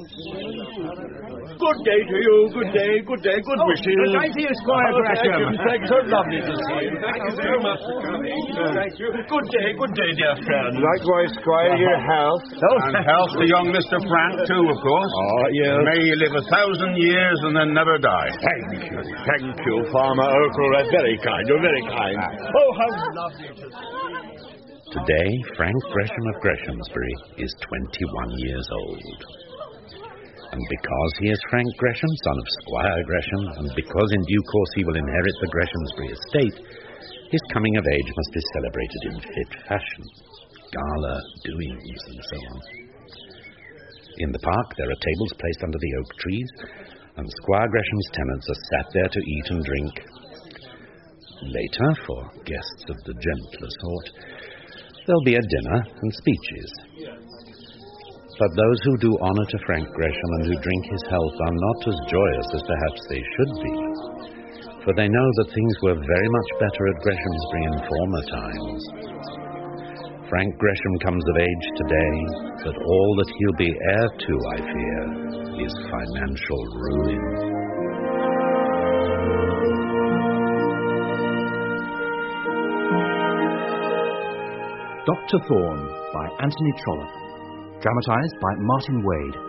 Good day to you, good day, good wishes. Nice to see you, Squire Gresham. Thanks, so lovely to see you. Thank you very much for coming. Thank you. Good day, dear friend. Likewise, Squire, your health. And health to young Mr. Frank, too, of course. Oh, yes. May you live 1,000 years and then never die. Thank you, Farmer Oakle. Very kind, you're very kind. Oh, how lovely to see you. Today, Frank Gresham of Greshamsbury is 21 years old. And because he is Frank Gresham, son of Squire Gresham, and because in due course he will inherit the Greshamsbury estate, his coming of age must be celebrated in fit fashion. Gala doings and so on. In the park there are tables placed under the oak trees, and Squire Gresham's tenants are sat there to eat and drink. Later, for guests of the gentler sort, there'll be a dinner and speeches. But those who do honour to Frank Gresham and who drink his health are not as joyous as perhaps they should be, for they know that things were very much better at Greshamsbury in former times. Frank Gresham comes of age today, but all that he'll be heir to, I fear, is financial ruin. Dr. Thorne by Anthony Trollope. Dramatised by Martin Wade.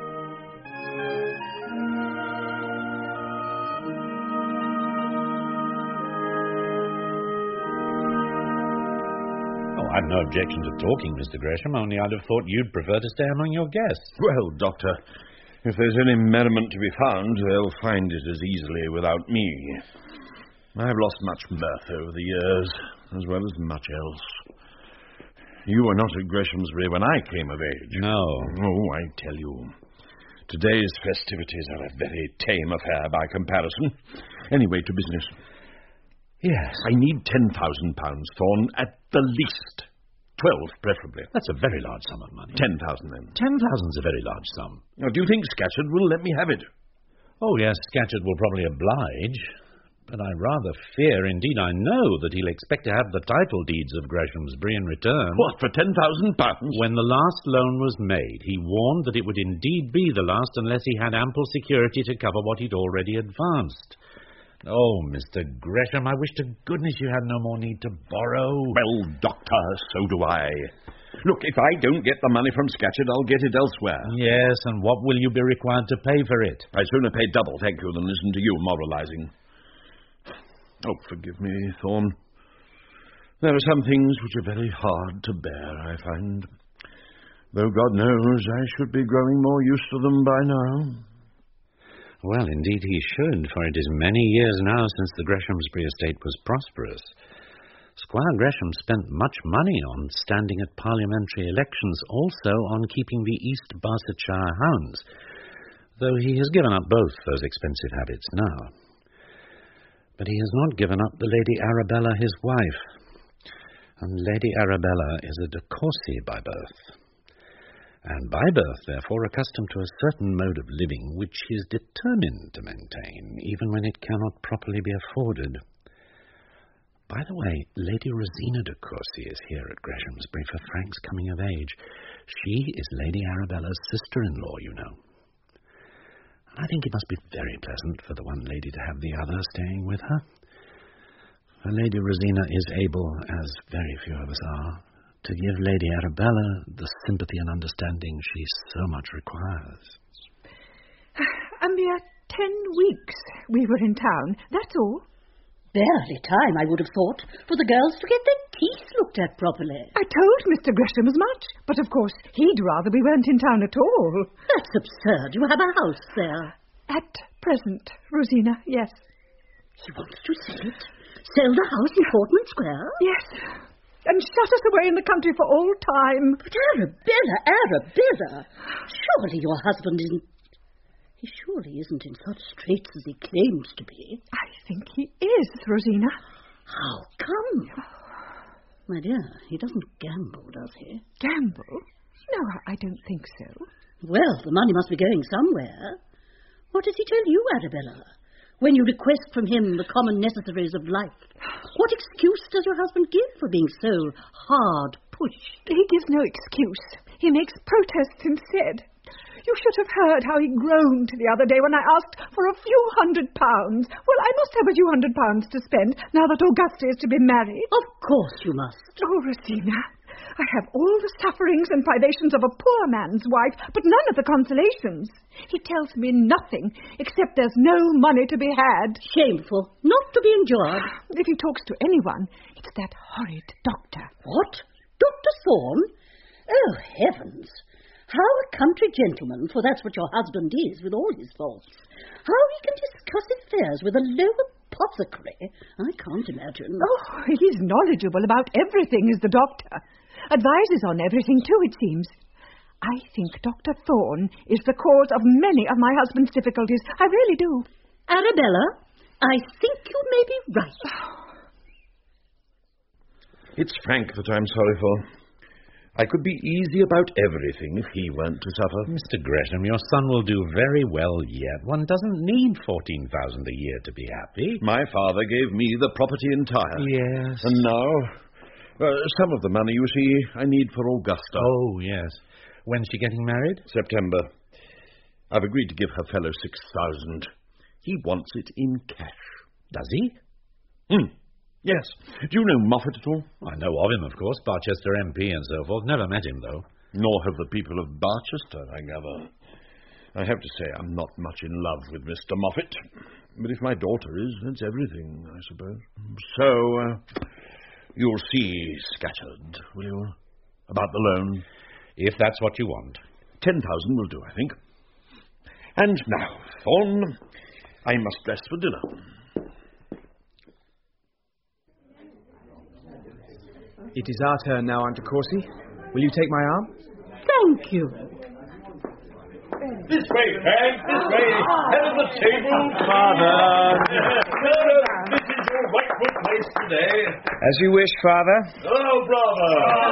Oh, I've no objection to talking, Mr. Gresham, only I'd have thought you'd prefer to stay among your guests. Well, Doctor, if there's any merriment to be found, they'll find it as easily without me. I've lost much mirth over the years, as well as much else. You were not at Greshamsbury when I came of age. No. Oh, I tell you. Today's festivities are a very tame affair by comparison. Anyway, to business. Yes. I need £10,000, Thorne, at the least. 12, preferably. That's a very large sum of money. 10,000, then. 10,000's a very large sum. Now, do you think Scatcherd will let me have it? Oh, yes, Scatcherd will probably oblige. But I rather fear, indeed I know, that he'll expect to have the title deeds of Greshamsbury in return. What, for £10,000? When the last loan was made, he warned that it would indeed be the last unless he had ample security to cover what he'd already advanced. Oh, Mr. Gresham, I wish to goodness you had no more need to borrow. Well, Doctor, so do I. Look, if I don't get the money from Scatcherd, I'll get it elsewhere. Yes, and what will you be required to pay for it? I'd sooner pay double, thank you, than listen to you moralizing. Oh, forgive me, Thorne. There are some things which are very hard to bear, I find. Though God knows I should be growing more used to them by now. Well, indeed he should, for it is many years now since the Greshamsbury estate was prosperous. Squire Gresham spent much money on standing at parliamentary elections, also on keeping the East Barsetshire hounds, though he has given up both those expensive habits now. But he has not given up the Lady Arabella, his wife. And Lady Arabella is a de Courcy by birth. And by birth, therefore, accustomed to a certain mode of living which he is determined to maintain, even when it cannot properly be afforded. By the way, Lady Rosina de Courcy is here at Greshamsbury for Frank's coming of age. She is Lady Arabella's sister-in-law, you know. I think it must be very pleasant for the one lady to have the other staying with her. For Lady Rosina is able, as very few of us are, to give Lady Arabella the sympathy and understanding she so much requires. A mere 10 weeks we were in town, that's all. Barely time, I would have thought, for the girls to get their teeth looked at properly. I told Mr. Gresham as much, but of course he'd rather we weren't in town at all. That's absurd. You have a house there. At present, Rosina, yes. He wants to sell it? Sell the house in Portman Square? Yes, and shut us away in the country for all time. But Arabella, surely your husband isn't... He surely isn't in such straits as he claims to be. I think he is, Rosina. How come? My dear, he doesn't gamble, does he? Gamble? No, I don't think so. Well, the money must be going somewhere. What does he tell you, Arabella, when you request from him the common necessaries of life? What excuse does your husband give for being so hard-pushed? He gives no excuse. He makes protests instead. You should have heard how he groaned the other day when I asked for a few £100. Well, I must have a few £100 to spend now that Augusta is to be married. Of course you must. Oh, Rosina, I have all the sufferings and privations of a poor man's wife, but none of the consolations. He tells me nothing, except there's no money to be had. Shameful. Not to be endured. If he talks to anyone, it's that horrid doctor. What? Dr. Thorne? Oh, heavens. How a country gentleman, for that's what your husband is, with all his faults, how he can discuss affairs with a low apothecary, I can't imagine. Oh, he's knowledgeable about everything, is the doctor. Advises on everything, too, it seems. I think Dr. Thorne is the cause of many of my husband's difficulties. I really do. Arabella, I think you may be right. It's Frank that I'm sorry for. I could be easy about everything if he weren't to suffer. Mr. Gresham, your son will do very well yet. One doesn't need 14,000 a year to be happy. My father gave me the property entire. Yes. And now, some of the money, you see, I need for Augusta. Oh, yes. When's she getting married? September. I've agreed to give her fellow 6,000. He wants it in cash. Does he? Yes. Do you know Moffat at all? I know of him, of course. Barchester MP and so forth. Never met him, though. Nor have the people of Barchester, I gather. I have to say I'm not much in love with Mr. Moffat. But if my daughter is, that's everything, I suppose. So, you'll see scattered, will you? About the loan. If that's what you want. 10,000 will do, I think. And now, Thorne, I must dress for dinner. It is our turn now, Aunt Corsi. Will you take my arm? Thank you. This way, Frank, this way. Head of the table. Father. This is your rightful place today. As you wish, Father. Oh, bravo.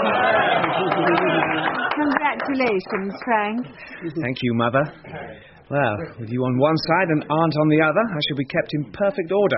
Congratulations, Frank. Thank you, Mother. Well, with you on one side and Aunt on the other, I shall be kept in perfect order.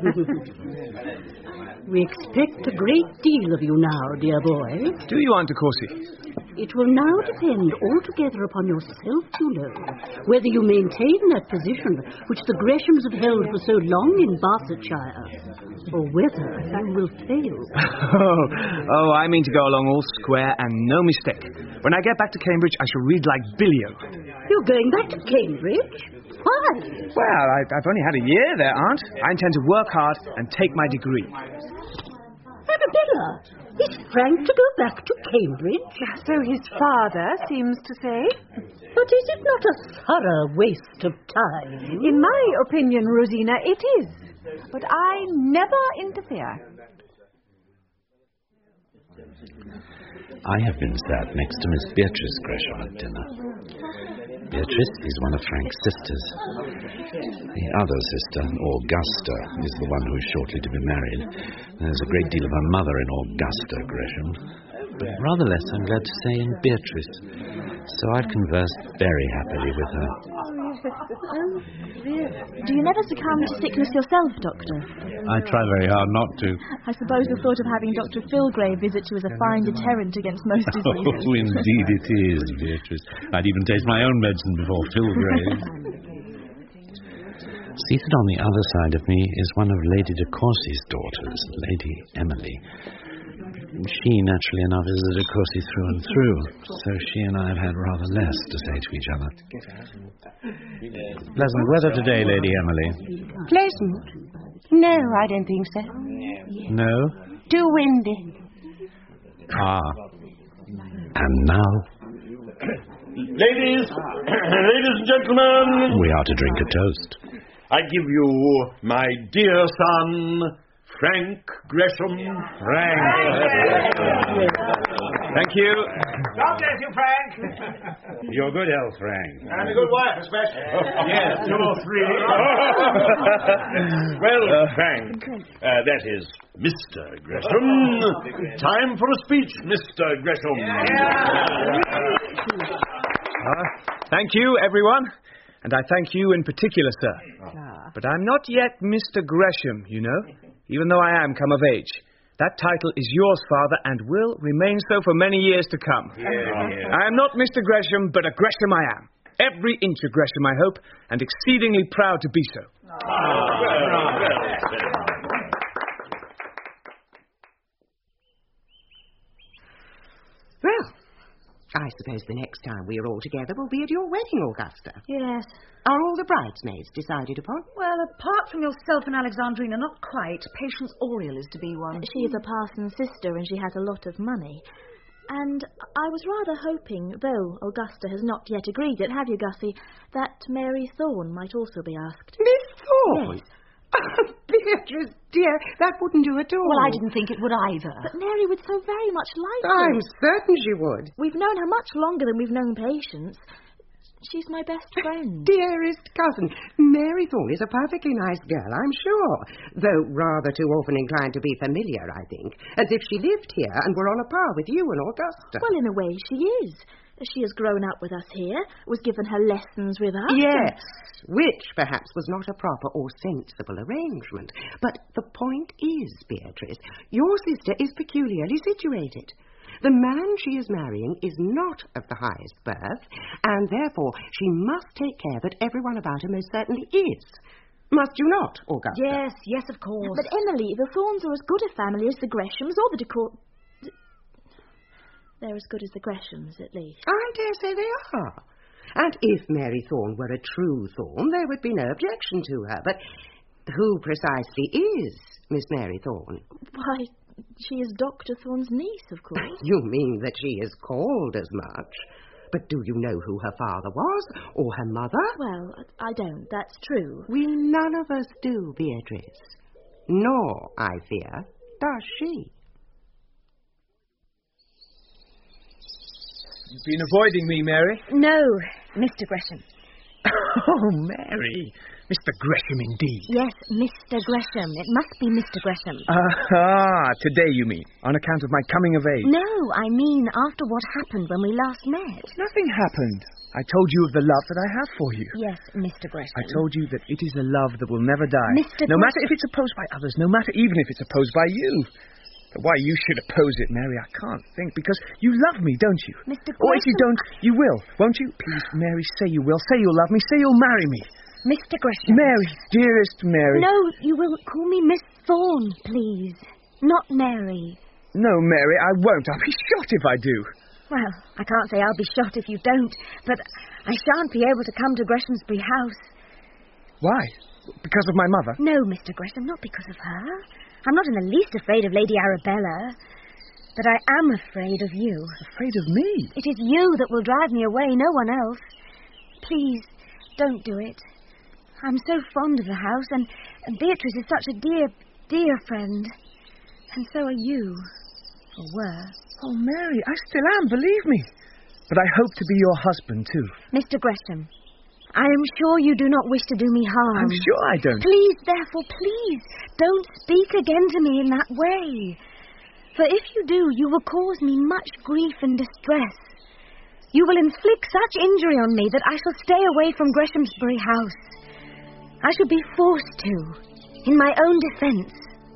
We expect a great deal of you now, dear boy. Do you, Aunt Corsi? It will now depend altogether upon yourself, you know, whether you maintain that position which the Greshams have held for so long in Barsetshire, or whether you will fail. Oh, I mean to go along all square and no mistake. When I get back to Cambridge, I shall read like Billio. You're going back to Cambridge? Why? Well, I've only had a year there, Aunt. I intend to work hard and take my degree. Arabella, is Frank to go back to Cambridge? So his father seems to say. But is it not a thorough waste of time? In my opinion, Rosina, it is. But I never interfere. I have been sat next to Miss Beatrice Gresham at dinner. Beatrice is one of Frank's sisters. The other sister, Augusta, is the one who is shortly to be married. There's a great deal of her mother in Augusta Gresham, but rather less, I'm glad to say, in Beatrice. So I've conversed very happily with her. Do you never succumb to sickness yourself, Doctor? I try very hard not to. I suppose the thought of having Dr. Filgrave visit you is a fine deterrent against most diseases. Oh, indeed it is, Beatrice. I'd even taste my own medicine before Filgrave. Seated on the other side of me is one of Lady de Courcy's daughters, Lady Emily. She, naturally enough, is a de Courcy through and through, so she and I have had rather less to say to each other. Pleasant weather today, Lady Emily. Pleasant? No, I don't think so. No? Too windy. Ah. And now? Ladies and gentlemen, we are to drink a toast. I give you my dear son, Frank Gresham. Frank. Thank you. God bless you, Frank. Your good health, Frank. And a good wife, especially. Yes, 2 or 3. Well, Frank, that is Mr. Gresham. Time for a speech, Mr. Gresham. Thank you, everyone. And I thank you in particular, sir. But I'm not yet Mr. Gresham, you know, even though I am come of age. That title is yours, Father, and will remain so for many years to come. I am not Mr. Gresham, but a Gresham I am. every inch of Gresham, I hope, and exceedingly proud to be so. Well, I suppose the next time we are all together will be at your wedding, Augusta. Yes. Are all the bridesmaids decided upon? Well, apart from yourself and Alexandrina, not quite. Patience Oriel is to be one. She is a parson's sister and she has a lot of money. And I was rather hoping, though Augusta has not yet agreed it, have you, Gussie, that Mary Thorne might also be asked. Miss Thorne? Yes. Beatrice, dear, that wouldn't do at all. Well, I didn't think it would either. But Mary would so very much like I'm it. certain she would. We've known her much longer than we've known Patience. She's my best friend. Dearest cousin, Mary Thorne is a perfectly nice girl, I'm sure, though rather too often inclined to be familiar, I think, as if she lived here and were on a par with you and Augusta. Well, in a way she is. She has grown up with us here, was given her lessons with us. Yes, which perhaps was not a proper or sensible arrangement. But the point is, Beatrice, your sister is peculiarly situated. The man she is marrying is not of the highest birth, and therefore she must take care that everyone about her most certainly is. Must you not, Augusta? Yes, of course. But Emily, the Thornes are as good a family as the Greshams or the They're as good as the Greshams, at least. I dare say they are. And if Mary Thorne were a true Thorne, there would be no objection to her. But who precisely is Miss Mary Thorne? Why, she is Dr. Thorne's niece, of course. You mean that she is called as much. But do you know who her father was, or her mother? Well, I don't, that's true. We none of us do, Beatrice. Nor, I fear, does she. You've been avoiding me, Mary? No, Mr. Gresham. Oh, Mary. Mr. Gresham, indeed. Yes, Mr. Gresham. It must be Mr. Gresham. Today, you mean, on account of my coming of age? No, I mean after what happened when we last met. Nothing happened. I told you of the love that I have for you. Yes, Mr. Gresham. I told you that it is a love that will never die. Mr. No matter if it's opposed by others, no matter even if it's opposed by you. But why you should oppose it, Mary, I can't think, because you love me, don't you? Mr. Gresham. Or if you don't, you will, won't you? Please, Mary, say you will. Say you'll love me. Say you'll marry me. Mr. Gresham. Mary, dearest Mary. No, you will call me Miss Thorne, please. Not Mary. No, Mary, I won't. I'll be shot if I do. Well, I can't say I'll be shot if you don't, but I shan't be able to come to Greshamsbury House. Why? Because of my mother? No, Mr. Gresham, not because of her. I'm not in the least afraid of Lady Arabella, but I am afraid of you. Afraid of me? It is you that will drive me away, no one else. Please, don't do it. I'm so fond of the house, and Beatrice is such a dear, dear friend. And so are you. Or were. Oh, Mary, I still am, believe me. But I hope to be your husband, too. Mr. Gresham, I am sure you do not wish to do me harm. I'm sure I don't. Please, therefore, please, don't speak again to me in that way. For if you do, you will cause me much grief and distress. You will inflict such injury on me that I shall stay away from Greshamsbury House. I shall be forced to, in my own defence.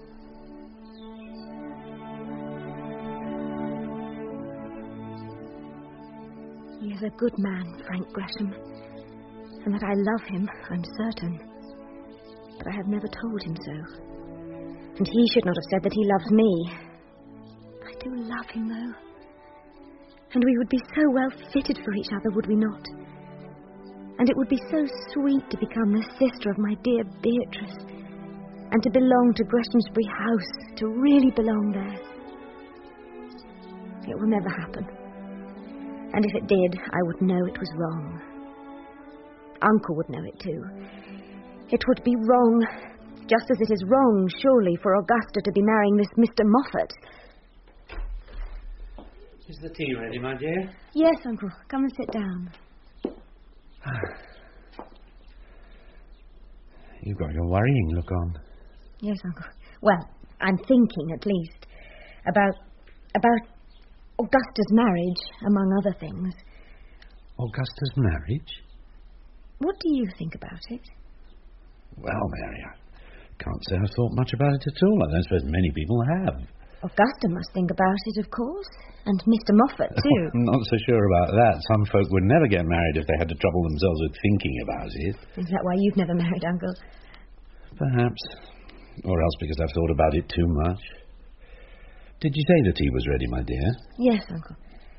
He is a good man, Frank Gresham. And that I love him, I'm certain. But I have never told him so. And he should not have said that he loves me. I do love him, though. And we would be so well fitted for each other, would we not? And it would be so sweet to become the sister of my dear Beatrice, and to belong to Greshamsbury House, to really belong there. It will never happen. And if it did, I would know it was wrong. Uncle would know it too. It would be wrong, just as it is wrong, surely, for Augusta to be marrying this Mr. Moffat. Is the tea ready, my dear? Yes, Uncle. Come and sit down. You've got your worrying look on. Yes, Uncle. Well, I'm thinking, at least, about Augusta's marriage, among other things. Augusta's marriage? What do you think about it? Well, Mary, I can't say I've thought much about it at all. I don't suppose many people have. Augusta must think about it, of course. And Mr. Moffat, too. I'm not so sure about that. Some folk would never get married if they had to trouble themselves with thinking about it. Is that why you've never married, Uncle? Perhaps. Or else because I've thought about it too much. Did you say the tea was ready, my dear? Yes, Uncle.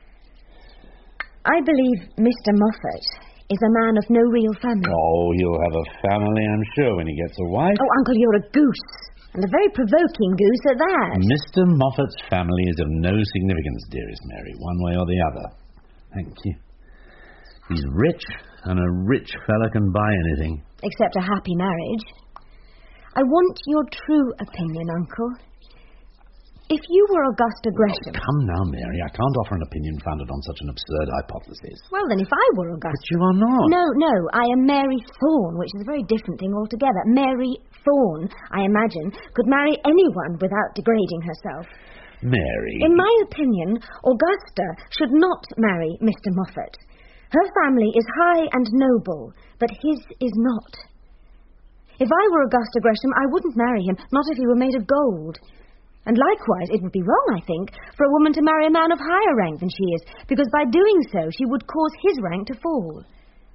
I believe Mr. Moffat is a man of no real family. Oh, he'll have a family, I'm sure, when he gets a wife. Oh, Uncle, you're a goose. And a very provoking goose at that. Mr. Moffat's family is of no significance, dearest Mary, one way or the other. Thank you. He's rich, and a rich fella can buy anything. Except a happy marriage. I want your true opinion, Uncle. If you were Augusta Gresham... Oh, come now, Mary. I can't offer an opinion founded on such an absurd hypothesis. Well, then, if I were Augusta... But you are not. No. I am Mary Thorne, which is a very different thing altogether. Mary Thorne, I imagine, could marry anyone without degrading herself. Mary... In my opinion, Augusta should not marry Mr. Moffat. Her family is high and noble, but his is not. If I were Augusta Gresham, I wouldn't marry him, not if he were made of gold. And likewise, it would be wrong, I think, for a woman to marry a man of higher rank than she is, because by doing so, she would cause his rank to fall.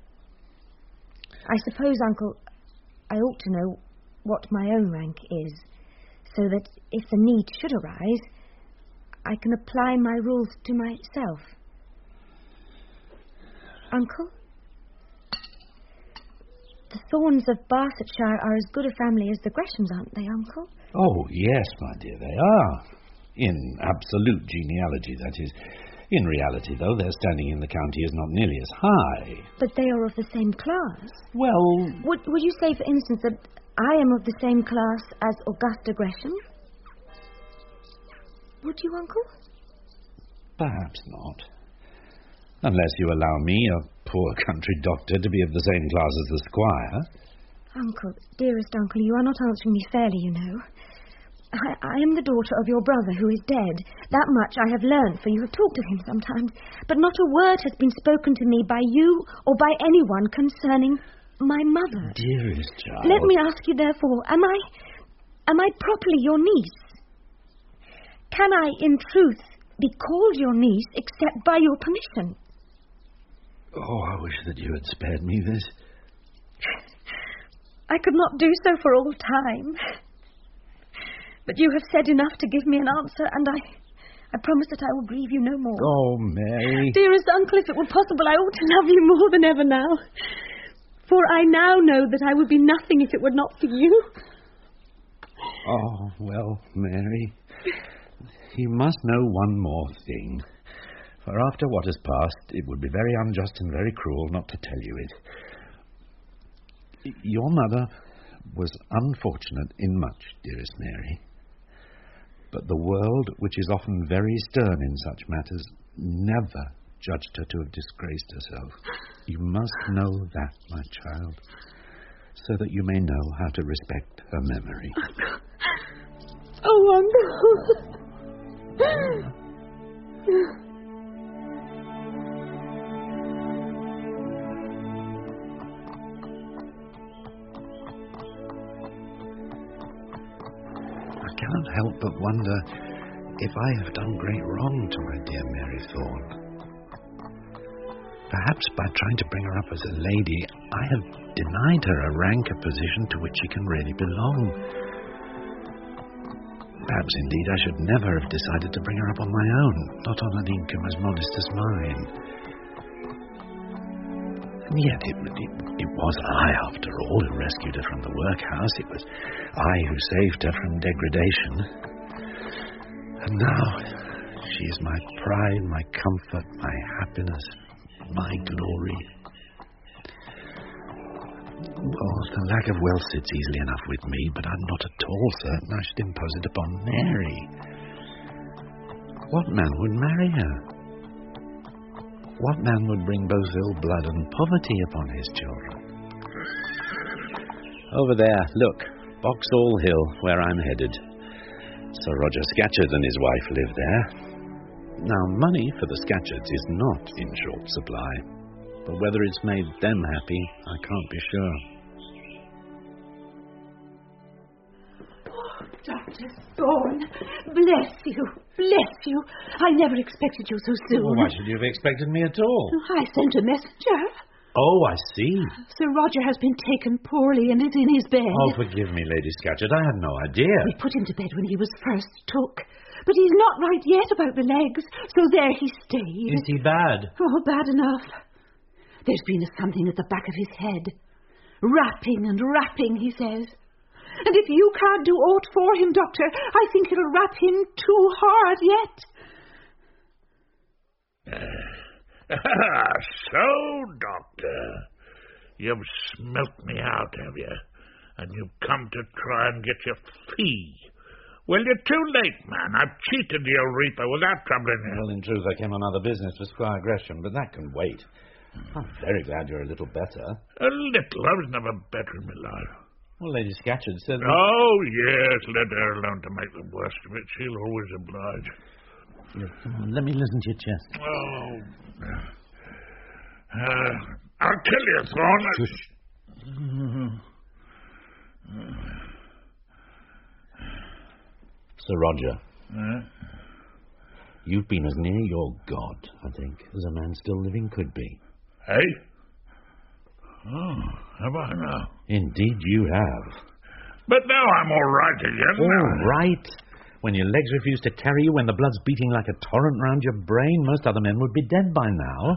I suppose, Uncle, I ought to know what my own rank is, so that if the need should arise, I can apply my rules to myself. Uncle? The Thornes of Barsetshire are as good a family as the Greshams, aren't they, Uncle? Oh, yes, my dear, they are. In absolute genealogy, that is. In reality, though, their standing in the county is not nearly as high. But they are of the same class. Well... Would you say, for instance, that I am of the same class as Augusta Gresham? Would you, Uncle? Perhaps not. Unless you allow me, a poor country doctor, to be of the same class as the squire. Uncle, dearest Uncle, you are not answering me fairly, you know. I am the daughter of your brother who is dead. That much I have learned, for you have talked of him sometimes. But not a word has been spoken to me by you or by anyone concerning my mother. Dearest child... Let me ask you, therefore, am I properly your niece? Can I, in truth, be called your niece except by your permission? Oh, I wish that you had spared me this. I could not do so for all time. But you have said enough to give me an answer, and I promise that I will grieve you no more. Oh, Mary. Dearest Uncle, if it were possible, I ought to love you more than ever now. For I now know that I would be nothing if it were not for you. Oh, well, Mary, you must know one more thing. For after what has passed, it would be very unjust and very cruel not to tell you it. Your mother was unfortunate in much, dearest Mary. But the world, which is often very stern in such matters, never judged her to have disgraced herself. You must know that, my child, so that you may know how to respect her memory. Oh, Uncle. I cannot help but wonder if I have done great wrong to my dear Mary Thorne. Perhaps by trying to bring her up as a lady, I have denied her a rank, a position to which she can really belong. Perhaps, indeed, I should never have decided to bring her up on my own, not on an income as modest as mine. And yet it was I, after all, who rescued her from the workhouse. It was I who saved her from degradation. And now she is my pride, my comfort, my happiness, my glory. Oh, the lack of wealth sits easily enough with me, but I'm not at all certain I should impose it upon Mary. What man would marry her? What man would bring both ill blood and poverty upon his children? Over there, look, Boxall Hill, where I'm headed. Sir Roger Scatcherd and his wife live there. Now, money for the Scatcherds is not in short supply, but whether it's made them happy, I can't be sure. Dr. Thorne, bless you, bless you. I never expected you so soon. Well, why should you have expected me at all? I sent a messenger. Oh, I see. Sir Roger has been taken poorly and is in his bed. Oh, forgive me, Lady Scatcherd. I had no idea. We put him to bed when he was first took. But he's not right yet about the legs, so there he stayed. Is he bad? Oh, bad enough. There's been something at the back of his head. Rapping and rapping, he says. And if you can't do aught for him, Doctor, I think it'll rap him too hard yet. So, Doctor, you've smelt me out, have you? And you've come to try and get your fee. Well, you're too late, man. I've cheated your reaper without troubling you. Well, in truth, I came on other business for Squire Gresham, but that can wait. I'm very glad you're a little better. A little? I was never better in my life. Well, Lady Scatcherd said that... Oh, yes, let her alone to make the worst of it. She'll always oblige. Yes, come on, let me listen to your chest. Oh. I'll kill you, Thorne. Shush. Sir Roger. You've been as near your God, I think, as a man still living could be. Hey? Oh, have I now? Indeed you have. But now I'm all right again. All right? When your legs refuse to carry you, when the blood's beating like a torrent round your brain, most other men would be dead by now.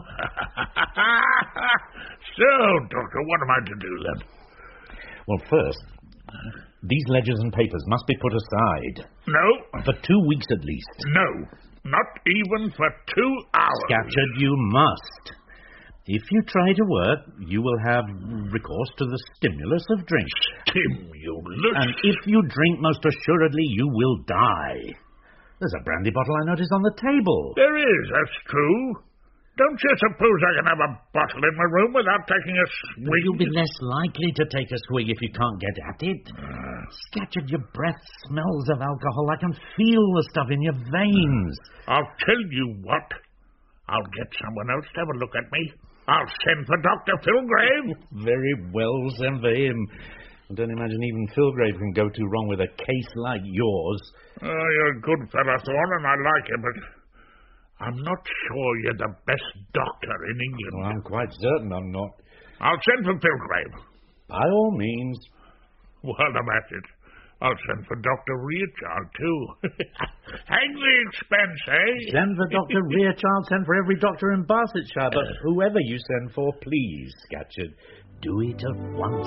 So, Doctor, what am I to do then? Well, first, these ledgers and papers must be put aside. No. For 2 weeks at least. No, not even for 2 hours. Scatcherd, you must. If you try to work, you will have recourse to the stimulus of drink. Stimulus? And if you drink, most assuredly you will die. There's a brandy bottle I noticed on the table. There is, that's true. Don't you suppose I can have a bottle in my room without taking a swig? You'll be less likely to take a swig if you can't get at it. Scatcherd, your breath smells of alcohol. I can feel the stuff in your veins. I'll tell you what. I'll get someone else to have a look at me. I'll send for Dr. Filgrave. Very well, send for him. I don't imagine even Filgrave can go too wrong with a case like yours. Oh, you're a good fellow, Thorne, and I like you, but I'm not sure you're the best doctor in England. Well, I'm quite certain I'm not. I'll send for Filgrave. By all means. Well, I'm at it. I'll send for Dr. Rearchild, too. Hang the expense, eh? Send for Dr. Rearchild, send for every doctor in Barsetshire, but whoever you send for, please, Scatcherd, do it at once.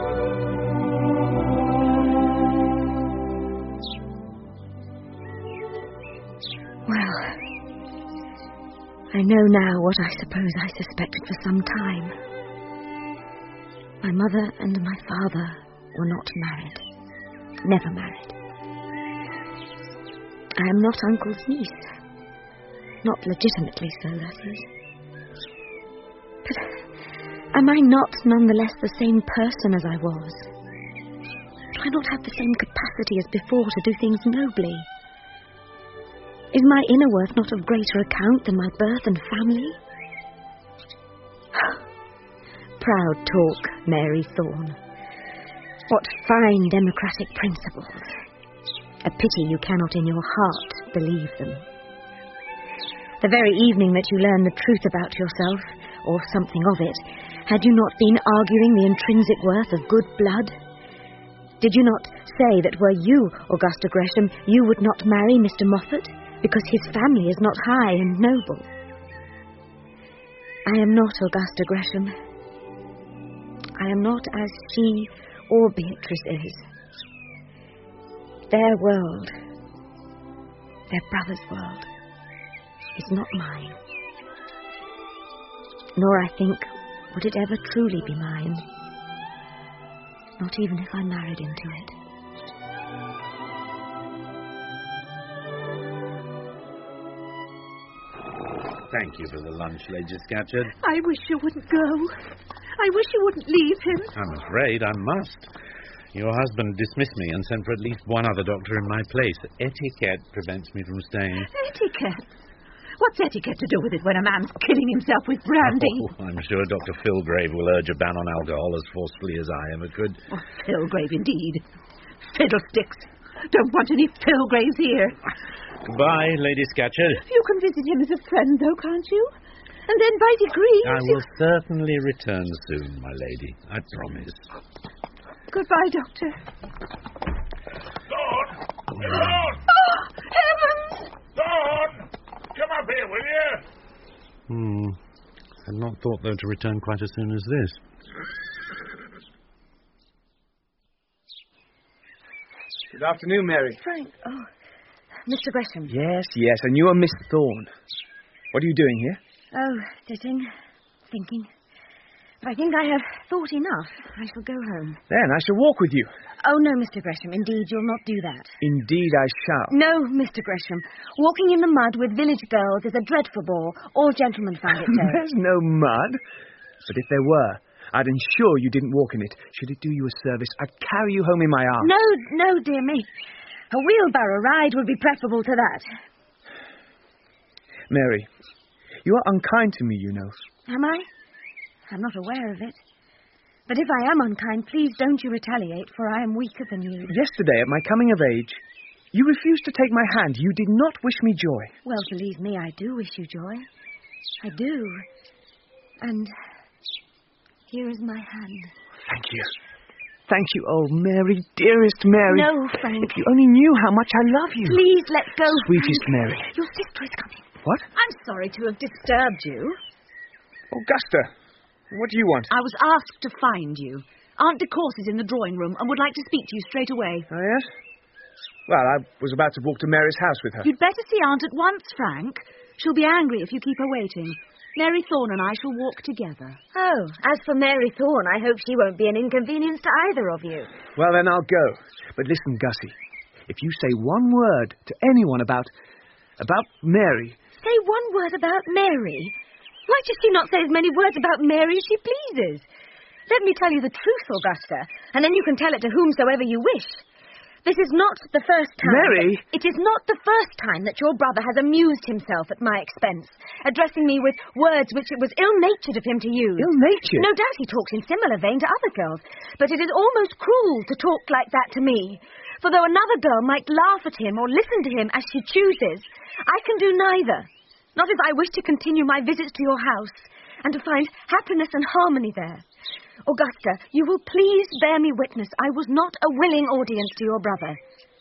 Well, I know now what I suppose I suspected for some time. My mother and my father were not married. Never married. I am not Uncle's niece. Not legitimately so, that is. But am I not nonetheless the same person as I was? Do I not have the same capacity as before to do things nobly? Is my inner worth not of greater account than my birth and family? Proud talk, Mary Thorne. What fine democratic principles. A pity you cannot in your heart believe them. The very evening that you learned the truth about yourself, or something of it, had you not been arguing the intrinsic worth of good blood? Did you not say that were you, Augusta Gresham, you would not marry Mr. Moffat, because his family is not high and noble? I am not Augusta Gresham. I am not as she or Beatrice is. Their world, their brother's world, is not mine. Nor, I think, would it ever truly be mine. Not even if I married into it. Thank you for the lunch, Lady Scatcherd. I wish you wouldn't go. I wish you wouldn't leave him. I'm afraid I must. Your husband dismissed me and sent for at least one other doctor in my place. Etiquette prevents me from staying. Etiquette? What's etiquette to do with it when a man's killing himself with brandy? Oh, I'm sure Dr. Filgrave will urge a ban on alcohol as forcefully as I ever could. Oh, Filgrave, indeed. Fiddlesticks. don't want any Pilgraves here. Goodbye, Lady Scatcherd. You can visit him as a friend, though, can't you? And then by degrees... I will certainly return soon, my lady. I promise. Goodbye, Doctor. Dawn! Dawn! Oh, heavens! Dawn! Come up here, will you? Had not thought, though, to return quite as soon as this. Good afternoon, Mary. Frank, oh, Mr. Gresham. Yes, and you are Miss Thorne. What are you doing here? Oh, sitting, thinking. But I think I have thought enough. I shall go home. Then I shall walk with you. Oh, no, Mr. Gresham, indeed, you'll not do that. Indeed I shall. No, Mr. Gresham. Walking in the mud with village girls is a dreadful bore. All gentlemen find it so. There's no mud. But if there were, I'd ensure you didn't walk in it. Should it do you a service, I'd carry you home in my arms. No, dear me. A wheelbarrow ride would be preferable to that. Mary, you are unkind to me, you know. Am I? I'm not aware of it. But if I am unkind, please don't you retaliate, for I am weaker than you. Yesterday, at my coming of age, you refused to take my hand. You did not wish me joy. Well, believe me, I do wish you joy. I do. And here is my hand. Thank you. Thank you, oh, Mary, dearest Mary. No, Frank. If you only knew how much I love you. Please let go, Sweetest Frank. Mary. Your sister is coming. What? I'm sorry to have disturbed you. Augusta, what do you want? I was asked to find you. Aunt de Course is in the drawing room and would like to speak to you straight away. Oh, yes? Well, I was about to walk to Mary's house with her. You'd better see Aunt at once, Frank. She'll be angry if you keep her waiting. Mary Thorne and I shall walk together. Oh, as for Mary Thorne, I hope she won't be an inconvenience to either of you. Well, then I'll go. But listen, Gussie, if you say one word to anyone about Mary... Say one word about Mary? Why does she not say as many words about Mary as she pleases? Let me tell you the truth, Augusta, and then you can tell it to whomsoever you wish. This is not the first time... Mary! It is not the first time that your brother has amused himself at my expense, addressing me with words which it was ill-natured of him to use. Ill-natured? No doubt he talks in similar vein to other girls, but it is almost cruel to talk like that to me. For though another girl might laugh at him or listen to him as she chooses, I can do neither. Not if I wish to continue my visits to your house and to find happiness and harmony there. Augusta, you will please bear me witness I was not a willing audience to your brother.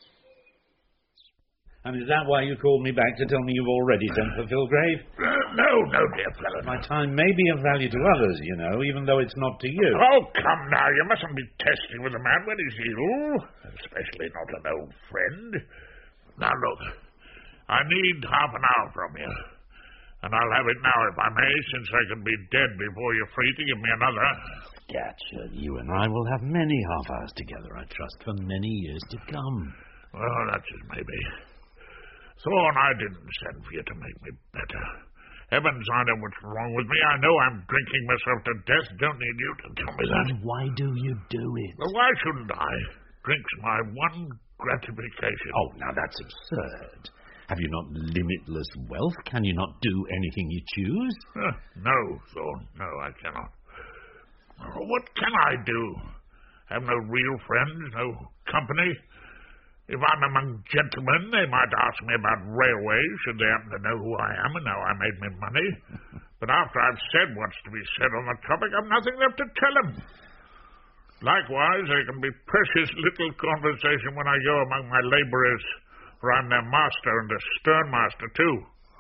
And is that why you called me back to tell me you've already sent for Philgrave? No, dear fellow. My time may be of value to others, you know, even though it's not to you. Oh, come now. You mustn't be testing with a man when he's ill, especially not an old friend. Now, look, I need half an hour from you. And I'll have it now, if I may, since I can be dead before you're free to give me another. Scatcherd, you and I will have many half hours together, I trust, for many years to come. Well, that's as maybe. Thorne, I didn't send for you to make me better. Heavens, I know what's wrong with me. I know I'm drinking myself to death. Don't need you to tell me that. And why do you do it? Well, why shouldn't I? Drink's my one gratification. Oh, now that's absurd. Have you not limitless wealth? Can you not do anything you choose? No, Thorne. No, I cannot. What can I do? Have no real friends, no company? If I'm among gentlemen, they might ask me about railways, should they happen to know who I am and how I made my money. But after I've said what's to be said on the topic, I've nothing left to tell them. Likewise, there can be precious little conversation when I go among my labourers, for I'm their master and a stern master, too.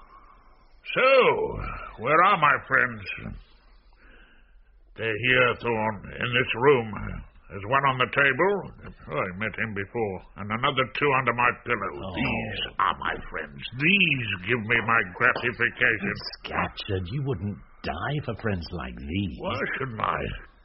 So, where are my friends? They're here, Thorne, in this room. There's one on the table. Oh, I met him before. And another two under my pillow. Oh. These are my friends. These give me my gratification. Scatcherd, you wouldn't die for friends like these. Why shouldn't I?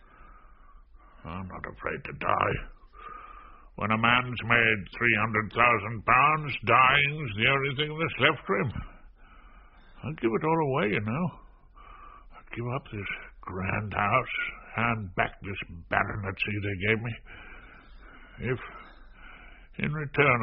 I'm not afraid to die. When a man's made £300,000, dying's the only thing that's left for him. I'll give it all away, you know. I'll give up this grand house, hand back this baronetcy they gave me. If, in return,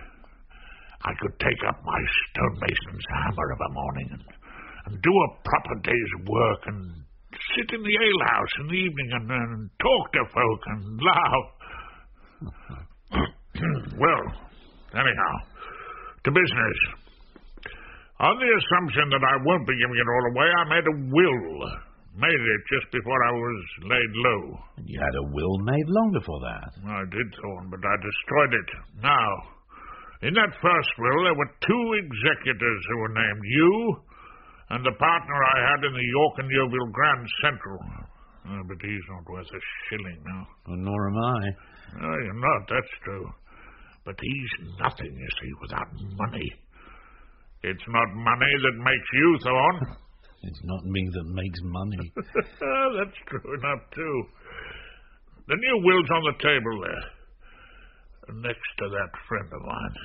I could take up my stonemason's hammer of a morning and do a proper day's work and sit in the alehouse in the evening and talk to folk and laugh. Well, Anyhow, to business. On the assumption that I won't be giving it all away, I made a will. Made it just before I was laid low. You had a will made long before that. I did, Thorne, but I destroyed it. Now, in that first will, there were 2 executors who were named you and the partner I had in the York and Yeovil Grand Central. But he's not worth a shilling now. Well, nor am I. No, you're not, that's true. But he's nothing, you see, without money. It's not money that makes you, Thorne. It's not me that makes money. That's true enough, too. The new will's on the table there, next to that friend of mine.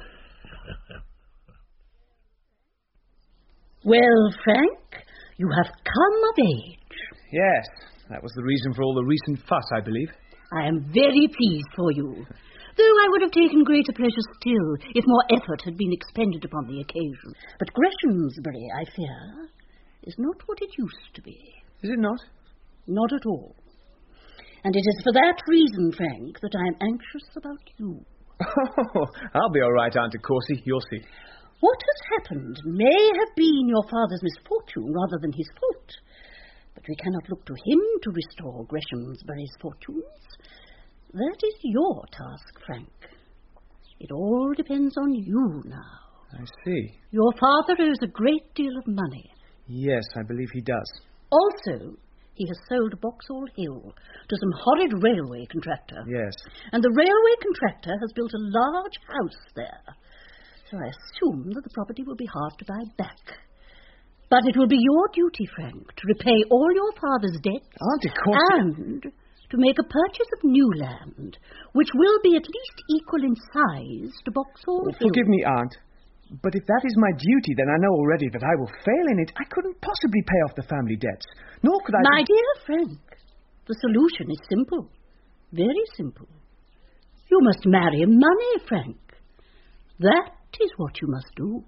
Well, Frank, you have come of age. Yes, that was the reason for all the recent fuss, I believe. I am very pleased for you, though I would have taken greater pleasure still if more effort had been expended upon the occasion. But Greshamsbury, I fear, is not what it used to be. Is it not? Not at all. And it is for that reason, Frank, that I am anxious about you. Oh, I'll be all right, Auntie Corsie. You'll see. What has happened may have been your father's misfortune rather than his fault. But we cannot look to him to restore Greshamsbury's fortunes. That is your task, Frank. It all depends on you now. I see. Your father owes a great deal of money. Yes, I believe he does. Also, he has sold Boxall Hill to some horrid railway contractor. Yes. And the railway contractor has built a large house there. So I assume that the property will be hard to buy back. But it will be your duty, Frank, to repay all your father's debts. Auntie Corsie. And to make a purchase of new land, which will be at least equal in size to Boxall Hill. Forgive me, Aunt. But if that is my duty, then I know already that I will fail in it. I couldn't possibly pay off the family debts. Nor could I... My dear Frank, the solution is simple. Very simple. You must marry money, Frank. That is what you must do.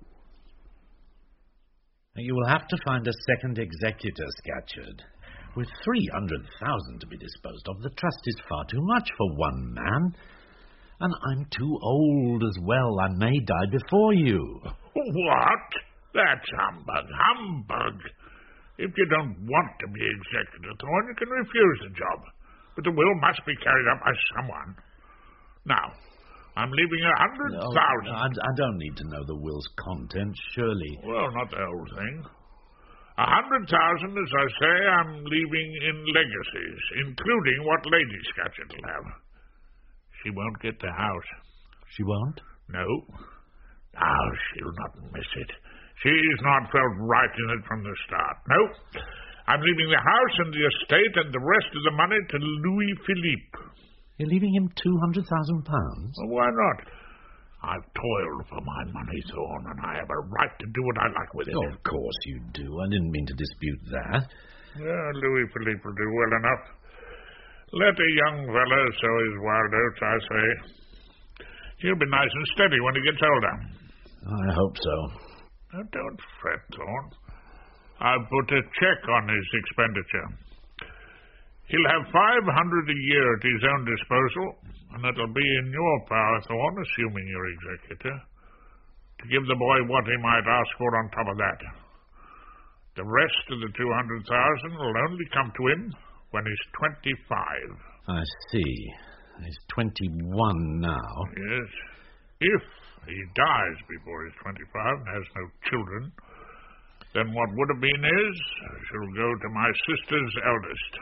You will have to find a second executor, Scatcherd. With 300,000 to be disposed of, the trust is far too much for one man. And I'm too old as well. I may die before you. What? That's humbug, humbug. If you don't want to be executor, Thorne, you can refuse the job. But the will must be carried out by someone. Now, I'm leaving 100,000. I don't need to know the will's contents, surely. Well, not the whole thing. 100,000, as I say, I'm leaving in legacies, including what Lady Scatcherd will have. She won't get the house. She won't? No. Now, she'll not miss it. She's not felt right in it from the start. No. I'm leaving the house and the estate and the rest of the money to Louis Philippe. You're leaving him £200,000? Well, why not? I've toiled for my money, Thorne, and I have a right to do what I like with it. Oh, of course you do. I didn't mean to dispute that. Yeah, Louis Philippe will do well enough. Let a young fellow sow his wild oats, I say. He'll be nice and steady when he gets older. I hope so. Now, don't fret, Thorne. I've put a check on his expenditure. He'll have 500 a year at his own disposal, and it'll be in your power, Thorne, assuming you're executor, to give the boy what he might ask for on top of that. The rest of the 200,000 will only come to him when he's 25. I see. He's 21 now. Yes. If he dies before he's 25 and has no children, then what would have been his shall go to my sister's eldest.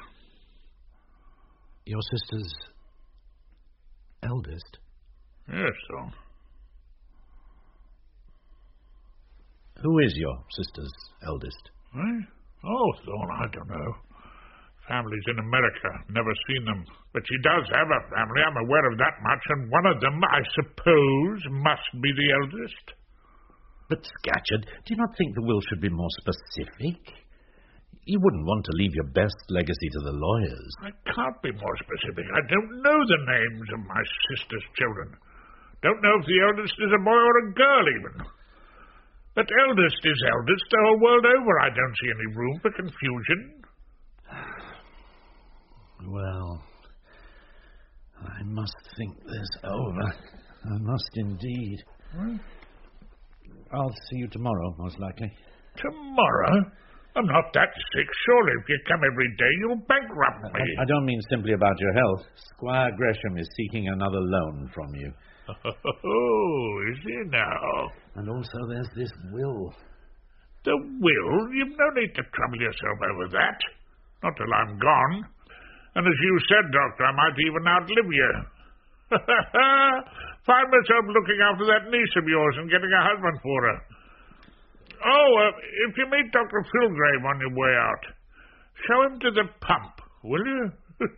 Your sister's eldest? Yes, Thorne. Who is your sister's eldest? Eh? Oh, Thorne, I don't know. Family's in America. Never seen them. But she does have a family. I'm aware of that much. And one of them, I suppose, must be the eldest. But, Scatcherd, do you not think the will should be more specific? You wouldn't want to leave your best legacy to the lawyers. I can't be more specific. I don't know the names of my sister's children. Don't know if the eldest is a boy or a girl, even. But eldest is eldest the whole world over. I don't see any room for confusion. Well, I must think this over. I must indeed. I'll see you tomorrow, most likely. Tomorrow? I'm not that sick. Surely if you come every day, you'll bankrupt me. I don't mean simply about your health. Squire Gresham is seeking another loan from you. Oh, is he now? And also there's this will. The will? You've no need to trouble yourself over that. Not till I'm gone. And as you said, Doctor, I might even outlive you. Find myself looking after that niece of yours and getting a husband for her. Oh, if you meet Dr. Filgrave on your way out, show him to the pump, will you?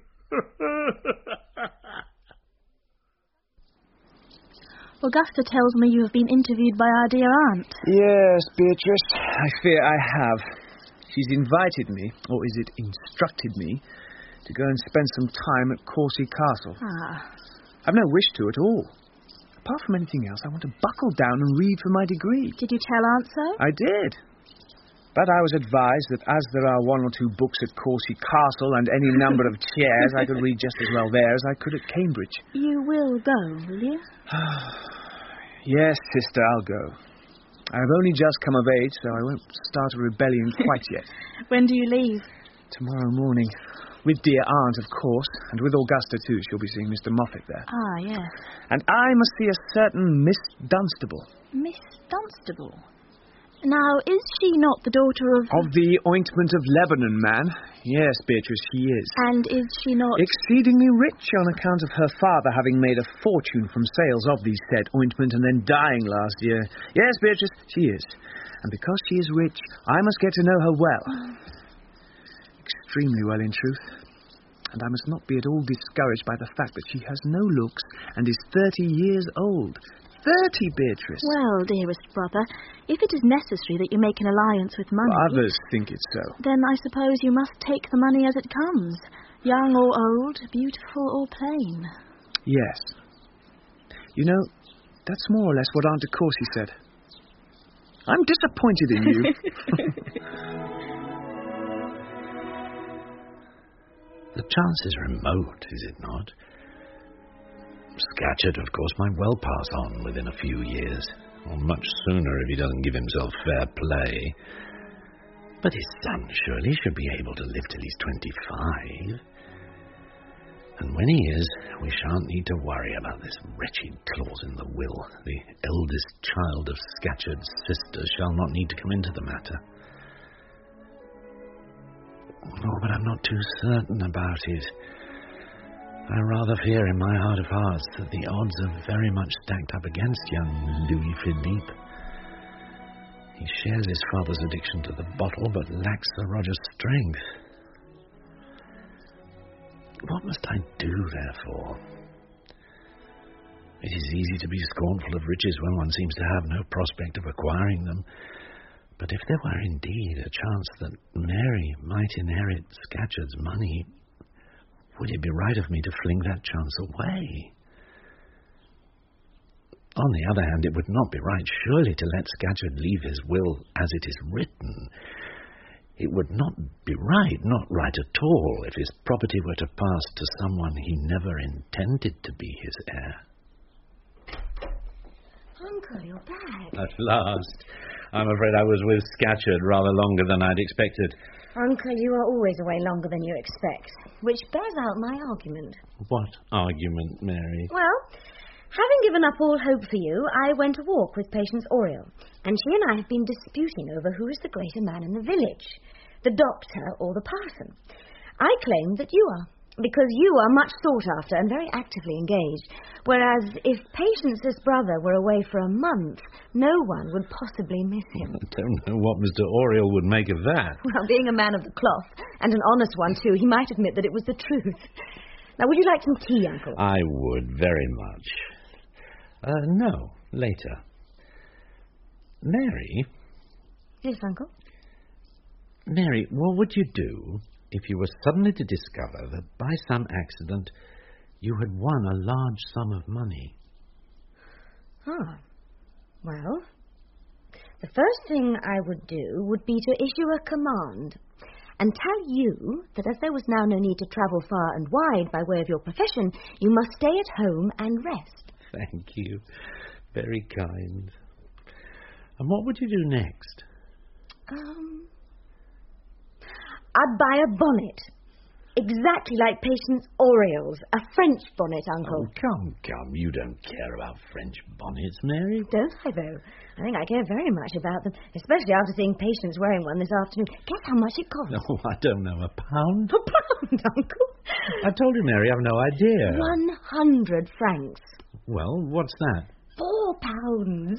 Augusta tells me you have been interviewed by our dear aunt. Yes, Beatrice, I fear I have. She's invited me, or is it instructed me, to go and spend some time at Courcy Castle. I've no wish to at all. Apart from anything else, I want to buckle down and read for my degree. Did you tell Aunt so? I did. But I was advised that as there are one or two books at Courcy Castle and any number of chairs, I could read just as well there as I could at Cambridge. You will go, will you? Yes, sister, I'll go. I've only just come of age, so I won't start a rebellion quite yet. When do you leave? Tomorrow morning. With dear aunt, of course, and with Augusta, too. She'll be seeing Mr. Moffat there. Ah, yes. And I must see a certain Miss Dunstable. Miss Dunstable? Now, is she not the daughter of... Of the Ointment of Lebanon man? Yes, Beatrice, she is. And is she not... Exceedingly rich on account of her father having made a fortune from sales of the said ointment and then dying last year. Yes, Beatrice, she is. And because she is rich, I must get to know her well. Extremely well, in truth. And I must not be at all discouraged by the fact that she has no looks and is 30 years old. 30, Beatrice. Well, dearest brother, if it is necessary that you make an alliance with money... Others think it so. Then I suppose you must take the money as it comes. Young or old, beautiful or plain. Yes. You know, that's more or less what Aunt de Courcy said. I'm disappointed in you. The chance is remote, is it not? Scatcherd, of course, might well pass on within a few years, or much sooner if he doesn't give himself fair play. But his son surely should be able to live till he's 25. And when he is, we shan't need to worry about this wretched clause in the will. The eldest child of Scatcherd's sister shall not need to come into the matter. Oh, but I'm not too certain about it. I rather fear in my heart of hearts that the odds are very much stacked up against young Louis Philippe. He shares his father's addiction to the bottle, but lacks Sir Roger's strength. What must I do, therefore? It is easy to be scornful of riches when one seems to have no prospect of acquiring them. But if there were indeed a chance that Mary might inherit Scatcherd's money, would it be right of me to fling that chance away? On the other hand, it would not be right, surely, to let Scatcherd leave his will as it is written. It would not be right, not right at all, if his property were to pass to someone he never intended to be his heir. Uncle, you're back. At last. I'm afraid I was with Scatcherd rather longer than I'd expected. Uncle, you are always away longer than you expect, which bears out my argument. What argument, Mary? Well, having given up all hope for you, I went to walk with Patience Oriel, and she and I have been disputing over who is the greater man in the village, the doctor or the parson. I claim that you are, because you are much sought after and very actively engaged, whereas if Patience's brother were away for a month, no one would possibly miss him. I don't know what Mr. Oriel would make of that. Well, being a man of the cloth, and an honest one too, he might admit that it was the truth. Now, would you like some tea, Uncle? I would, very much. No, later. Mary? Yes, Uncle? Mary, what would you do if you were suddenly to discover that by some accident you had won a large sum of money? Ah, well, the first thing I would do would be to issue a command and tell you that as there was now no need to travel far and wide by way of your profession, you must stay at home and rest. Thank you. Very kind. And what would you do next? I'd buy a bonnet. Exactly like Patience Oriel's. A French bonnet, Uncle. Oh, come. You don't care about French bonnets, Mary. Don't I, though? I think I care very much about them, especially after seeing Patience wearing one this afternoon. Guess how much it cost? Oh, I don't know. £1? A pound, Uncle? I told you, Mary, I've no idea. 100 francs. Well, what's that? £4.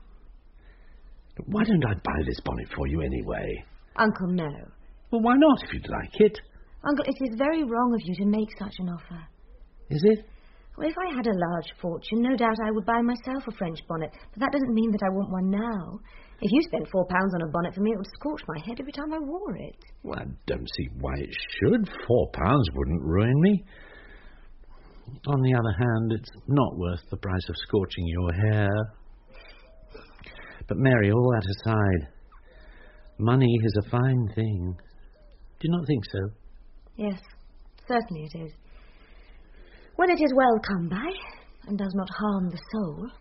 Why don't I buy this bonnet for you anyway? Uncle, no. Well, why not, if you'd like it? Uncle, it is very wrong of you to make such an offer. Is it? Well, if I had a large fortune, no doubt I would buy myself a French bonnet, but that doesn't mean that I want one now. If you spent £4 on a bonnet for me, it would scorch my head every time I wore it. Well, I don't see why it should. £4 wouldn't ruin me. On the other hand, it's not worth the price of scorching your hair. But, Mary, all that aside, money is a fine thing. Do you not think so? Yes, certainly it is. When it is well come by, and does not harm the soul.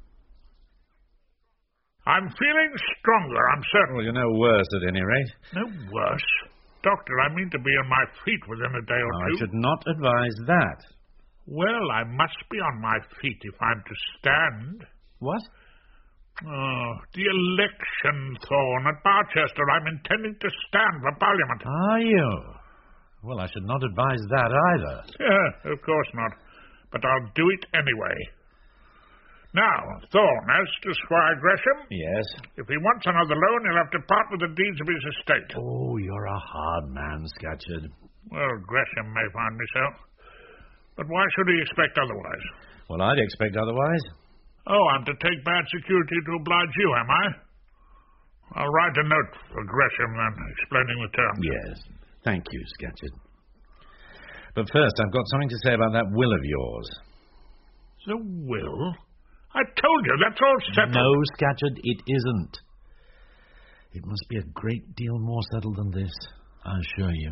I'm feeling stronger, I'm certain. Well, you're no worse, at any rate. No worse? Doctor, I mean to be on my feet within a day or two. I should not advise that. Well, I must be on my feet if I'm to stand. What? Oh, the election, Thorne, at Barchester. I'm intending to stand for Parliament. Are you? Well, I should not advise that either. Yeah, of course not. But I'll do it anyway. Now, Thorne, as to Squire Gresham... Yes? If he wants another loan, he'll have to part with the deeds of his estate. Oh, you're a hard man, Scatcherd. Well, Gresham may find me so. But why should he expect otherwise? Well, I'd expect otherwise. Oh, I'm to take bad security to oblige you, am I? I'll write a note for Gresham, then, explaining the terms. Yes. Thank you, Scatcherd. But first, I've got something to say about that will of yours. The will? I told you, that's all settled. No, Scatcherd, it isn't. It must be a great deal more settled than this, I assure you.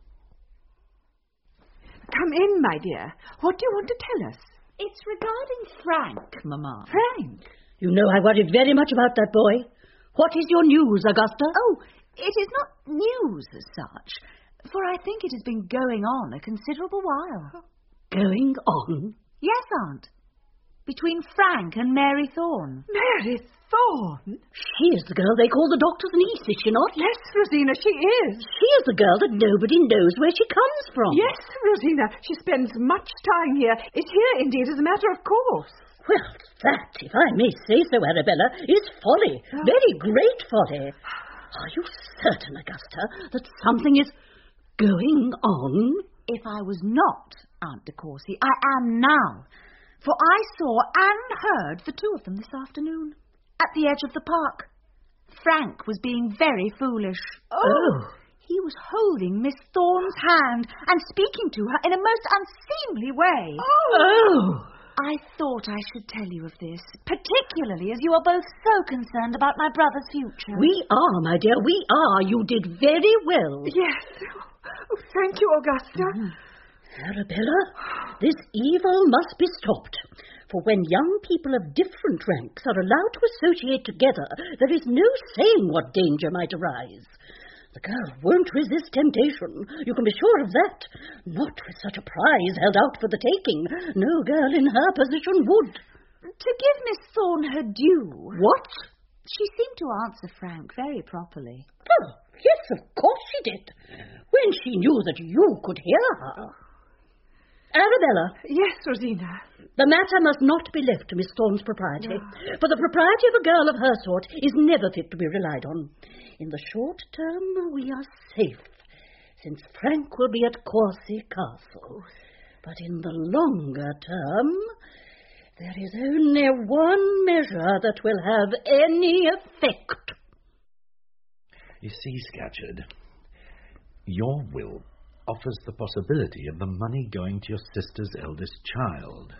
Come in, my dear. What do you want to tell us? It's regarding Frank, Mamma. Frank? You know I worry very much about that boy. What is your news, Augusta? Oh, it is not news as such, for I think it has been going on a considerable while. Going on? Yes, Aunt. Between Frank and Mary Thorne. Mary Thorne? She is the girl they call the doctor's niece, is she not? Yes, Rosina, she is. She is the girl that nobody knows where she comes from. Yes, Rosina, she spends much time here. Is here, indeed, as a matter of course. Well, that, if I may say so, Arabella, is folly. Oh. Very great folly. Are you certain, Augusta, that something is going on? If I was not, Aunt de Courcy, I am now. For I saw and heard the two of them this afternoon, at the edge of the park. Frank was being very foolish. Oh! He was holding Miss Thorne's hand and speaking to her in a most unseemly way. Oh! I thought I should tell you of this, particularly as you are both so concerned about my brother's future. We are, my dear, we are. You did very well. Yes. Oh, thank you, Augusta. Arabella, this evil must be stopped. For when young people of different ranks are allowed to associate together, there is no saying what danger might arise. The girl won't resist temptation, you can be sure of that. Not with such a prize held out for the taking. No girl in her position would. To give Miss Thorne her due... What? She seemed to answer Frank very properly. Oh, yes, of course she did. When she knew that you could hear her. Arabella. Yes, Rosina. The matter must not be left to Miss Thorne's propriety, for the propriety of a girl of her sort is never fit to be relied on. In the short term, we are safe, since Frank will be at Courcy Castle. But in the longer term, there is only one measure that will have any effect. You see, Scatcherd, your will offers the possibility of the money going to your sister's eldest child.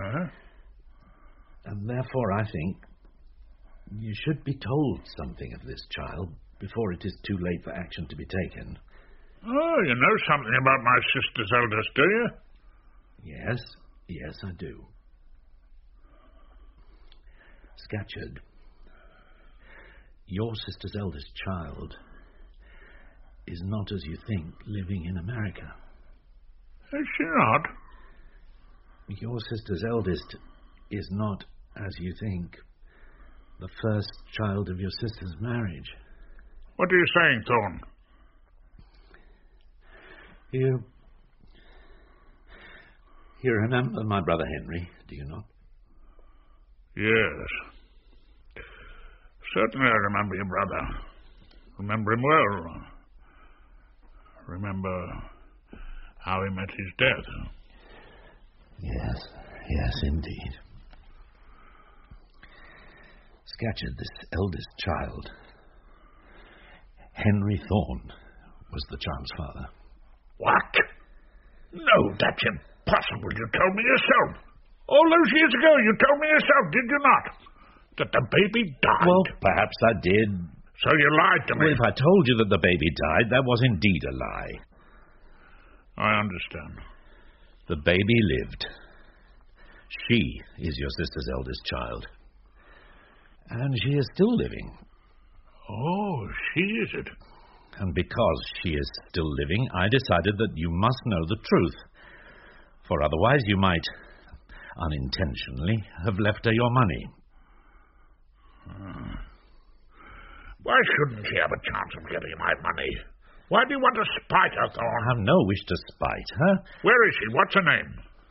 And therefore, I think, you should be told something of this child before it is too late for action to be taken. Oh, you know something about my sister's eldest, do you? Yes, I do. Scatcherd, your sister's eldest child is not, as you think, living in America. Is she not? Your sister's eldest is not, as you think, the first child of your sister's marriage. What are you saying, Thorne? You remember my brother Henry, do you not? Yes. Certainly I remember your brother. Remember him well. Remember how he met his death. Yes, indeed. Scatcherd, this eldest child, Henry Thorne, was the child's father. What? No, that's impossible. You told me yourself. All those years ago, you told me yourself, did you not? That the baby died. Well, perhaps I did. So you lied to me. Well, if I told you that the baby died, that was indeed a lie. I understand. The baby lived. She is your sister's eldest child. And she is still living. Oh, she is it. And because she is still living, I decided that you must know the truth. For otherwise you might, unintentionally, have left her your money. Why shouldn't she have a chance of getting my money? Why do you want to spite her, Thorne? I have no wish to spite her. Where is she? What's her name?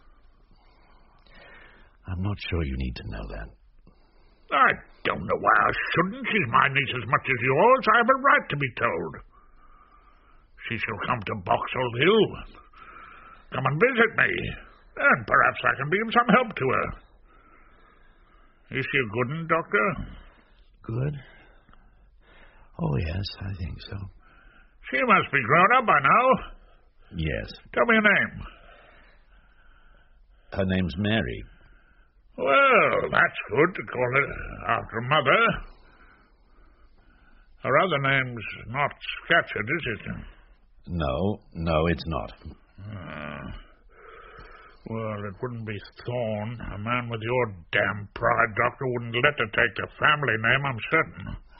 I'm not sure you need to know that. I don't know why I shouldn't. She's my niece as much as yours. I have a right to be told. She shall come to Boxall Hill. Come and visit me. And perhaps I can be of some help to her. Is she a good one, Doctor? Good? Oh, yes, I think so. She must be grown up by now. Yes. Tell me her name. Her name's Mary. Well, that's good to call her after a mother. Her other name's not Scatcherd, is it? No, it's not. Well, it wouldn't be Thorne. A man with your damn pride, Doctor, wouldn't let her take the family name, I'm certain.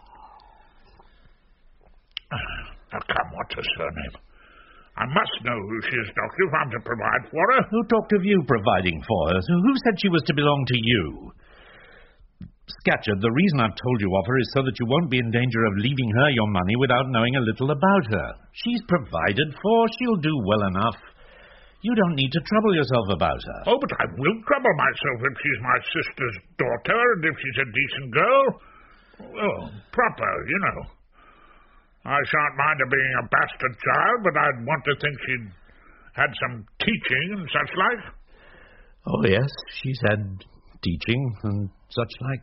Now, come, what's her surname? I must know who she is, Doctor, if I'm to provide for her. Who talked of you providing for her? Who said she was to belong to you? Scatcherd, the reason I've told you of her is so that you won't be in danger of leaving her your money without knowing a little about her. She's provided for. She'll do well enough. You don't need to trouble yourself about her. Oh, but I will trouble myself if she's my sister's daughter and if she's a decent girl. Well, proper, you know. I shan't mind her being a bastard child, but I'd want to think she'd had some teaching and such like. Oh, yes, she's had teaching and such like.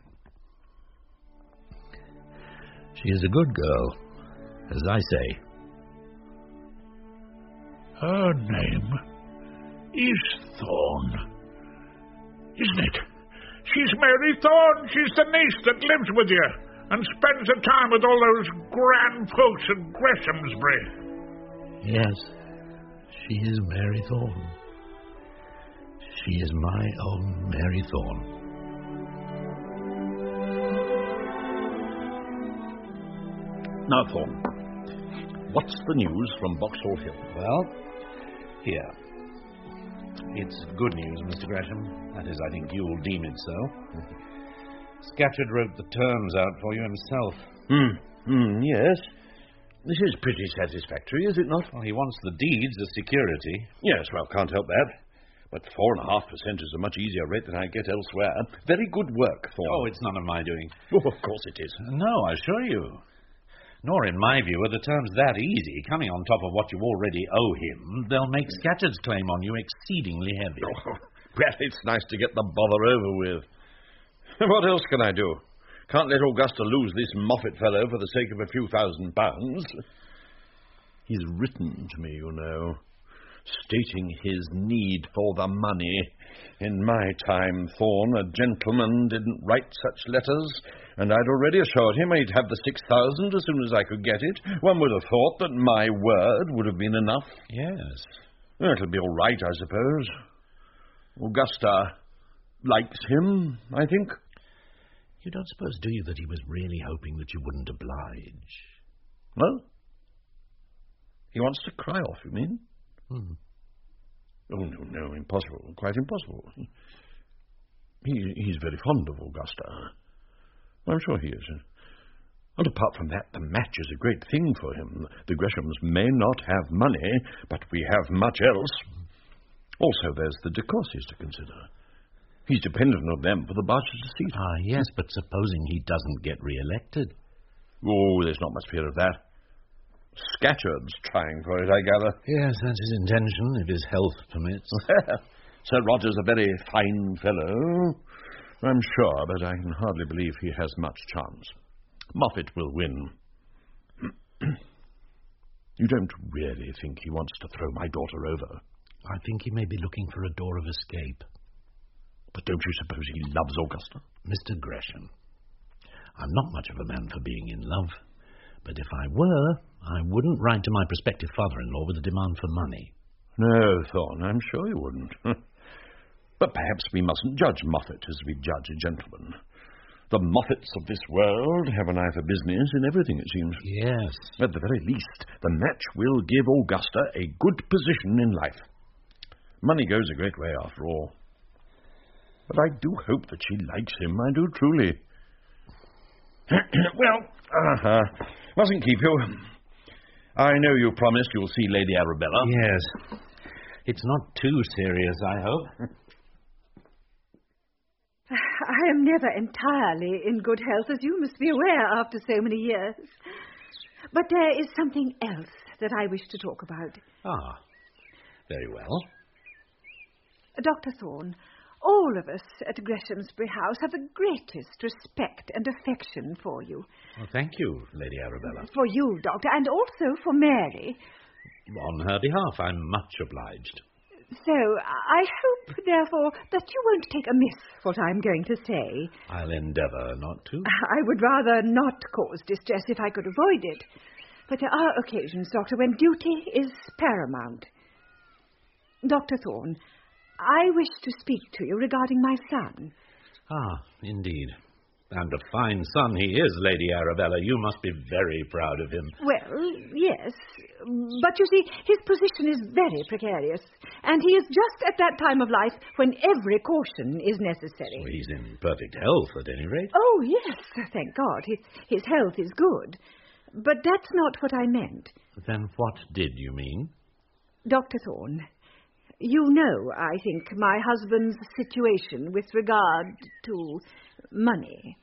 She is a good girl, as I say. Her name is Thorne, isn't it? She's Mary Thorne. She's the niece that lives with you and spends her time with all those grand folks at Greshamsbury. Yes, she is Mary Thorne. She is my own Mary Thorne. Now, Thorne, what's the news from Boxall Hill? Well, here. It's good news, Mr. Gresham. That is, I think you'll deem it so. Scatcherd wrote the terms out for you himself. Yes. This is pretty satisfactory, is it not? Well, he wants the deeds as security. Yes, well, can't help that. But 4.5% is a much easier rate than I get elsewhere. Very good work, Thorne. Oh, it's none of my doing. Oh, of course it is. No, I assure you. Nor, in my view, are the terms that easy. Coming on top of what you already owe him, they'll make Scatcherd's claim on you exceedingly heavy. Oh, well, it's nice to get the bother over with. What else can I do? Can't let Augusta lose this Moffat fellow for the sake of a few £1,000s. He's written to me, you know, stating his need for the money. In my time, Thorne, a gentleman, didn't write such letters, and I'd already assured him I'd have the 6,000 as soon as I could get it. One would have thought that my word would have been enough. Yes. Well, it'll be all right, I suppose. Augusta likes him, I think. You don't suppose, do you, that he was really hoping that you wouldn't oblige? Well, he wants to cry off, you mean? Oh, no, impossible, quite impossible. He's very fond of Augusta. I'm sure he is. And apart from that, the match is a great thing for him. The Greshams may not have money, but we have much else. Also, there's the de Courcys to consider. He's dependent on them for the Barchester seat. Ah, yes, but supposing he doesn't get re-elected? Oh, there's not much fear of that. Scatcherd's trying for it, I gather. Yes, that's his intention, if his health permits. Sir Roger's a very fine fellow, I'm sure, but I can hardly believe he has much chance. Moffat will win. You don't really think he wants to throw my daughter over? I think he may be looking for a door of escape. But don't you suppose he loves Augusta? Mr. Gresham, I'm not much of a man for being in love, but if I were, I wouldn't write to my prospective father-in-law with a demand for money. No, Thorne, I'm sure you wouldn't. But perhaps we mustn't judge Moffat as we judge a gentleman. The Moffats of this world have an eye for business in everything, it seems. Yes. At the very least, the match will give Augusta a good position in life. Money goes a great way, after all. But I do hope that she likes him, I do truly. Well, mustn't keep you. I know you promised you'll see Lady Arabella. Yes. It's not too serious, I hope. I am never entirely in good health, as you must be aware after so many years. But there is something else that I wish to talk about. Ah, very well. Dr. Thorne, all of us at Greshamsbury House have the greatest respect and affection for you. Well, thank you, Lady Arabella. For you, Doctor, and also for Mary. On her behalf, I'm much obliged. So, I hope, therefore, that you won't take amiss what I'm going to say. I'll endeavour not to. I would rather not cause distress if I could avoid it. But there are occasions, Doctor, when duty is paramount. Dr. Thorne, I wish to speak to you regarding my son. Ah, indeed. And a fine son he is, Lady Arabella. You must be very proud of him. Well, yes. But you see, his position is very precarious. And he is just at that time of life when every caution is necessary. So he's in perfect health, at any rate. Oh, yes, thank God. His health is good. But that's not what I meant. Then what did you mean? Dr. Thorne, you know, I think, my husband's situation with regard to money.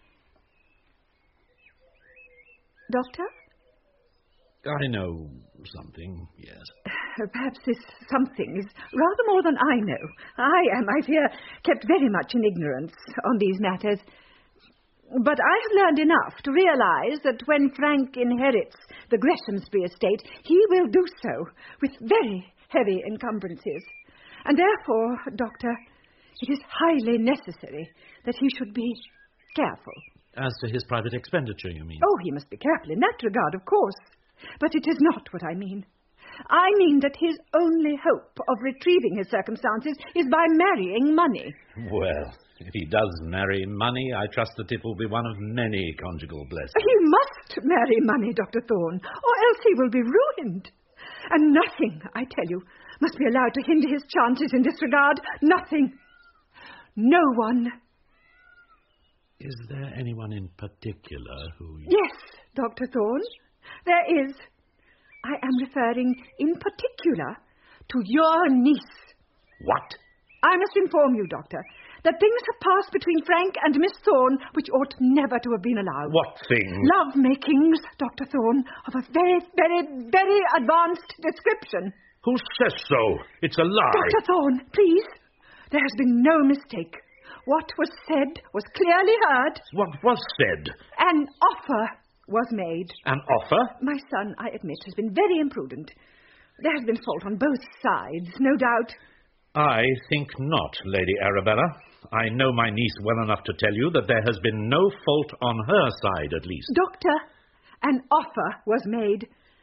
Doctor? I know something, yes. Perhaps this something is rather more than I know. I am, I fear, kept very much in ignorance on these matters. But I have learned enough to realize that when Frank inherits the Greshamsbury estate, he will do so with very heavy encumbrances. And therefore, Doctor, it is highly necessary that he should be careful. As to his private expenditure, you mean? Oh, he must be careful in that regard, of course. But it is not what I mean. I mean that his only hope of retrieving his circumstances is by marrying money. Well, if he does marry money, I trust that it will be one of many conjugal blessings. He must marry money, Dr. Thorne, or else he will be ruined. And nothing, I tell you, must be allowed to hinder his chances in this regard. Nothing. No one. Is there anyone in particular who... Yes, Dr. Thorne, there is. I am referring in particular to your niece. What? I must inform you, Doctor, that things have passed between Frank and Miss Thorne which ought never to have been allowed. What things? Love-makings, Dr. Thorne, of a very, very, very advanced description. Who says so? It's a lie. Dr. Thorne, please. There has been no mistake. What was said was clearly heard. What was said? An offer was made. An offer? My son, I admit, has been very imprudent. There has been fault on both sides, no doubt. I think not, Lady Arabella. I know my niece well enough to tell you that there has been no fault on her side, at least. Doctor, an offer was made.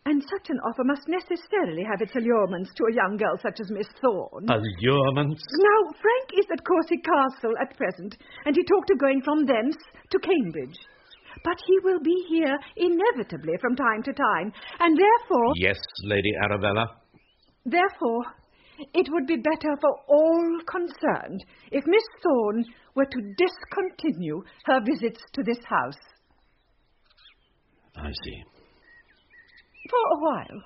And such an offer must necessarily have its allurements to a young girl such as Miss Thorne. Allurements? Now, Frank is at Courcy Castle at present, and he talked of going from thence to Cambridge. But he will be here inevitably from time to time, and therefore... Yes, Lady Arabella. Therefore, it would be better for all concerned if Miss Thorne were to discontinue her visits to this house. I see. For a while.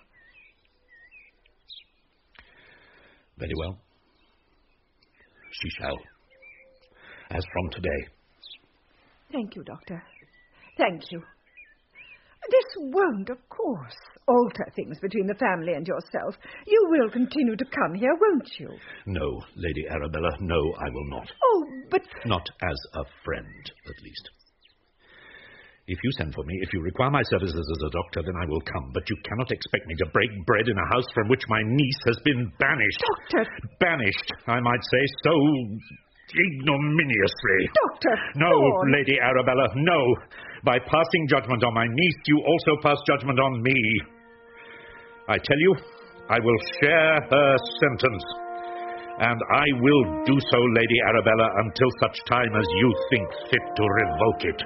Very well. She shall. As from today. Thank you, Doctor. Thank you. This won't, of course, alter things between the family and yourself. You will continue to come here, won't you? No, Lady Arabella, no, I will not. Oh, but... Not as a friend, at least. If you send for me, if you require my services as a doctor, then I will come. But you cannot expect me to break bread in a house from which my niece has been banished. Doctor! Banished, I might say, so ignominiously. Doctor! No, Thorne. Lady Arabella, no. By passing judgment on my niece, you also pass judgment on me. I tell you, I will share her sentence. And I will do so, Lady Arabella, until such time as you think fit to revoke it.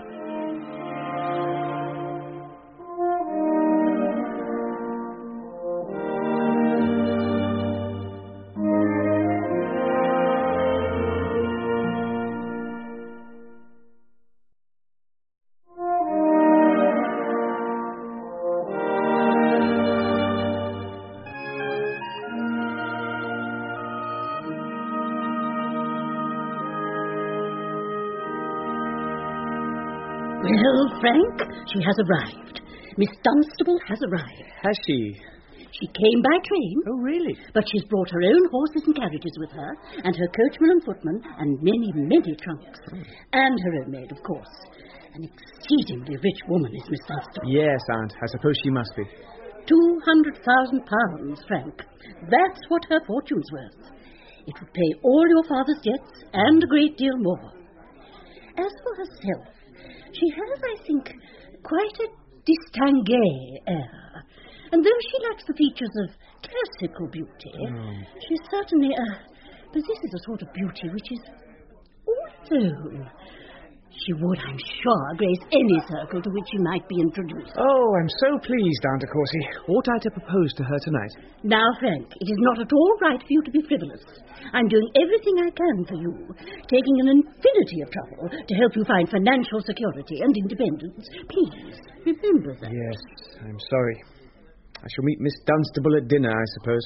Well, Frank, she has arrived. Miss Dunstable has arrived. Has she? She came by train. Oh, really? But she's brought her own horses and carriages with her, and her coachman and footman, and many, many trunks. And her own maid, of course. An exceedingly rich woman is Miss Dunstable. Yes, Aunt. I suppose she must be. £200,000, Frank. That's what her fortune's worth. It would pay all your father's debts and a great deal more. As for herself, she has, I think, quite a distinguée air. And though she lacks the features of classical beauty, she's certainly possesses a sort of beauty which is all its own. She would, I'm sure, grace any circle to which she might be introduced. Oh, I'm so pleased, Aunt de Courcy. Ought I to propose to her tonight? Now, Frank, it is not at all right for you to be frivolous. I'm doing everything I can for you, taking an infinity of trouble to help you find financial security and independence. Please, remember that. Yes, I'm sorry. I shall meet Miss Dunstable at dinner, I suppose.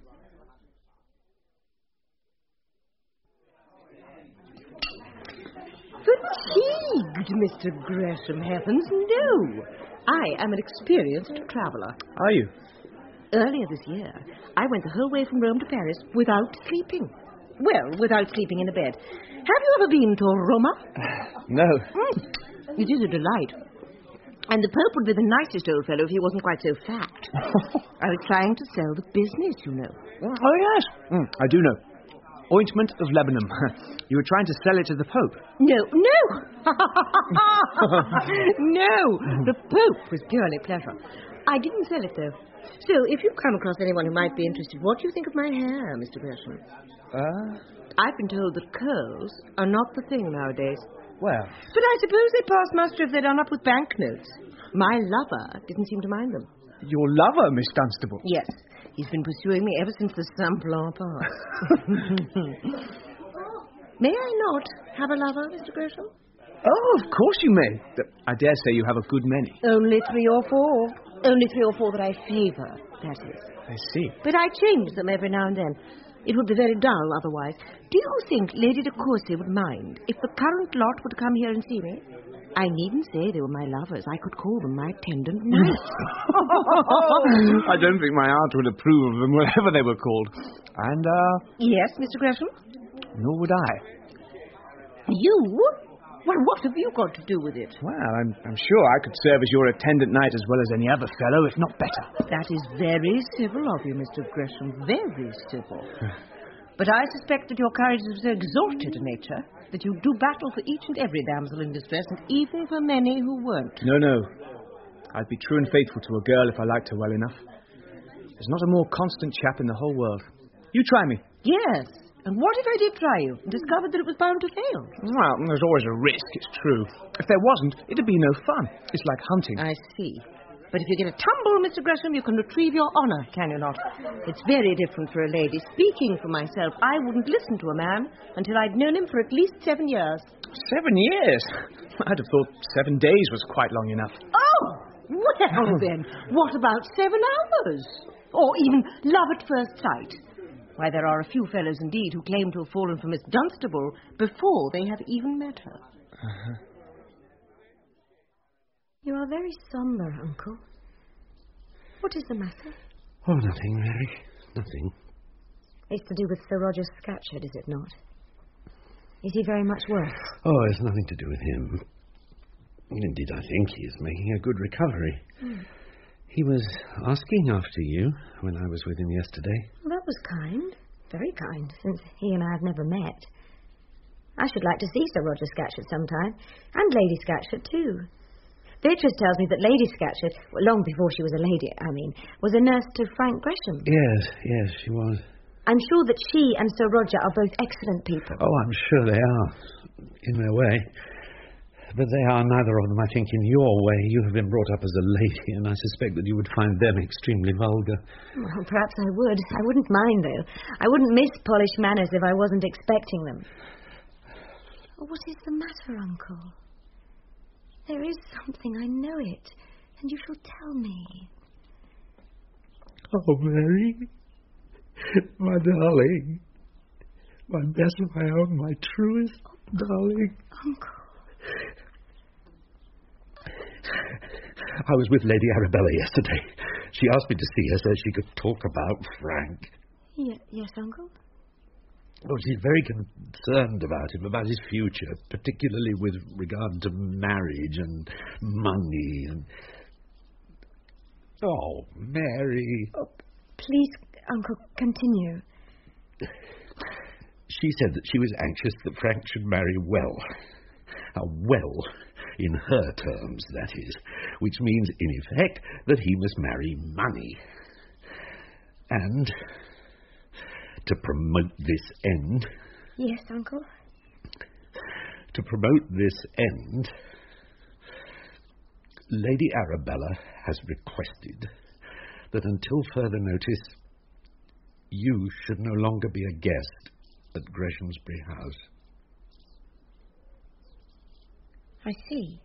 Fatigued, Mr. Gresham, heavens, no. I am an experienced traveller. Are you? Earlier this year, I went the whole way from Rome to Paris without sleeping. Well, without sleeping in a bed. Have you ever been to Roma? No. It is a delight. And the Pope would be the nicest old fellow if he wasn't quite so fat. I was trying to sell the business, you know. Oh, yes. I do know. Ointment of Lebanon. You were trying to sell it to the Pope. No. No, the Pope was purely pleasure. I didn't sell it, though. So, if you come across anyone who might be interested, what do you think of my hair, Mr. Gresham? I've been told that curls are not the thing nowadays. Well... But I suppose they pass muster if they're done up with banknotes. My lover didn't seem to mind them. Your lover, Miss Dunstable? Yes. He's been pursuing me ever since the Saint-Blanc pass. May I not have a lover, Mr. Gresham? Oh, of course you may. I dare say you have a good many. Only 3 or 4. Only 3 or 4 that I favour, that is. I see. But I change them every now and then. It would be very dull otherwise. Do you think Lady de Courcy would mind if the current lot were to come here and see me? I needn't say they were my lovers. I could call them my attendant knights. I don't think my aunt would approve of them, whatever they were called. And, Yes, Mr. Gresham? Nor would I. You? Well, what have you got to do with it? Well, I'm sure I could serve as your attendant knight as well as any other fellow, if not better. That is very civil of you, Mr. Gresham. Very civil. But I suspect that your courage is of so exalted a nature that you do battle for each and every damsel in distress, and even for many who weren't. No. I'd be true and faithful to a girl if I liked her well enough. There's not a more constant chap in the whole world. You try me. Yes. And what if I did try you and discovered that it was bound to fail? Well, there's always a risk, it's true. If there wasn't, it'd be no fun. It's like hunting. I see. But if you get a tumble, Mr. Gresham, you can retrieve your honour, can you not? It's very different for a lady. Speaking for myself, I wouldn't listen to a man until I'd known him for at least 7 years. 7 years? I'd have thought 7 days was quite long enough. Oh! Well, then, what about 7 hours? Or even love at first sight? Why, there are a few fellows indeed who claim to have fallen for Miss Dunstable before they have even met her. Uh-huh. You are very sombre, Uncle. What is the matter? Oh, nothing, Mary. Nothing. It's to do with Sir Roger Scatcherd, is it not? Is he very much worse? Oh, it's nothing to do with him. Indeed, I think he is making a good recovery. He was asking after you when I was with him yesterday. Well, that was kind. Very kind, since he and I have never met. I should like to see Sir Roger Scatcherd sometime. And Lady Scatcherd, too. Beatrice tells me that Lady Scatcherd, long before she was a lady, was a nurse to Frank Gresham. Yes, she was. I'm sure that she and Sir Roger are both excellent people. Oh, I'm sure they are, in their way. But they are neither of them, I think, in your way. You have been brought up as a lady, and I suspect that you would find them extremely vulgar. Well, perhaps I would. I wouldn't mind, though. I wouldn't miss polished manners if I wasn't expecting them. What is the matter, Uncle? There is something, I know it, and you shall tell me. Oh, Mary, my darling, my best, my own, my truest darling. Uncle. I was with Lady Arabella yesterday. She asked me to see her so she could talk about Frank. Yes, Uncle? Oh, she's very concerned about him, about his future, particularly with regard to marriage and money and... Oh, Mary. Oh, please, Uncle, continue. She said that she was anxious that Frank should marry well. Well, in her terms, that is, which means, in effect, that he must marry money. And to promote this end... Yes, Uncle? To promote this end, Lady Arabella has requested that until further notice, you should no longer be a guest at Greshamsbury House. I see.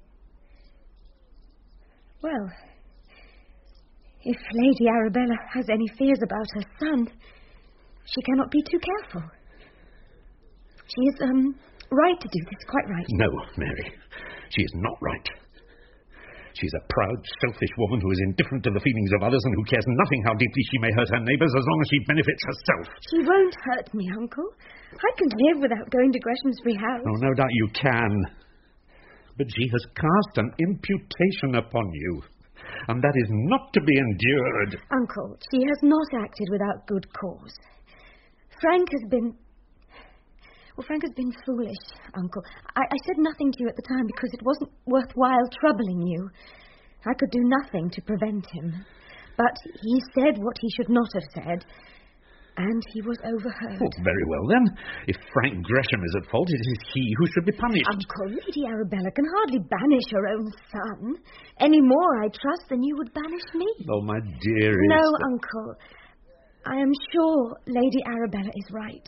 Well, if Lady Arabella has any fears about her son, she cannot be too careful. She is, right to do this, quite right. No, Mary, she is not right. She's a proud, selfish woman who is indifferent to the feelings of others and who cares nothing how deeply she may hurt her neighbours as long as she benefits herself. She won't hurt me, Uncle. I can live without going to Greshamsbury House. Oh, no doubt you can. But she has cast an imputation upon you, and that is not to be endured. Uncle, she has not acted without good cause. Frank has been foolish, Uncle. I said nothing to you at the time because it wasn't worthwhile troubling you. I could do nothing to prevent him. But he said what he should not have said, and he was overheard. Oh, very well, then. If Frank Gresham is at fault, it is he who should be punished. Uncle, Lady Arabella can hardly banish her own son. Any more, I trust, than you would banish me. Oh, my dearest. No, Uncle. I am sure Lady Arabella is right.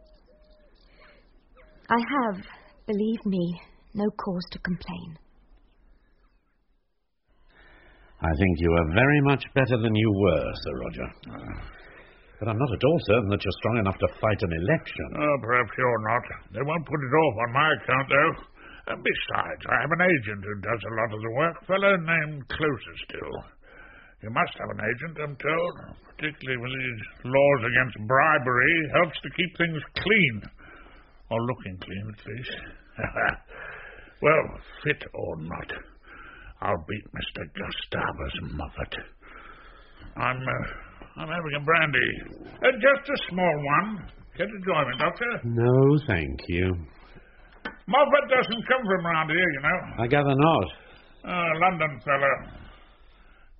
I have, believe me, no cause to complain. I think you are very much better than you were, Sir Roger. But I'm not at all certain that you're strong enough to fight an election. Oh, perhaps you're not. They won't put it off on my account, though. And besides, I have an agent who does a lot of the work, a fellow named Closerstill. You must have an agent, I'm told, particularly with these laws against bribery. Helps to keep things clean. Or looking clean, at least. Well, fit or not, I'll beat Mr. Gustavus Moffat. I'm having a brandy. Just a small one. Care to join me, Doctor? No, thank you. Moffat doesn't come from round here, you know. I gather not. A London fellow.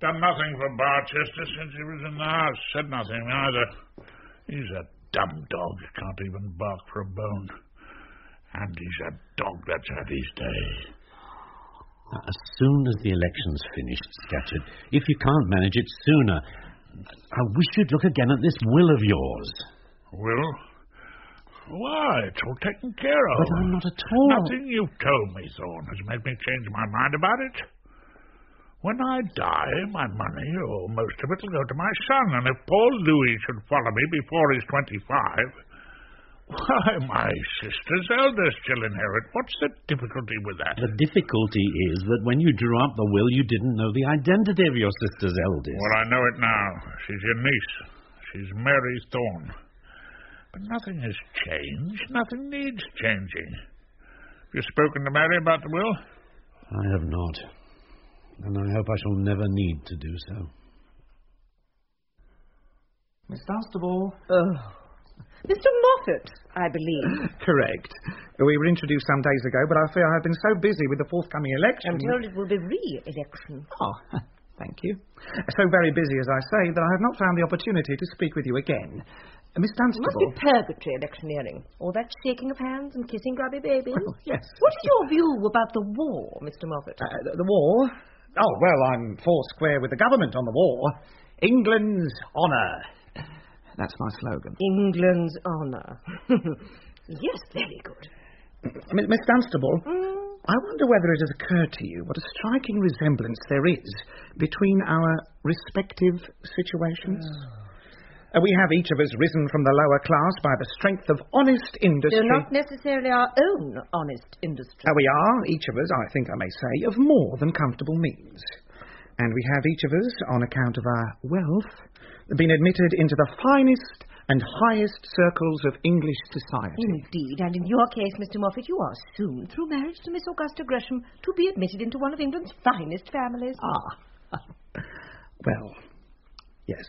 Done nothing for Barchester since he was in the house. Said nothing either. He's a dumb dog. Can't even bark for a bone. And he's a dog that's had his day. As soon as the election's finished, Scatcherd, if you can't manage it sooner, I wish you'd look again at this will of yours. Will? Why, it's all taken care of. But I'm not at all... Nothing you've told me, Thorne, has made me change my mind about it. When I die, my money, or most of it, will go to my son, and if Paul Louis should follow me before he's 25, why, my sister's eldest shall inherit. What's the difficulty with that? The difficulty is that when you drew up the will, you didn't know the identity of your sister's eldest. Well, I know it now. She's your niece. She's Mary Thorne. But nothing has changed. Nothing needs changing. Have you spoken to Mary about the will? I have not. And I hope I shall never need to do so. Miss Dunstable. Oh. Mr. Moffat, I believe. Correct. We were introduced some days ago, but I fear I have been so busy with the forthcoming election... I'm told it will be re-election. Oh, thank you. So very busy, as I say, that I have not found the opportunity to speak with you again. Miss Dunstable... It must be purgatory electioneering. All that shaking of hands and kissing grubby babies. Oh, yes. What is your view about the war, Mr. Moffat? The war? Oh, well, I'm four square with the government on the war. England's honour. That's my slogan. England's honour. Yes, very good. Miss Dunstable, I wonder whether it has occurred to you what a striking resemblance there is between our respective situations. We have each of us risen from the lower class by the strength of honest industry. They're not necessarily our own honest industry. We are, each of us, I think I may say, of more than comfortable means. And we have each of us, on account of our wealth, been admitted into the finest and highest circles of English society. Indeed, and in your case, Mr. Moffat, you are soon, through marriage to Miss Augusta Gresham, to be admitted into one of England's finest families. Well, yes.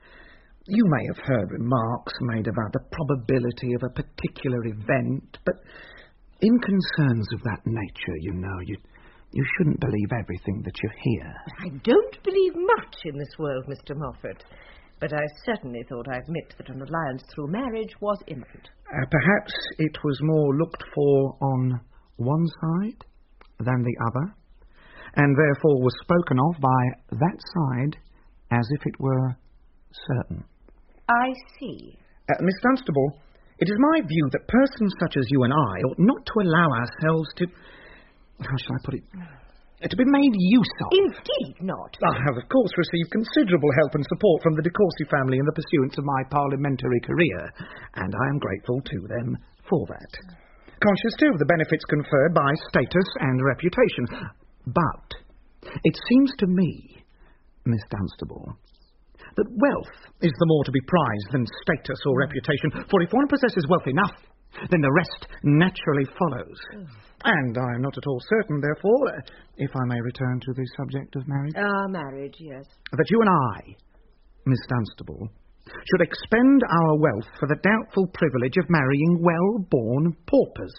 You may have heard remarks made about the probability of a particular event, but in concerns of that nature, you know, you shouldn't believe everything that you hear. I don't believe much in this world, Mr. Moffat, but I certainly thought I'd admit that an alliance through marriage was imminent. Perhaps it was more looked for on one side than the other, and therefore was spoken of by that side as if it were certain. I see. Miss Dunstable, it is my view that persons such as you and I ought not to allow ourselves to... How shall I put it? To be made use of. Indeed not. I have, of course, received considerable help and support from the De Courcy family in the pursuance of my parliamentary career, and I am grateful to them for that. Conscious, too, of the benefits conferred by status and reputation. But it seems to me, Miss Dunstable, that wealth is the more to be prized than status or reputation, for if one possesses wealth enough, then the rest naturally follows. And I am not at all certain, therefore, if I may return to the subject of marriage... marriage, yes. That you and I, Miss Dunstable, should expend our wealth for the doubtful privilege of marrying well-born paupers.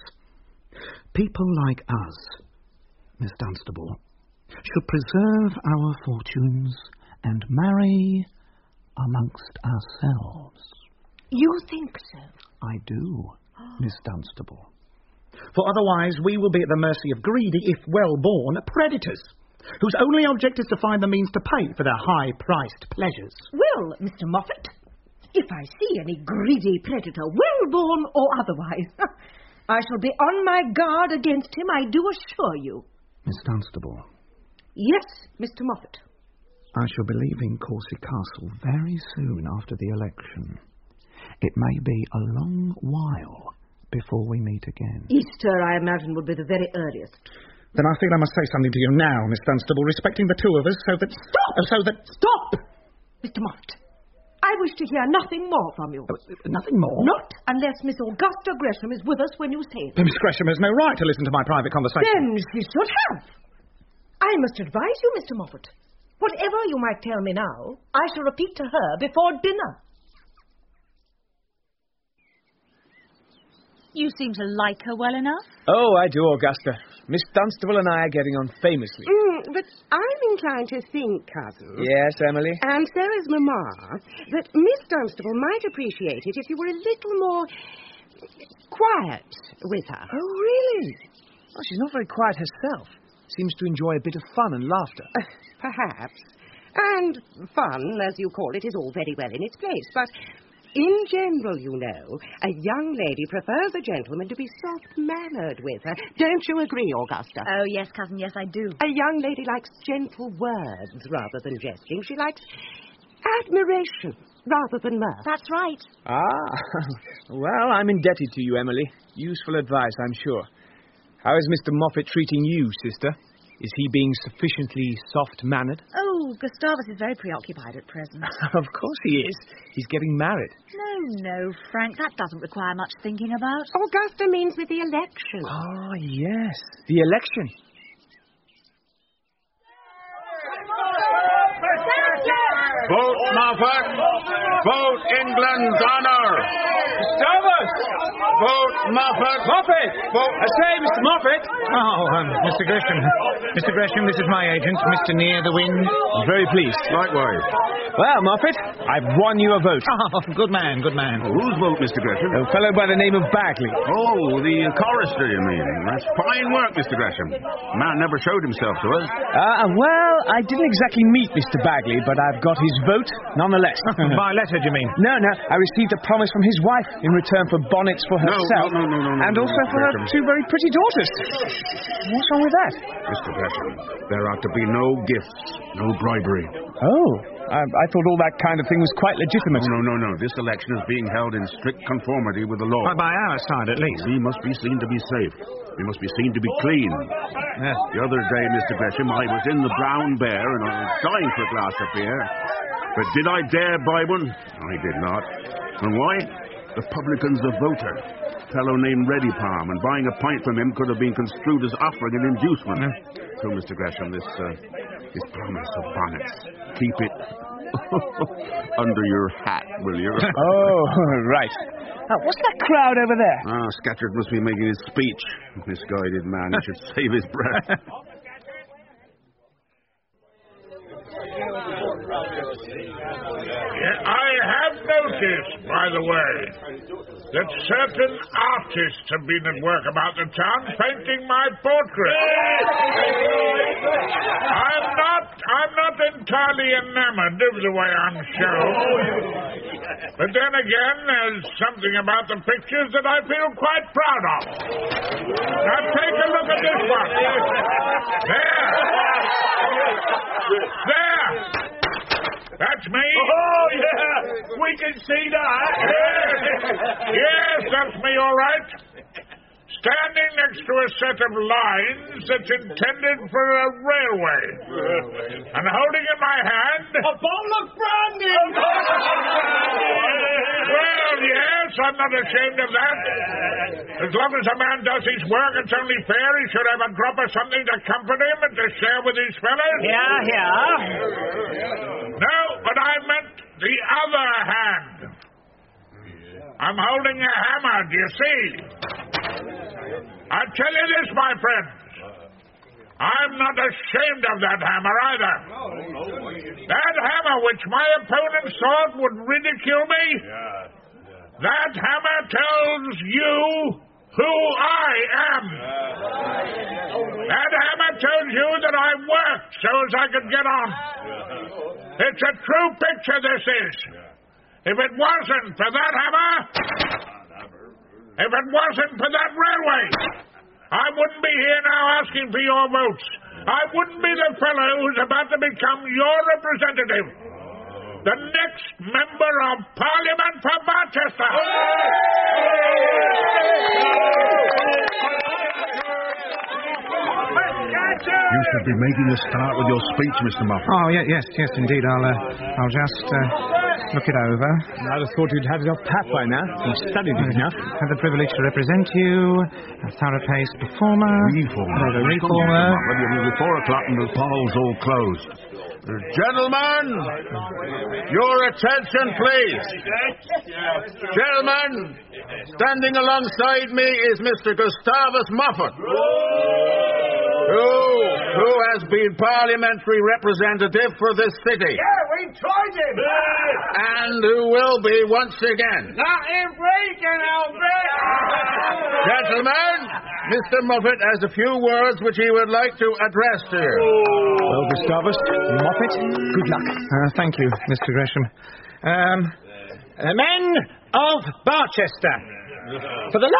People like us, Miss Dunstable, should preserve our fortunes and marry amongst ourselves. You think so? I do, Miss Dunstable. For otherwise we will be at the mercy of greedy, if well-born, predators, whose only object is to find the means to pay for their high-priced pleasures. Well, Mr. Moffat, if I see any greedy predator, well-born or otherwise, I shall be on my guard against him, I do assure you. Miss Dunstable. Yes, Mr. Moffat. I shall be leaving Courcy Castle very soon after the election. It may be a long while before we meet again. Easter, I imagine, would be the very earliest. Then I feel I must say something to you now, Miss Dunstable, respecting the two of us, so that... Stop! Mr. Moffat, I wish to hear nothing more from you. Nothing more? Not unless Miss Augusta Gresham is with us when you say it. Miss Gresham has no right to listen to my private conversation. Then she should have. I must advise you, Mr. Moffat. Whatever you might tell me now, I shall repeat to her before dinner. You seem to like her well enough. Oh, I do, Augusta. Miss Dunstable and I are getting on famously. But I'm inclined to think, cousin... Yes, Emily? And so is Mamma, that Miss Dunstable might appreciate it if you were a little more... quiet with her. Oh, really? Well, she's not very quiet herself. Seems to enjoy a bit of fun and laughter. Perhaps. And fun, as you call it, is all very well in its place, but... in general, you know, a young lady prefers a gentleman to be soft-mannered with her. Don't you agree, Augusta? Oh, yes, cousin, yes, I do. A young lady likes gentle words rather than jesting. She likes admiration rather than mirth. That's right. Well, I'm indebted to you, Emily. Useful advice, I'm sure. How is Mr. Moffat treating you, sister? Is he being sufficiently soft-mannered? Oh, Gustavus is very preoccupied at present. Of course he is. He's getting married. No, Frank, that doesn't require much thinking about. Augusta means with the election. Oh, yes, the election. Vote Moffat! Vote England's honour! Gustavus! Vote Moffat! Moffat! Vote... I say, Mr. Moffat! Oh, Mr. Gresham. Mr. Gresham, this is my agent, Mr. Near the Wind. I'm very pleased. Likewise. Well, Moffat, I've won you a vote. Oh, good man, good man. Whose vote, Mr. Gresham? A fellow by the name of Bagley. Oh, the chorister, you mean. That's fine work, Mr. Gresham. Man never showed himself to us. Well, I didn't exactly meet Mr. Bagley, but I've got his vote nonetheless. By letter, do you mean? No. I received a promise from his wife in return for bonnets for herself. No, and also for her two very pretty daughters. What's wrong with that? Mr. Gresham, there are to be no gifts, no bribery. Oh, I thought all that kind of thing was quite legitimate. No. This election is being held in strict conformity with the law. By our side, at least. We must be seen to be safe. We must be seen to be clean. Yes. The other day, Mr. Gresham, I was in the Brown Bear and I was dying for a glass of beer. But did I dare buy one? I did not. And why? The publican's a voter. A fellow named Ready Palm, and buying a pint from him could have been construed as offering an inducement. So, Mr. Gresham, this promise of bonnets, keep it under your hat, will you? Oh, right. What's that crowd over there? Scatcherd must be making his speech. Misguided man, he should save his breath. I have noticed, by the way, that certain artists have been at work about the town painting my portrait. I'm not entirely enamored of the way I'm shown. But then again, there's something about the pictures that I feel quite proud of. Now take a look at this one. There! That's me. Oh, yeah. We can see that. Yes, that's me, all right. Standing next to a set of lines that's intended for a railway. And holding in my hand... a bottle of brandy! Well, yes, I'm not ashamed of that. As long as a man does his work, it's only fair he should have a drop of something to comfort him and to share with his fellows. Yeah. No, but I meant the other hand. I'm holding a hammer, do you see? I tell you this, my friends. I'm not ashamed of that hammer either. That hammer which my opponents thought would ridicule me, that hammer tells you who I am. That hammer tells you that I worked so as I could get on. It's a true picture, this is. If it wasn't for that hammer, if it wasn't for that railway, I wouldn't be here now asking for your votes. I wouldn't be the fellow who's about to become your representative. The next member of Parliament for Barchester. You should be making a start with your speech, Mr. Moffat. Oh, yes, indeed. I'll just look it over. I'd have thought you'd have it off pat by now. You've studied it enough. Have the privilege to represent you, a thorough-paced performer. Reformer. Reformer. Before 4 o'clock and the polls all closed. Gentlemen, your attention, please. Gentlemen, standing alongside me is Mr. Gustavus Moffat, who who has been parliamentary representative for this city. Yeah, we tried him. And who will be once again. Not in Reagan, Albert. Gentlemen, Mr. Moffat has a few words which he would like to address to you. Well, Gustavus, Moffat, good luck. Thank you, Mr. Gresham. Men of Barchester, for the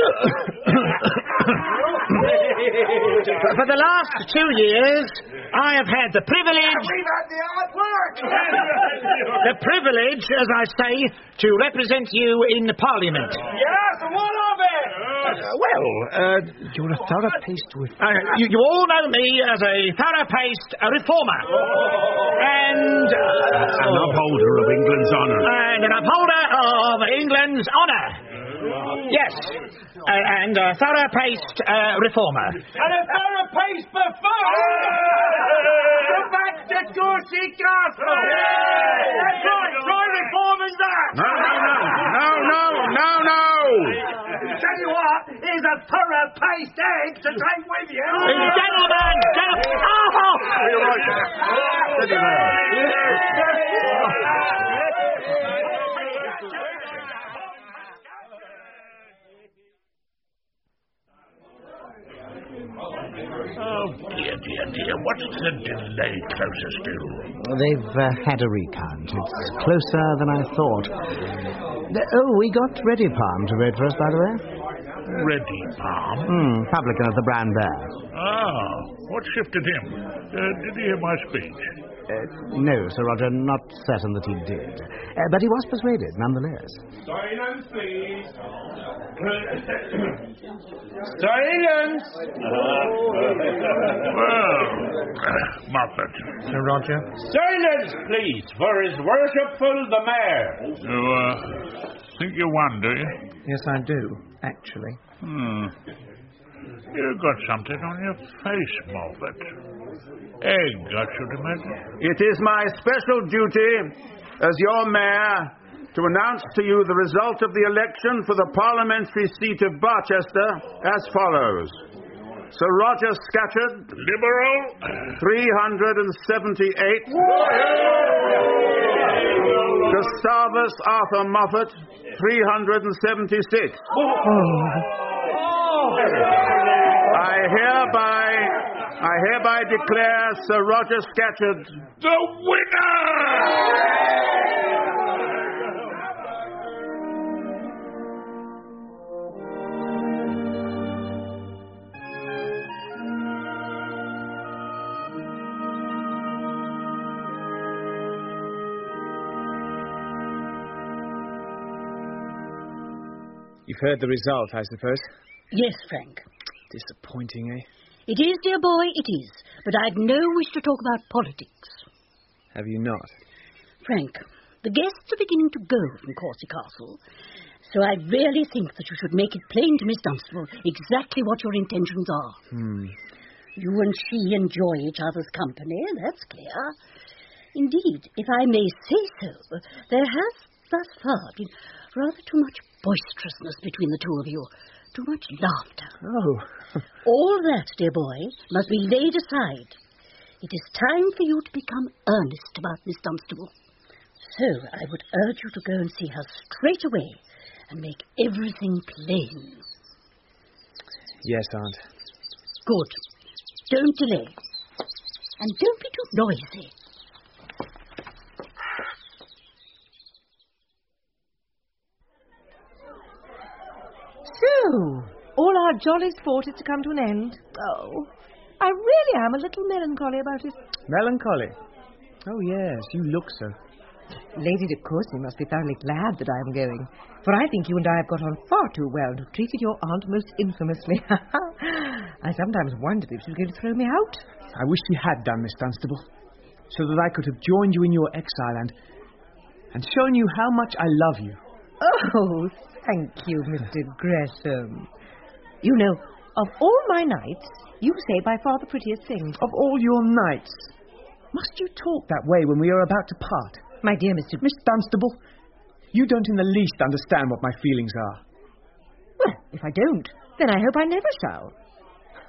last 2 years, I have had the privilege... We've had the hard work. The privilege, as I say, to represent you in the Parliament. Yes, what of it? You're a thorough-paced... you all know me as a thorough-paced reformer. And... an upholder of England's honour. And an upholder of England's honour. Yes. And a thorough-paced reformer. And a thorough-paced buffoon. Go back to Dorsey Castle. That's right, try reforming that. No. Tell you what, here's a thorough-paced egg to take with you. Gentlemen! Oh! You're right. Steady there. Oh, dear. What's the delay closest to? They've had a recount. It's closer than I thought. We got Reddy Palm to vote for us, by the way. Reddy Palm? Publican of the Brown Bear. Ah, what shifted him? Did he hear my speech? No, Sir Roger, not certain that he did. But he was persuaded, nonetheless. Silence, please. Silence! Moffat. Sir Roger? Silence, please, for his worshipful the mayor. You think you won, do you? Yes, I do, actually. You've got something on your face, Moffat. Egg, I should imagine. It is my special duty as your mayor to announce to you the result of the election for the parliamentary seat of Barchester as follows. Sir Roger Scatcherd, Liberal, 378. Gustavus Arthur Moffat, 376. I hereby declare Sir Roger Scatcherd the winner! You've heard the result, I suppose? Yes, Frank. Disappointing, eh? It is, dear boy, it is. But I'd no wish to talk about politics. Have you not? Frank, the guests are beginning to go from Courcy Castle, so I really think that you should make it plain to Miss Dunstable exactly what your intentions are. You and she enjoy each other's company, that's clear. Indeed, if I may say so, there has thus far been rather too much boisterousness between the two of you. Too much laughter. All that, dear boy, must be laid aside. It is time for you to become earnest about Miss Dunstable. So I would urge you to go and see her straight away and make everything plain. Yes, Aunt. Good. Don't delay. And don't be too noisy. So, all our jolly sport is to come to an end. Oh, I really am a little melancholy about it. Melancholy? Oh, yes, you look so. Lady de Courcy must be thoroughly glad that I am going, for I think you and I have got on far too well and have treated your aunt most infamously. I sometimes wondered if she was going to throw me out. I wish she had done, Miss Dunstable, so that I could have joined you in your exile and shown you how much I love you. Oh, thank you, Mr. Gresham. You know, of all my nights, you say by far the prettiest thing. Of all your nights? Must you talk that way when we are about to part? My dear Miss Dunstable, you don't in the least understand what my feelings are. Well, if I don't, then I hope I never shall.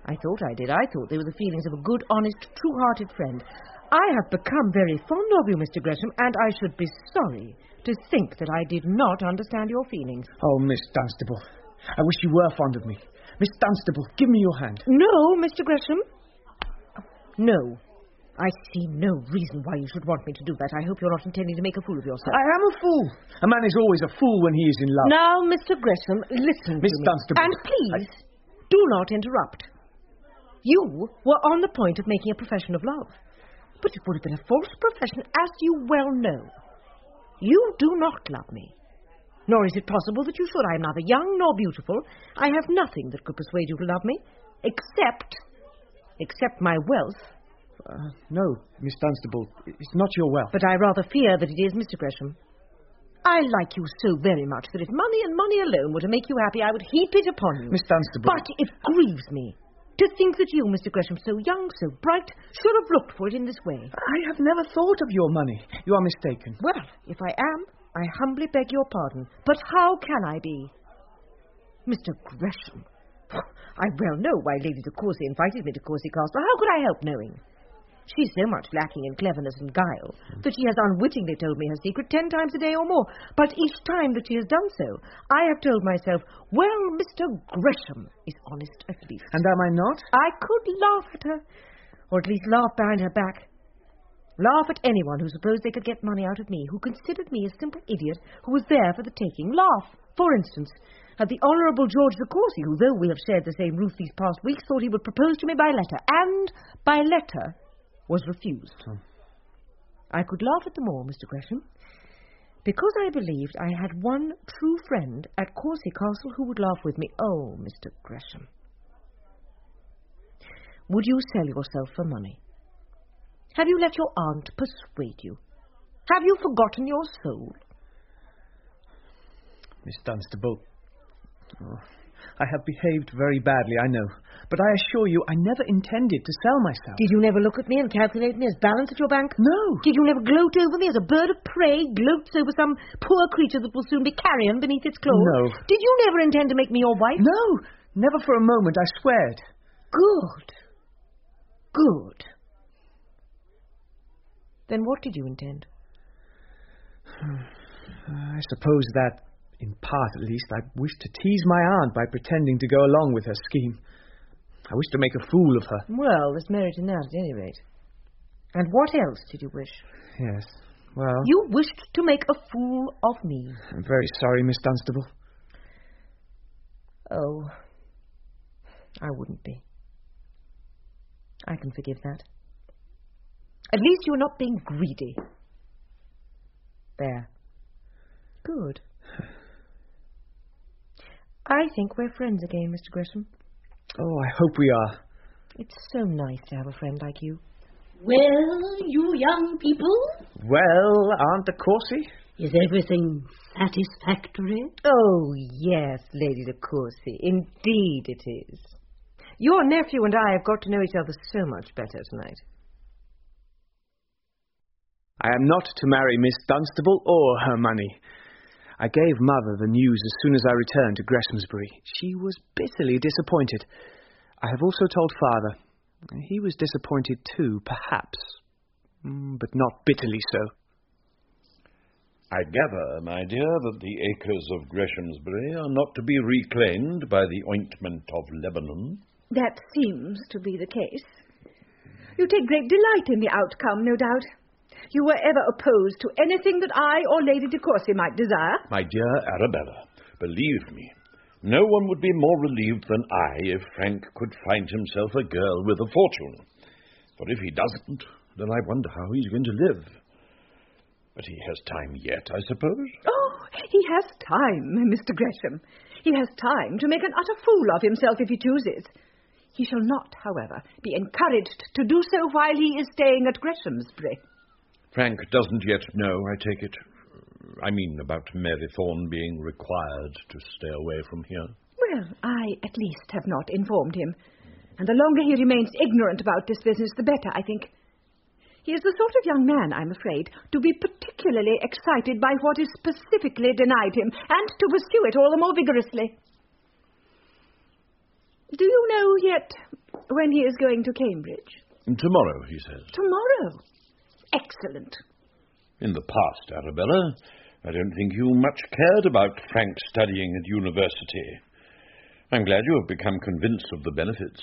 I thought I did. I thought they were the feelings of a good, honest, true-hearted friend. I have become very fond of you, Mr. Gresham, and I should be sorry to think that I did not understand your feelings. Oh, Miss Dunstable, I wish you were fond of me. Miss Dunstable, give me your hand. No, Mr. Gresham. No. I see no reason why you should want me to do that. I hope you're not intending to make a fool of yourself. I am a fool. A man is always a fool when he is in love. Now, Mr. Gresham, listen Miss to me. Dunstable. And please, do not interrupt. You were on the point of making a profession of love. But it would have been a false profession, as you well know. You do not love me. Nor is it possible that you should. I am neither young nor beautiful. I have nothing that could persuade you to love me, except my wealth. No, Miss Dunstable, it's not your wealth. But I rather fear that it is, Mr. Gresham. I like you so very much that if money and money alone were to make you happy, I would heap it upon you. Miss Dunstable. But it grieves me to think that you, Mr. Gresham, so young, so bright, should have looked for it in this way. I have never thought of your money. You are mistaken. Well, if I am, I humbly beg your pardon. But how can I be? Mr. Gresham, I well know why Lady de Courcy invited me to Courcy Castle. How could I help knowing? She's so much lacking in cleverness and guile that she has unwittingly told me her secret 10 times a day or more. But each time that she has done so, I have told myself, well, Mr. Gresham is honest at least. And am I not? I could laugh at her, or at least laugh behind her back. Laugh at anyone who supposed they could get money out of me, who considered me a simple idiot who was there for the taking. Laugh, for instance, at the Honourable George de Courcy, who, though we have shared the same roof these past weeks, thought he would propose to me by letter, and by letter was refused. I could laugh at them all, Mr. Gresham, because I believed I had one true friend at Courcy Castle who would laugh with me. Oh, Mr. Gresham, would you sell yourself for money? Have you let your aunt persuade you? Have you forgotten your soul? Miss Dunstable, I have behaved very badly, I know. But I assure you, I never intended to sell myself. Did you never look at me and calculate me as balance at your bank? No. Did you never gloat over me as a bird of prey gloats over some poor creature that will soon be carrion beneath its claws? No. Did you never intend to make me your wife? No, never for a moment, I swear it. Good. Good. Then what did you intend? I suppose that, in part at least, I wished to tease my aunt by pretending to go along with her scheme. I wished to make a fool of her. Well, there's merit in that, at any rate. And what else did you wish? Yes, well... You wished to make a fool of me. I'm very sorry, Miss Dunstable. Oh, I wouldn't be. I can forgive that. At least you're not being greedy. There. Good. I think we're friends again, Mr. Gresham. Oh, I hope we are. It's so nice to have a friend like you. Well, you young people? Well, Aunt de Courcy? Is everything satisfactory? Oh, yes, Lady de Courcy. Indeed it is. Your nephew and I have got to know each other so much better tonight. I am not to marry Miss Dunstable or her money. I gave Mother the news as soon as I returned to Greshamsbury. She was bitterly disappointed. I have also told Father. He was disappointed too, perhaps, but not bitterly so. I gather, my dear, that the acres of Greshamsbury are not to be reclaimed by the ointment of Lebanon. That seems to be the case. You take great delight in the outcome, no doubt. You were ever opposed to anything that I or Lady de Courcy might desire? My dear Arabella, believe me, no one would be more relieved than I if Frank could find himself a girl with a fortune. For if he doesn't, then I wonder how he's going to live. But he has time yet, I suppose? Oh, he has time, Mr. Gresham. He has time to make an utter fool of himself if he chooses. He shall not, however, be encouraged to do so while he is staying at Greshamsbury. Frank doesn't yet know, I take it. I mean, about Mary Thorne being required to stay away from here. Well, I at least have not informed him. And the longer he remains ignorant about this business, the better, I think. He is the sort of young man, I'm afraid, to be particularly excited by what is specifically denied him, and to pursue it all the more vigorously. Do you know yet when he is going to Cambridge? Tomorrow, he says. Tomorrow? Excellent. In the past, Arabella, I don't think you much cared about Frank studying at university. I'm glad you have become convinced of the benefits.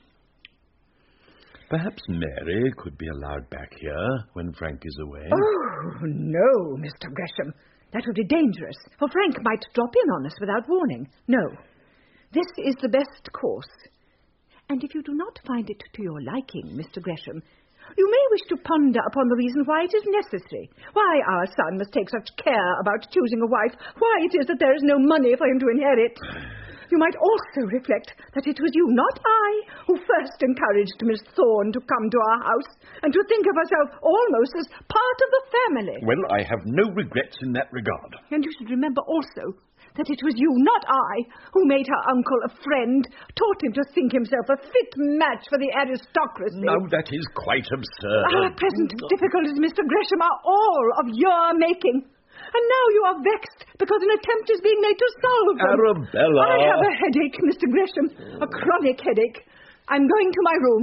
Perhaps Mary could be allowed back here when Frank is away. Oh, no, Mr. Gresham. That would be dangerous, for Frank might drop in on us without warning. No, this is the best course. And if you do not find it to your liking, Mr. Gresham, you may wish to ponder upon the reason why it is necessary, why our son must take such care about choosing a wife, why it is that there is no money for him to inherit. You might also reflect that it was you, not I, who first encouraged Miss Thorne to come to our house and to think of herself almost as part of the family. Well, I have no regrets in that regard. And you should remember also that it was you, not I, who made her uncle a friend, taught him to think himself a fit match for the aristocracy. No, that is quite absurd. Our present difficulties, Mr. Gresham, are all of your making. And now you are vexed because an attempt is being made to solve them. Arabella! I have a headache, Mr. Gresham, a chronic headache. I'm going to my room.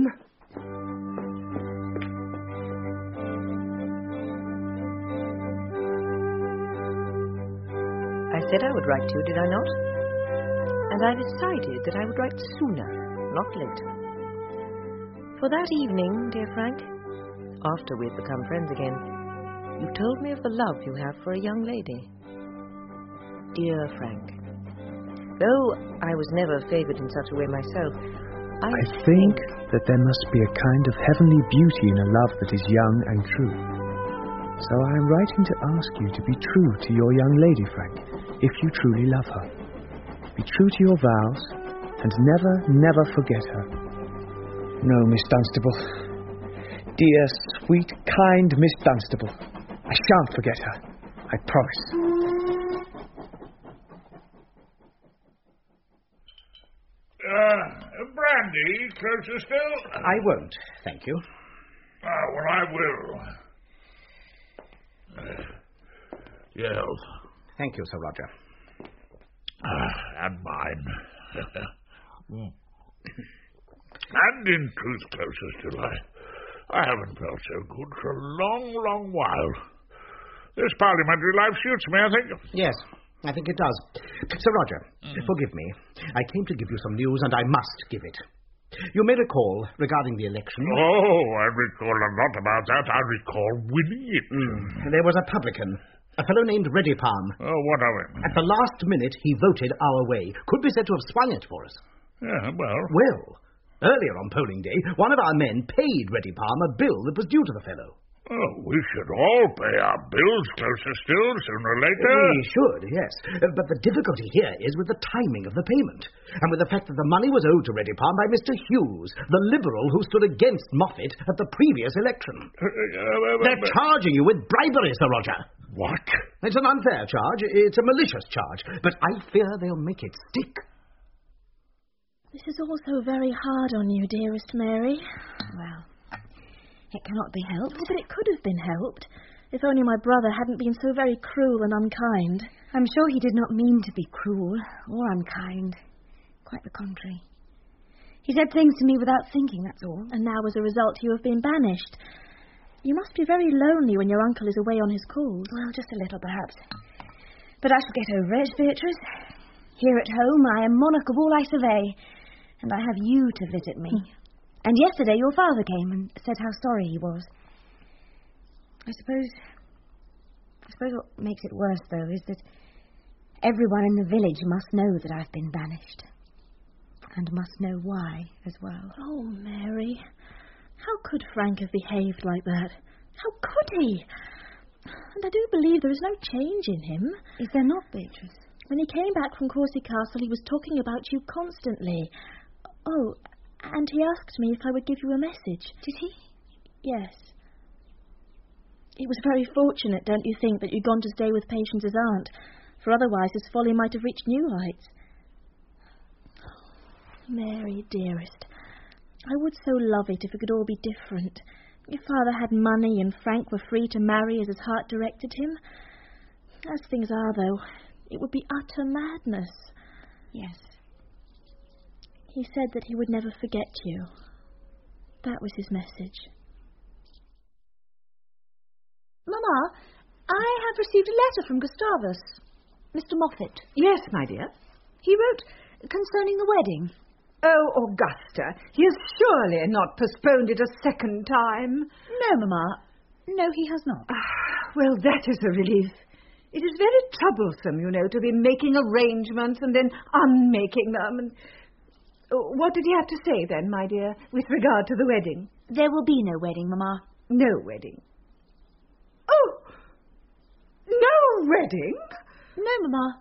I said I would write to you, did I not? And I decided that I would write sooner, not later. For that evening, dear Frank, after we had become friends again, you told me of the love you have for a young lady. Dear Frank, though I was never favoured in such a way myself, I think that there must be a kind of heavenly beauty in a love that is young and true. So I am writing to ask you to be true to your young lady, Frank, if you truly love her. Be true to your vows, and never, never forget her. No, Miss Dunstable. Dear, sweet, kind Miss Dunstable. I shan't forget her. I promise. Brandy, closer still? I won't, thank you. Well, I will. Your health. Thank you, Sir Roger. And mine. And in truth, closer still, I haven't felt so good for a long, long while. This parliamentary life suits me, I think. Yes, I think it does. Sir Roger, forgive me. I came to give you some news, and I must give it. You may recall, regarding the election... Oh, I recall a lot about that. I recall winning it. There was a publican, a fellow named Reddypalm. Oh, what of him? At the last minute, he voted our way. Could be said to have swung it for us. Yeah, well... Well, earlier on polling day, one of our men paid Reddypalm a bill that was due to the fellow. Oh, we should all pay our bills closer still, sooner or later. We should, yes. But the difficulty here is with the timing of the payment, and with the fact that the money was owed to Reddypalm by Mr. Hughes, the Liberal who stood against Moffat at the previous election. They're charging you with bribery, Sir Roger. What? It's an unfair charge. It's a malicious charge. But I fear they'll make it stick. This is also very hard on you, dearest Mary. Well, it cannot be helped. But it could have been helped, if only my brother hadn't been so very cruel and unkind. I'm sure he did not mean to be cruel or unkind. Quite the contrary. He said things to me without thinking, that's all. And now, as a result, you have been banished. You must be very lonely when your uncle is away on his calls. Well, just a little, perhaps. But I shall get over it, Beatrice. Here at home, I am monarch of all I survey, and I have you to visit me. And yesterday your father came and said how sorry he was. I suppose what makes it worse, though, is that everyone in the village must know that I've been banished. And must know why as well. Oh, Mary, how could Frank have behaved like that? How could he? And I do believe there is no change in him. Is there not, Beatrice? When he came back from Courcy Castle, he was talking about you constantly. Oh, and he asked me if I would give you a message. Did he? Yes. It was very fortunate, don't you think, that you'd gone to stay with Patience's aunt, for otherwise his folly might have reached new heights. Mary, dearest, I would so love it if it could all be different. If Father had money and Frank were free to marry as his heart directed him. As things are, though, it would be utter madness. Yes. He said that he would never forget you. That was his message. Mamma, I have received a letter from Gustavus. Mr. Moffat. Yes, my dear. He wrote concerning the wedding. Oh, Augusta, he has surely not postponed it a second time. No, Mamma. No, he has not. Well, that is a relief. It is very troublesome, you know, to be making arrangements and then unmaking them. And what did he have to say then, my dear, with regard to the wedding? There will be no wedding, Mamma. No wedding. Oh! No wedding? No, Mamma.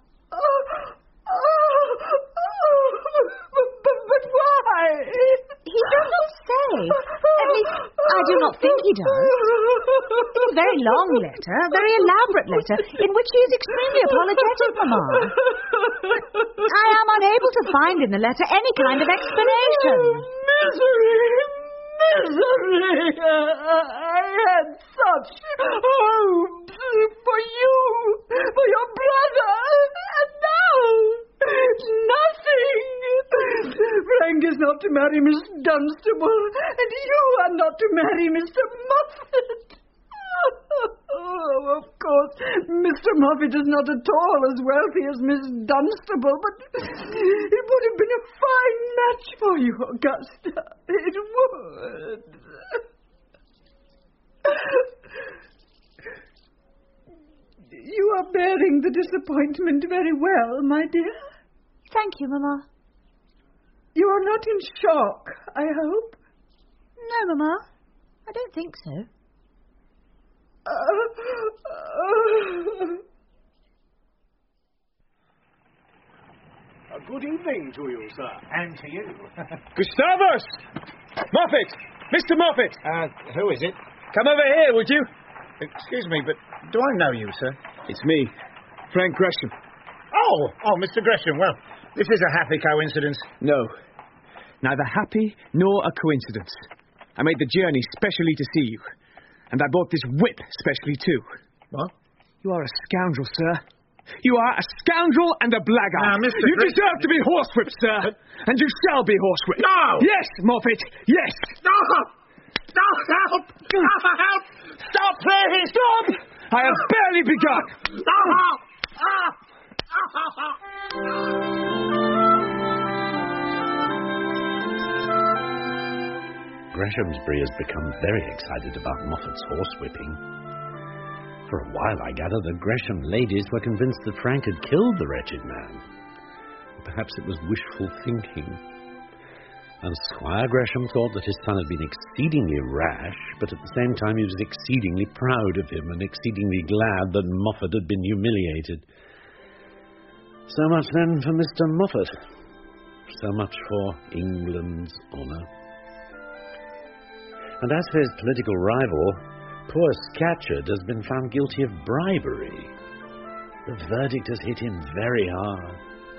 But why? He does not say. At least, I do not think he does. It's a very long letter, a very elaborate letter, in which he is extremely apologetic, Mamma. I am unable to find in the letter any kind of explanation. Misery! I had such hopes for you, for your brother, and now nothing. Frank is not to marry Miss Dunstable, and you are not to marry Mr. Moffat. Oh, of course, Mr. Moffat is not at all as wealthy as Miss Dunstable, but it would have been a fine match for you, Augusta. It would. You are bearing the disappointment very well, my dear. Thank you, Mamma. You are not in shock, I hope? No, Mamma. I don't think so. A good evening to you, sir. And to you. Gustavus! Moffat! Mr. Moffat! Who is it? Come over here, would you? Excuse me, but do I know you, sir? It's me, Frank Gresham. Oh, Mr. Gresham. Well, this is a happy coincidence. No, neither happy nor a coincidence. I made the journey specially to see you. And I bought this whip specially, too. What? You are a scoundrel, sir. You are a scoundrel and a blackguard. Now, Mr. You deserve to be horsewhipped, sir. And you shall be horsewhipped. No! Yes, Moffat, yes! Stop! Stop! Help! Help! Stop, please! Stop! I have barely begun. Stop! Greshamsbury has become very excited about Moffat's horsewhipping. For a while, I gather, the Gresham ladies were convinced that Frank had killed the wretched man. Perhaps it was wishful thinking. And Squire Gresham thought that his son had been exceedingly rash, but at the same time he was exceedingly proud of him and exceedingly glad that Moffat had been humiliated. So much then for Mr. Moffat. So much for England's honour. And as for his political rival, poor Scatcherd has been found guilty of bribery. The verdict has hit him very hard.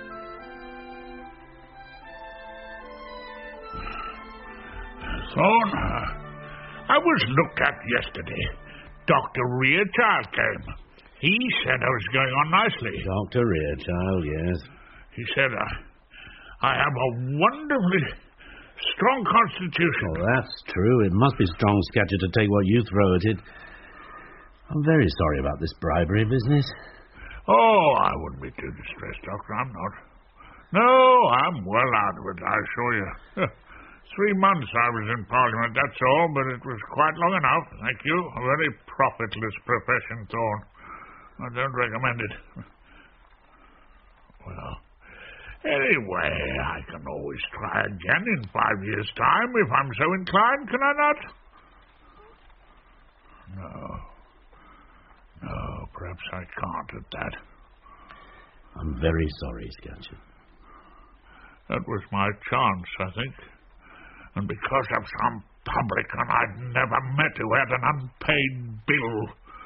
Thorne, I was looked at yesterday. Dr. Rearchild came. He said I was going on nicely. Dr. Rearchild, yes. He said I have a wonderfully strong constitution. Oh, that's true. It must be strong, Scatcherd, to take what you throw at it. I'm very sorry about this bribery business. Oh, I wouldn't be too distressed, Doctor. I'm not. No, I'm well out of it, I assure you. 3 months I was in Parliament, that's all, but it was quite long enough, thank you. A very profitless profession, Thorne. I don't recommend it. Well, anyway, I can always try again in 5 years' time if I'm so inclined, can I not? No, perhaps I can't at that. I'm very sorry, Scatcherd. That was my chance, I think. And because of some publican I'd never met who had an unpaid bill.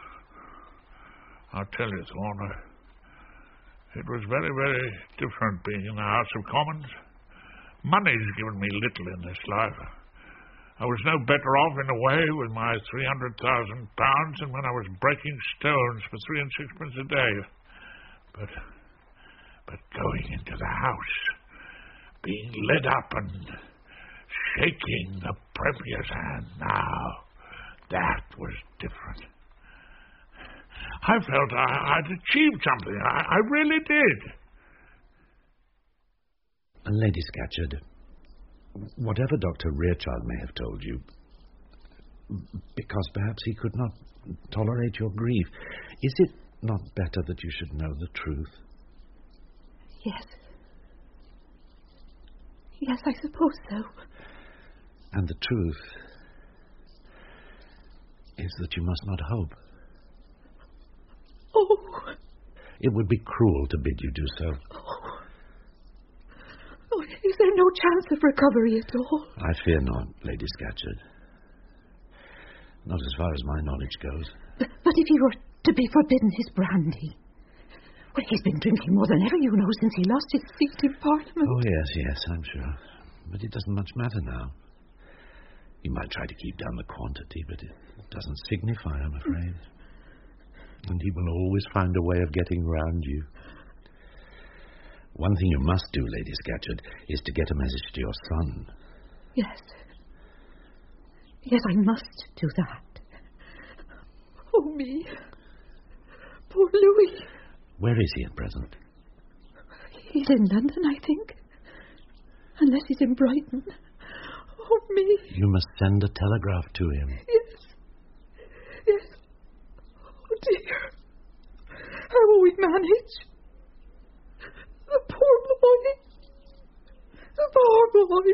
I'll tell you, Thorne, it was very, very different being in the House of Commons. Money's given me little in this life. I was no better off in a way with my £300,000 than when I was breaking stones for 3 and 6pence a day. But going into the House, being led up and shaking the Premier's hand now. That was different. I felt I'd achieved something. I really did. Lady Scatcherd, whatever Dr. Rearchild may have told you, because perhaps he could not tolerate your grief, is it not better that you should know the truth? Yes. Yes, I suppose so. And the truth is that you must not hope. Oh. It would be cruel to bid you do so. Oh, is there no chance of recovery at all? I fear not, Lady Scatcherd. Not as far as my knowledge goes. But if he were to be forbidden his brandy... Well, he's been drinking more than ever, you know, since he lost his seat in Parliament. Oh, yes, I'm sure. But it doesn't much matter now. You might try to keep down the quantity, but it doesn't signify, I'm afraid. And he will always find a way of getting round you. One thing you must do, Lady Scatcherd, is to get a message to your son. Yes. Yes, I must do that. Oh, me. Poor Louis. Where is he at present? He's in London, I think. Unless he's in Brighton. Oh, me. You must send a telegraph to him. Yes. Oh, dear. How will we manage? The poor boy. The poor boy.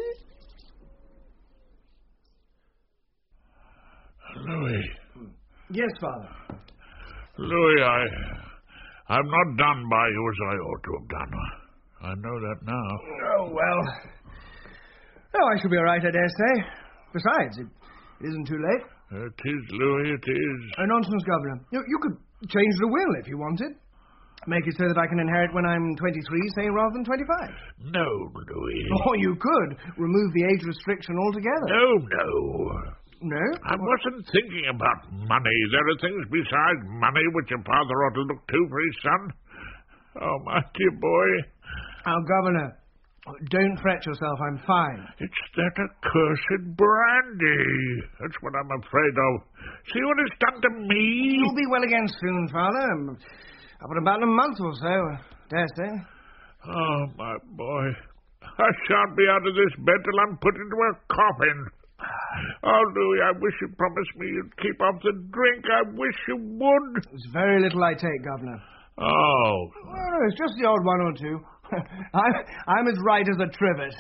Louis. Yes, Father. Louis, I'm not done by you as I ought to have done. I know that now. Oh, well. Oh, I shall be all right, I dare say. Besides, it isn't too late. It is, Louis, it is. Nonsense, Governor. You could change the will if you wanted. Make it so that I can inherit when I'm 23, say, rather than 25. No, Louis. Or you could remove the age restriction altogether. No. No? I wasn't thinking about money. There are things besides money which a father ought to look to for his son. Oh, my dear boy. Oh, Governor, don't fret yourself. I'm fine. It's that accursed brandy. That's what I'm afraid of. See what it's done to me? You'll be well again soon, Father. Up in about a month or so, I dare say. Oh, my boy. I shan't be out of this bed till I'm put into a coffin. Oh, Louis, I wish you'd promised me you'd keep off the drink. I wish you would. It's very little I take, Governor. Oh. Well, it's just the odd one or two. I'm as right as a trivet.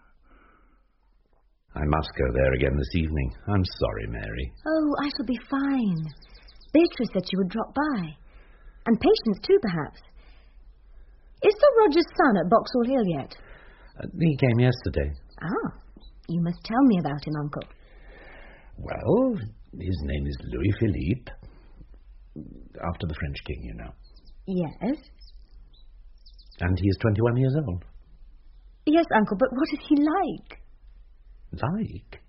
I must go there again this evening. I'm sorry, Mary. Oh, I shall be fine. Beatrice said she would drop by. And Patience, too, perhaps. Is Sir Roger's son at Boxall Hill yet? He came yesterday. Ah, you must tell me about him, Uncle. Well, his name is Louis Philippe. After the French king, you know. Yes. And he is 21 years old. Yes, Uncle, but what is he like? Like?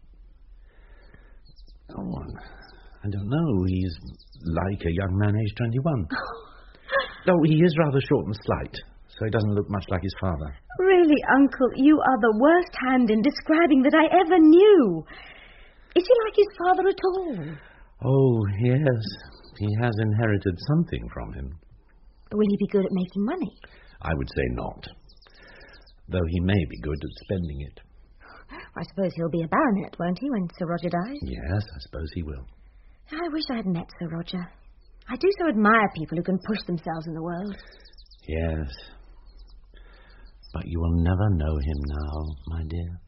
Oh, I don't know. He's like a young man aged 21. Though he is rather short and slight, so he doesn't look much like his father. Really, Uncle, you are the worst hand in describing that I ever knew. Is he like his father at all? Oh, yes. He has inherited something from him. Will he be good at making money? I would say not. Though he may be good at spending it. I suppose he'll be a baronet, won't he, when Sir Roger dies? Yes, I suppose he will. I wish I had met Sir Roger. I do so admire people who can push themselves in the world. Yes. But you will never know him now, my dear.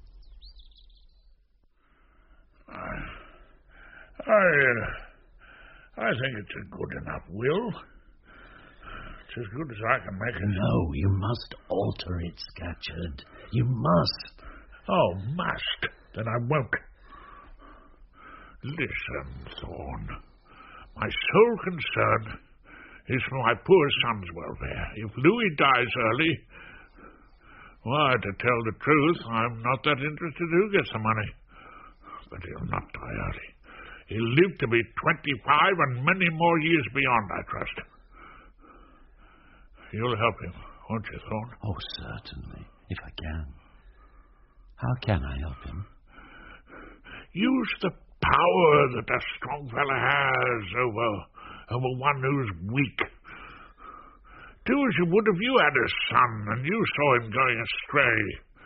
I think it's a good enough will. It's as good as I can make it. No, you must alter it, Scatcherd. You must. Oh, must? Then I won't. Listen, Thorne. My sole concern is for my poor son's welfare. If Louis dies early, why, to tell the truth, I'm not that interested who gets the money. But he'll not die early. He'll live to be 25 and many more years beyond, I trust. You'll help him, won't you, Thorne? Oh, certainly, if I can. How can I help him? Use the power that a strong fella has over one who's weak. Do as you would if you had a son and you saw him going astray.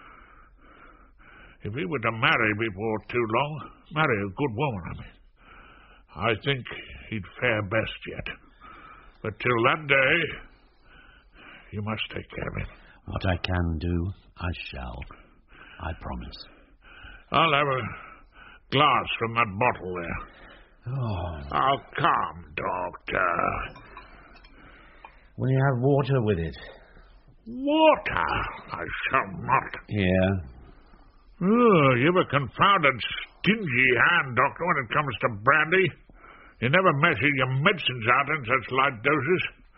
If he were to marry before too long, marry a good woman, I think he'd fare best yet. But till that day, you must take care of him. What I can do, I shall. I promise. I'll have a glass from that bottle there. Oh, come, Doctor. Will you have water with it? Water? I shall not. Here. Oh, you've a confounded stingy hand, Doctor, when it comes to brandy. You never measure your medicines out in such light doses.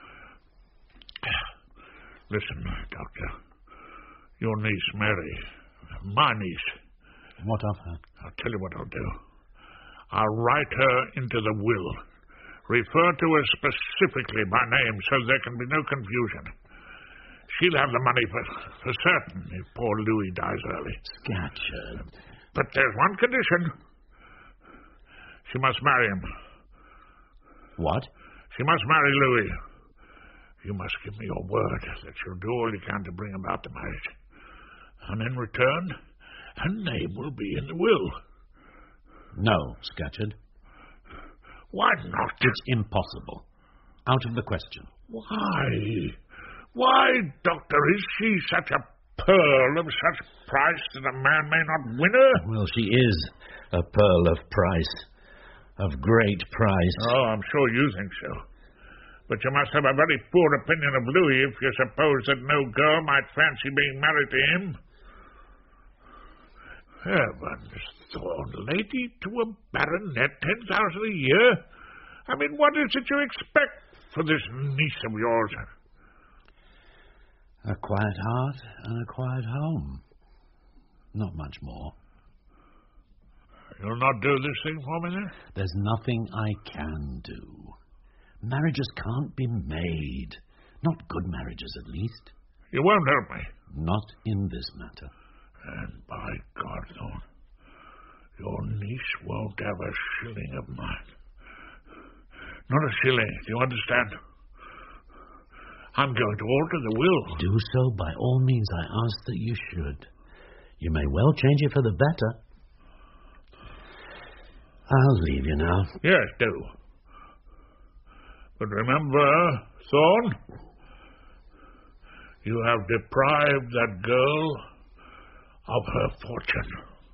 Listen, Doctor. Your niece, Mary. My niece. What of her? I'll tell you what I'll do. I'll write her into the will. Refer to her specifically by name so there can be no confusion. She'll have the money for certain if poor Louis dies early. Scatcherd. But there's one condition. She must marry him. What? She must marry Louis. You must give me your word that you'll do all you can to bring about the marriage. And in return, her name will be in the will. No, Scatcherd. Why not? It's impossible. Out of the question. Why? Why, Doctor, is she such a pearl of such price that a man may not win her? Well, she is a pearl of price. Of great price. Oh, I'm sure you think so. But you must have a very poor opinion of Louis if you suppose that no girl might fancy being married to him. Heavens, Thorn, lady to a baronet, 10,000 a year? I mean, what is it you expect for this niece of yours? A quiet heart and a quiet home. Not much more. You'll not do this thing for me, then? There's nothing I can do. Marriages can't be made. Not good marriages, at least. You won't help me? Not in this matter. And by God, Thorn, your niece won't have a shilling of mine. Not a shilling, do you understand? I'm going to alter the will. Do so by all means. I ask that you should. You may well change it for the better. I'll leave you now. Yes, do. But remember, Thorn, you have deprived that girl of her fortune.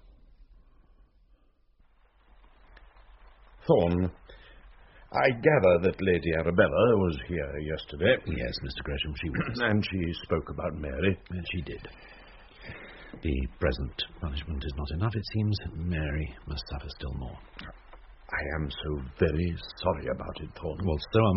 Thorn, I gather that Lady Arabella was here yesterday. Yes, Mr. Gresham, she was. And she spoke about Mary. And she did. The present punishment is not enough, it seems. Mary must suffer still more. I am so very sorry about it, Thorn. Well, so am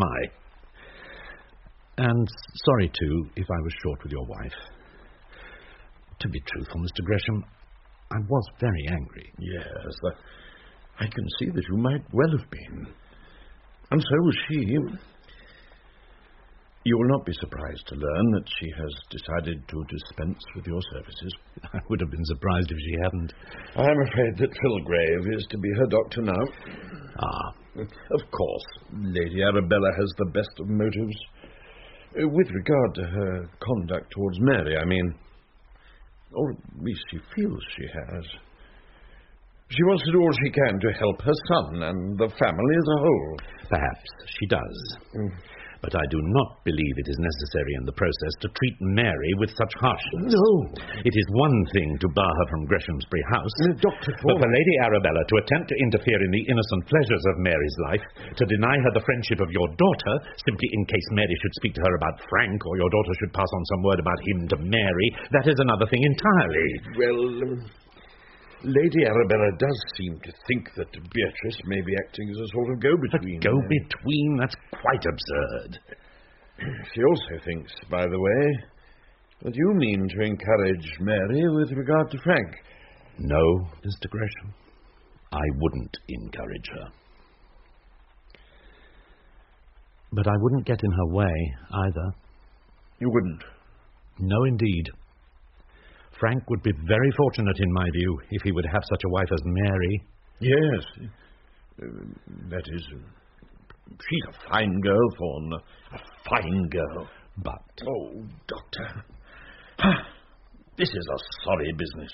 I. And sorry, too, if I was short with your wife. To be truthful, Mr. Gresham, I was very angry. Yes, I can see that you might well have been. And so was she. You will not be surprised to learn that she has decided to dispense with your services. I would have been surprised if she hadn't. I'm afraid that Philgrave is to be her doctor now. Ah. Of course, Lady Arabella has the best of motives. With regard to her conduct towards Mary, I mean. Or at least she feels she has. She wants to do all she can to help her son and the family as a whole. Perhaps she does. But I do not believe it is necessary in the process to treat Mary with such harshness. No. It is one thing to bar her from Greshamsbury House. Dr. But for Lady Arabella to attempt to interfere in the innocent pleasures of Mary's life, to deny her the friendship of your daughter, simply in case Mary should speak to her about Frank, or your daughter should pass on some word about him to Mary, that is another thing entirely. Well, Lady Arabella does seem to think that Beatrice may be acting as a sort of go-between. A go-between? That's quite absurd. She also thinks, by the way, that you mean to encourage Mary with regard to Frank. No, Mr. Gresham. I wouldn't encourage her. But I wouldn't get in her way, either. You wouldn't? No, indeed. Frank would be very fortunate, in my view, if he would have such a wife as Mary. Yes. That is... she's a fine girl, Thorne. A fine girl. But... Oh, Doctor. This is a sorry business.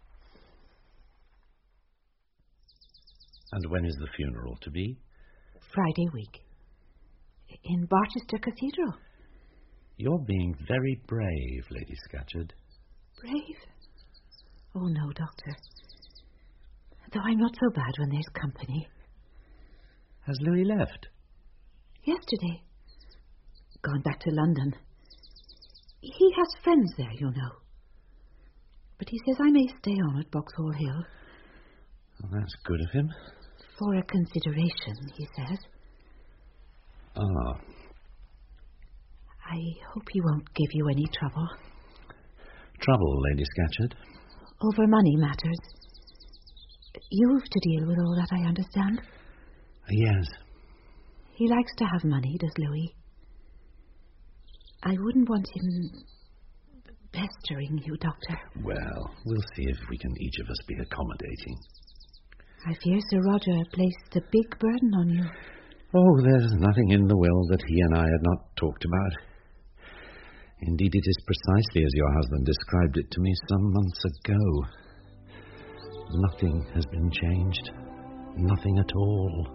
And when is the funeral to be? Friday week. In Barchester Cathedral. You're being very brave, Lady Scatcherd. Brave? Oh, no, Doctor. Though I'm not so bad when there's company. Has Louis left? Yesterday. Gone back to London. He has friends there, you know. But he says I may stay on at Boxall Hill. Well, that's good of him. For a consideration, he says. Ah. I hope he won't give you any trouble. Trouble, Lady Scatcherd? Over money matters. You've to deal with all that, I understand. Yes. He likes to have money, does Louis? I wouldn't want him pestering you, Doctor. Well, we'll see if we can each of us be accommodating. I fear Sir Roger placed a big burden on you. Oh, there's nothing in the will that he and I had not talked about. Indeed, it is precisely as your husband described it to me some months ago. Nothing has been changed. Nothing at all.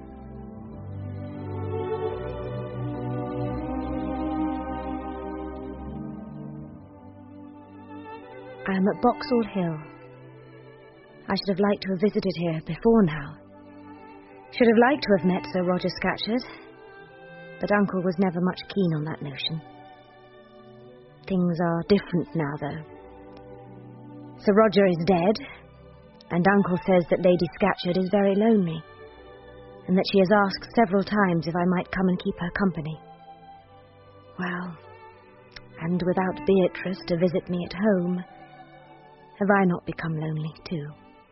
I am at Boxall Hill. I should have liked to have visited here before now. Should have liked to have met Sir Roger Scatcherd, but Uncle was never much keen on that notion. Things are different now, though. Sir Roger is dead, and Uncle says that Lady Scatcherd is very lonely, and that she has asked several times if I might come and keep her company. Well, and without Beatrice to visit me at home, have I not become lonely too?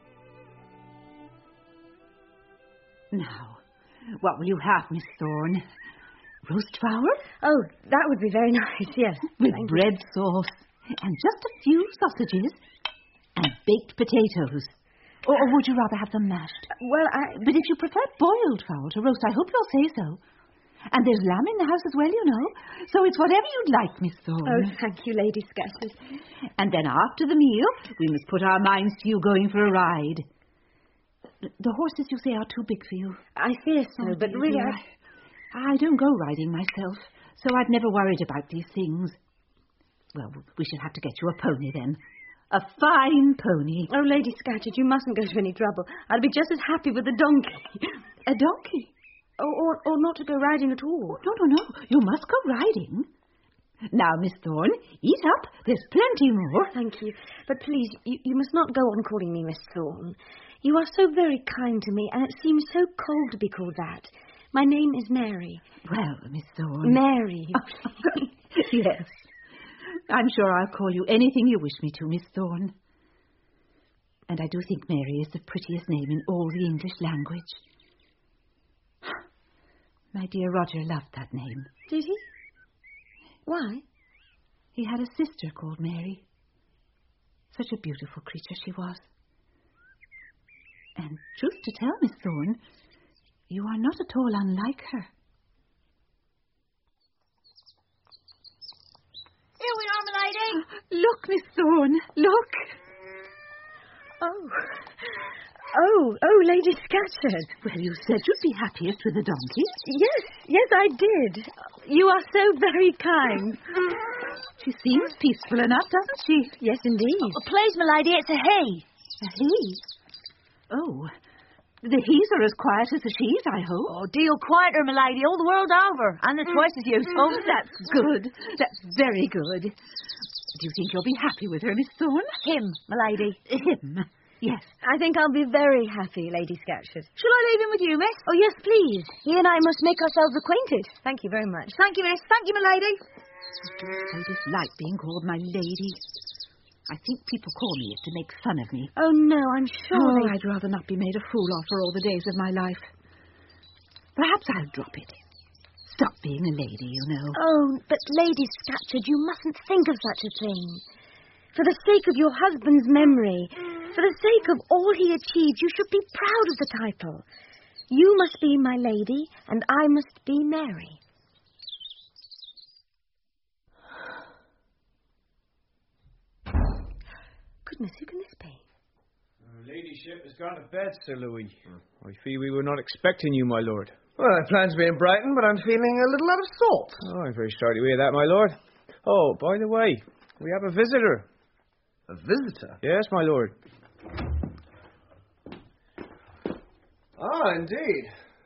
Now, what will you have, Miss Thorne? Roast fowl? Oh, that would be very nice, yes. With bread sauce, and just a few sausages, and baked potatoes. Or would you rather have them mashed? Well, But if you prefer boiled fowl to roast, I hope you'll say so. And there's lamb in the house as well, you know. So it's whatever you'd like, Miss Thorne. Oh, thank you, Lady Scatcherd. And then after the meal, we must put our minds to you going for a ride. The horses, you say, are too big for you. I fear so, but really... I don't go riding myself, so I've never worried about these things. Well, we shall have to get you a pony then. A fine pony. Oh, Lady Scatcherd, you mustn't go to any trouble. I'd be just as happy with a donkey. A donkey? Or not to go riding at all. No. You must go riding. Now, Miss Thorne, eat up. There's plenty more. Thank you. But please, you must not go on calling me Miss Thorne. You are so very kind to me, and it seems so cold to be called that. My name is Mary. Well, Miss Thorne... Mary. Yes. I'm sure I'll call you anything you wish me to, Miss Thorne. And I do think Mary is the prettiest name in all the English language. My dear Roger loved that name. Did he? Why? He had a sister called Mary. Such a beautiful creature she was. And truth to tell, Miss Thorne, you are not at all unlike her. Here we are, my lady. Look, Miss Thorne, look. Oh, Lady Scatcherd. Well, you said you'd be happiest with a donkey. Yes, I did. You are so very kind. She seems peaceful enough, doesn't she? Yes, indeed. Oh, please, my lady, it's a he. A he? Oh, the he's are as quiet as the she's, I hope. Oh, deal quieter, my lady, all the world over. And they're twice as useful. That's good. That's very good. Do you think you'll be happy with her, Miss Thorne? Him, my lady. Him? Yes. I think I'll be very happy, Lady Scatcherd. Shall I leave him with you, miss? Oh, yes, please. He and I must make ourselves acquainted. Thank you very much. Thank you, miss. Thank you, my lady. I dislike being called my lady. I think people call me it to make fun of me. Oh, no, I'm sure. Oh, I'd rather not be made a fool of for all the days of my life. Perhaps I'll drop it. Stop being a lady, you know. Oh, but Lady Scatcherd, you mustn't think of such a thing. For the sake of your husband's memory, for the sake of all he achieved, you should be proud of the title. You must be my lady, and I must be Mary. Goodness, who can this be? Her ladyship has gone to bed, Sir Louis. I fear we were not expecting you, my lord. Well, I planned to be in Brighton, but I'm feeling a little out of sorts. Oh, I'm very sorry to hear that, my lord. Oh, by the way, we have a visitor. A visitor? Yes, my lord. Ah, indeed.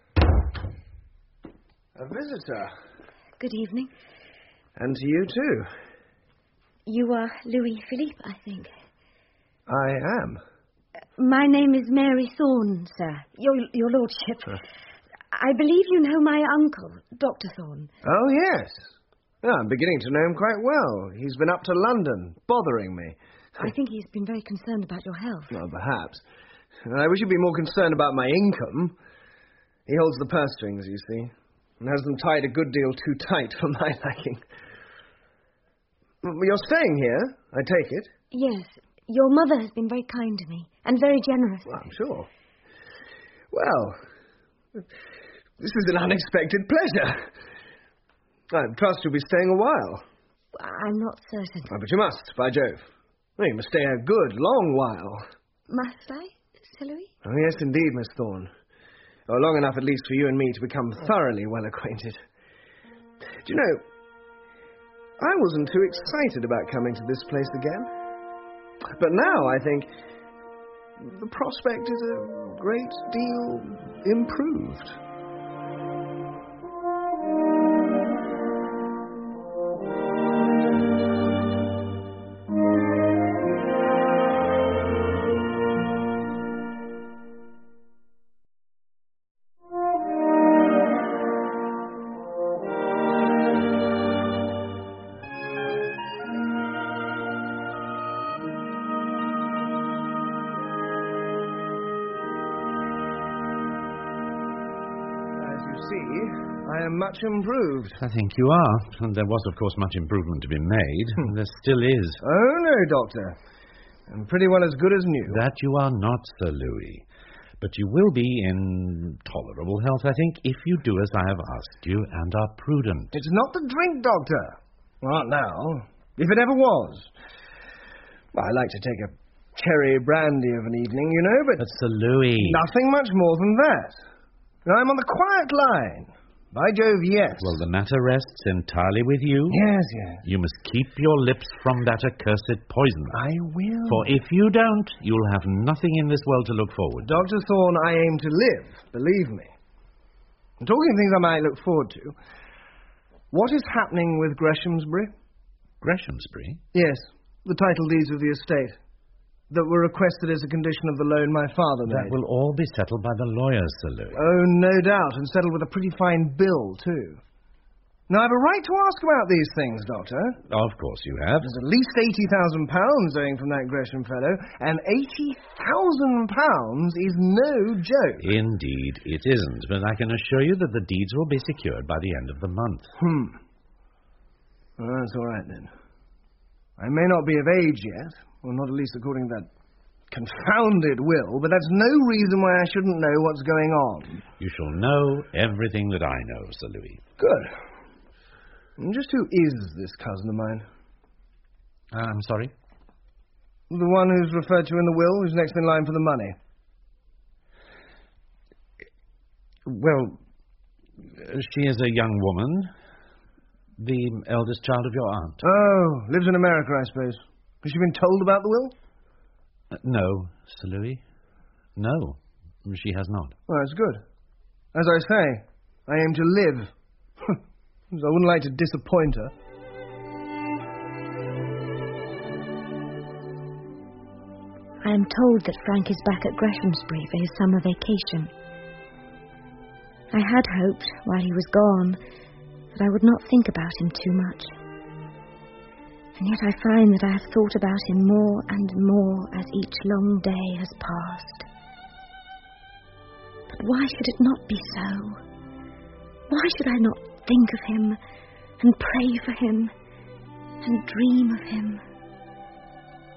A visitor. Good evening. And to you, too. You are Louis Philippe, I think. I am. My name is Mary Thorne, sir. Your lordship. I believe you know my uncle, Dr. Thorne. Oh, yes. I'm beginning to know him quite well. He's been up to London, bothering me. I think he's been very concerned about your health. Well, perhaps. I wish he'd be more concerned about my income. He holds the purse strings, you see, and has them tied a good deal too tight for my liking. You're staying here, I take it? Yes. Your mother has been very kind to me, and very generous. Well, I'm sure. Well, this is an unexpected pleasure. I trust you'll be staying a while. I'm not certain. Oh, but you must, by Jove. Well, you must stay a good, long while. Must I, Sir Louis? Oh, yes, indeed, Miss Thorne. Oh, long enough, at least, for you and me to become thoroughly well acquainted. Do you know, I wasn't too excited about coming to this place again. But now, I think, the prospect is a great deal improved. I am much improved. I think you are. And there was, of course, much improvement to be made. There still is. Oh, no, Doctor. I'm pretty well as good as new. That you are not, Sir Louis. But you will be in tolerable health, I think, if you do as I have asked you and are prudent. It's not the drink, Doctor. Not now. If it ever was. Well, I like to take a cherry brandy of an evening, you know, but... But, Sir Louis... Nothing much more than that. I'm on the quiet line. By Jove, yes. Well, the matter rests entirely with you. Yes, yes. You must keep your lips from that accursed poison. I will. For if you don't, you'll have nothing in this world to look forward to. Dr. Thorne, I aim to live, believe me. And talking of things I might look forward to, what is happening with Greshamsbury? Greshamsbury? Yes, the title deeds of the estate that were requested as a condition of the loan my father made. That will all be settled by the lawyers, Sir Louis. Oh, no doubt, and settled with a pretty fine bill, too. Now, I've a right to ask about these things, Doctor. Of course you have. There's at least £80,000 owing from that Gresham fellow, and £80,000 is no joke. Indeed, it isn't, but I can assure you that the deeds will be secured by the end of the month. Well, that's all right, then. I may not be of age yet, well, not at least according to that confounded will, but that's no reason why I shouldn't know what's going on. You shall know everything that I know, Sir Louis. Good. And just who is this cousin of mine? I'm sorry? The one who's referred to in the will, who's next in line for the money. Well, she is a young woman. The eldest child of your aunt. Oh, lives in America, I suppose. Has she been told about the will? No, Sir Louis. No, she has not. Well, that's good. As I say, I aim to live. I wouldn't like to disappoint her. I am told that Frank is back at Greshamsbury for his summer vacation. I had hoped, while he was gone, that I would not think about him too much. And yet I find that I have thought about him more and more as each long day has passed. But why should it not be so? Why should I not think of him, and pray for him, and dream of him?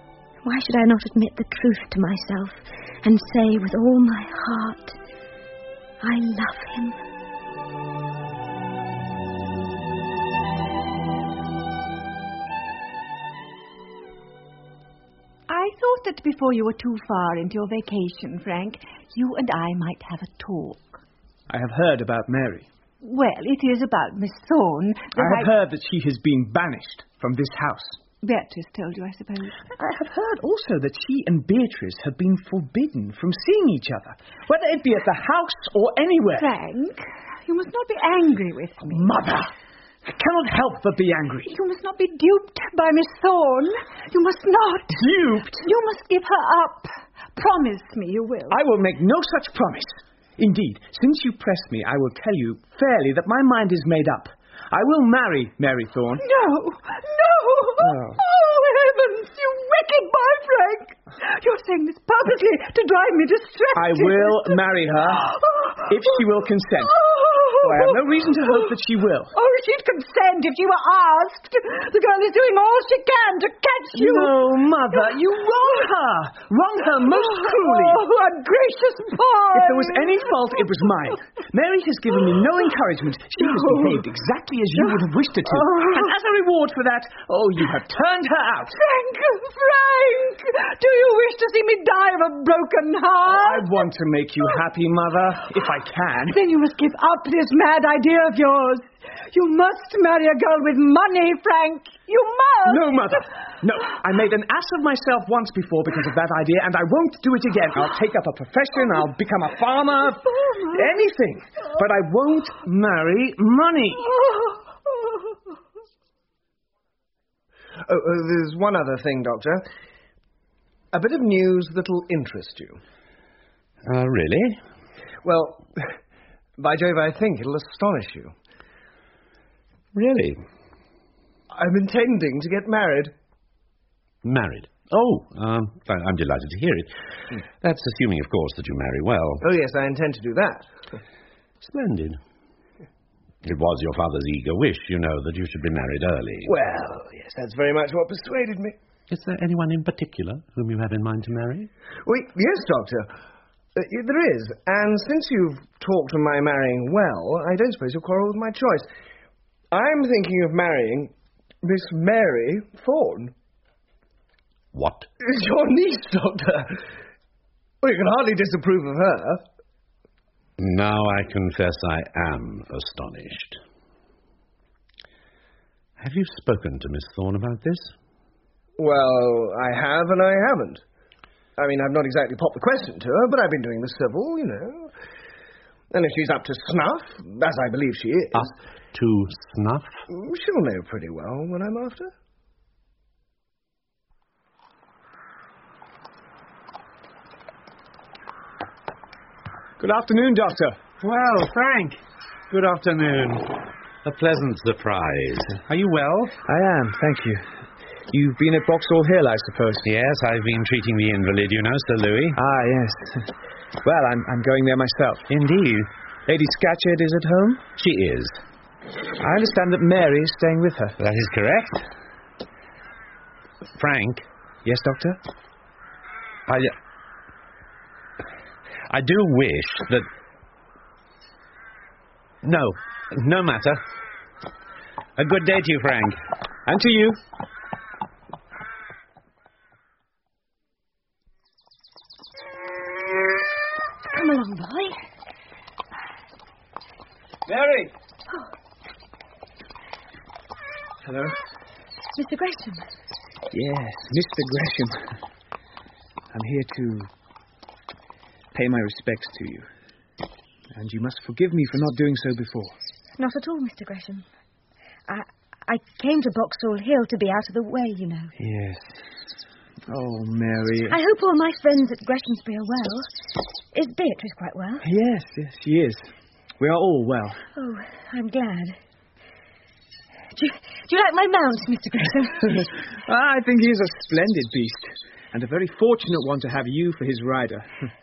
Why should I not admit the truth to myself and say with all my heart, I love him? I thought that before you were too far into your vacation, Frank, you and I might have a talk. I have heard about Mary. Well, it is about Miss Thorne. I have heard that she has been banished from this house. Beatrice told you, I suppose. I have heard also that she and Beatrice have been forbidden from seeing each other, whether it be at the house or anywhere. Frank, you must not be angry with me. Mother! I cannot help but be angry. You must not be duped by Miss Thorne. You must not. Duped? You must give her up. Promise me you will. I will make no such promise. Indeed, since you press me, I will tell you fairly that my mind is made up. I will marry Mary Thorne. No! Oh, heavens! You wicked boy, Frank! You're saying this purposely to drive me distracted. I will marry her if she will consent. I have no reason to hope that she will. Oh, she'd consent if she were asked. The girl is doing all she can to catch you. No, Mother, you wrong her. Wrong her most cruelly. Oh, ungracious boy. If there was any fault, it was mine. Mary has given me no encouragement. She has behaved exactly as you would have wished her to. And as a reward for that, you have turned her out. Frank! Do you wish to see me die of a broken heart? I want to make you happy, Mother, if I can. Then you must give up this mad idea of yours. You must marry a girl with money, Frank. You must. No, Mother. No. I made an ass of myself once before because of that idea, and I won't do it again. I'll take up a profession. I'll become a farmer. Anything. But I won't marry money. There's one other thing, Doctor. A bit of news that'll interest you. Really? Well, by Jove, I think it'll astonish you. Really? I'm intending to get married. Married? Oh, I'm delighted to hear it. That's assuming, of course, that you marry well. Oh, yes, I intend to do that. Splendid. It was your father's eager wish, you know, that you should be married early. Well, yes, that's very much what persuaded me. Is there anyone in particular whom you have in mind to marry? Well, yes, Doctor. There is. And since you've talked of my marrying well, I don't suppose you'll quarrel with my choice. I'm thinking of marrying Miss Mary Thorne. What? Your niece, Doctor. Well, you can hardly disapprove of her. Now I confess I am astonished. Have you spoken to Miss Thorne about this? Well, I have and I haven't. I mean, I've not exactly popped the question to her, but I've been doing the civil, you know. And if she's up to snuff, as I believe she is... Up to snuff? She'll know pretty well what I'm after. Good afternoon, Doctor. Well, Frank. Good afternoon. A pleasant surprise. Are you well? I am, thank you. You've been at Boxall Hill, I suppose? Yes, I've been treating the invalid, you know, Sir Louis. Ah, yes. Well, I'm going there myself. Indeed. Lady Scatcherd is at home? She is. I understand that Mary is staying with her. That is correct. Frank? Yes, Doctor? I do wish that... No matter. A good day to you, Frank. And to you. Come along, boy. Mary! Hello? Mr. Gresham. Yes, Mr. Gresham. I'm here to pay my respects to you. And you must forgive me for not doing so before. Not at all, Mr. Gresham. I came to Boxall Hill to be out of the way, you know. Yes. Oh, Mary. I hope all my friends at Greshamsbury are well. Is Beatrice quite well? Yes, she is. We are all well. Oh, I'm glad. Do you like my mount, Mr. Gresham? I think he's a splendid beast, and a very fortunate one to have you for his rider.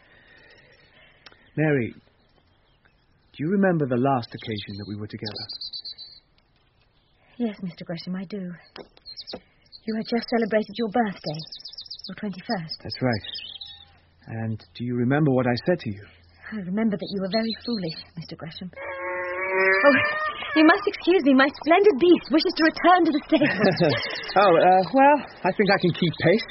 Mary, do you remember the last occasion that we were together? Yes, Mr. Gresham, I do. You had just celebrated your birthday. Your 21st. That's right. And do you remember what I said to you? I remember that you were very foolish, Mr. Gresham. Oh, you must excuse me. My splendid beast wishes to return to the stable. Well, I think I can keep pace.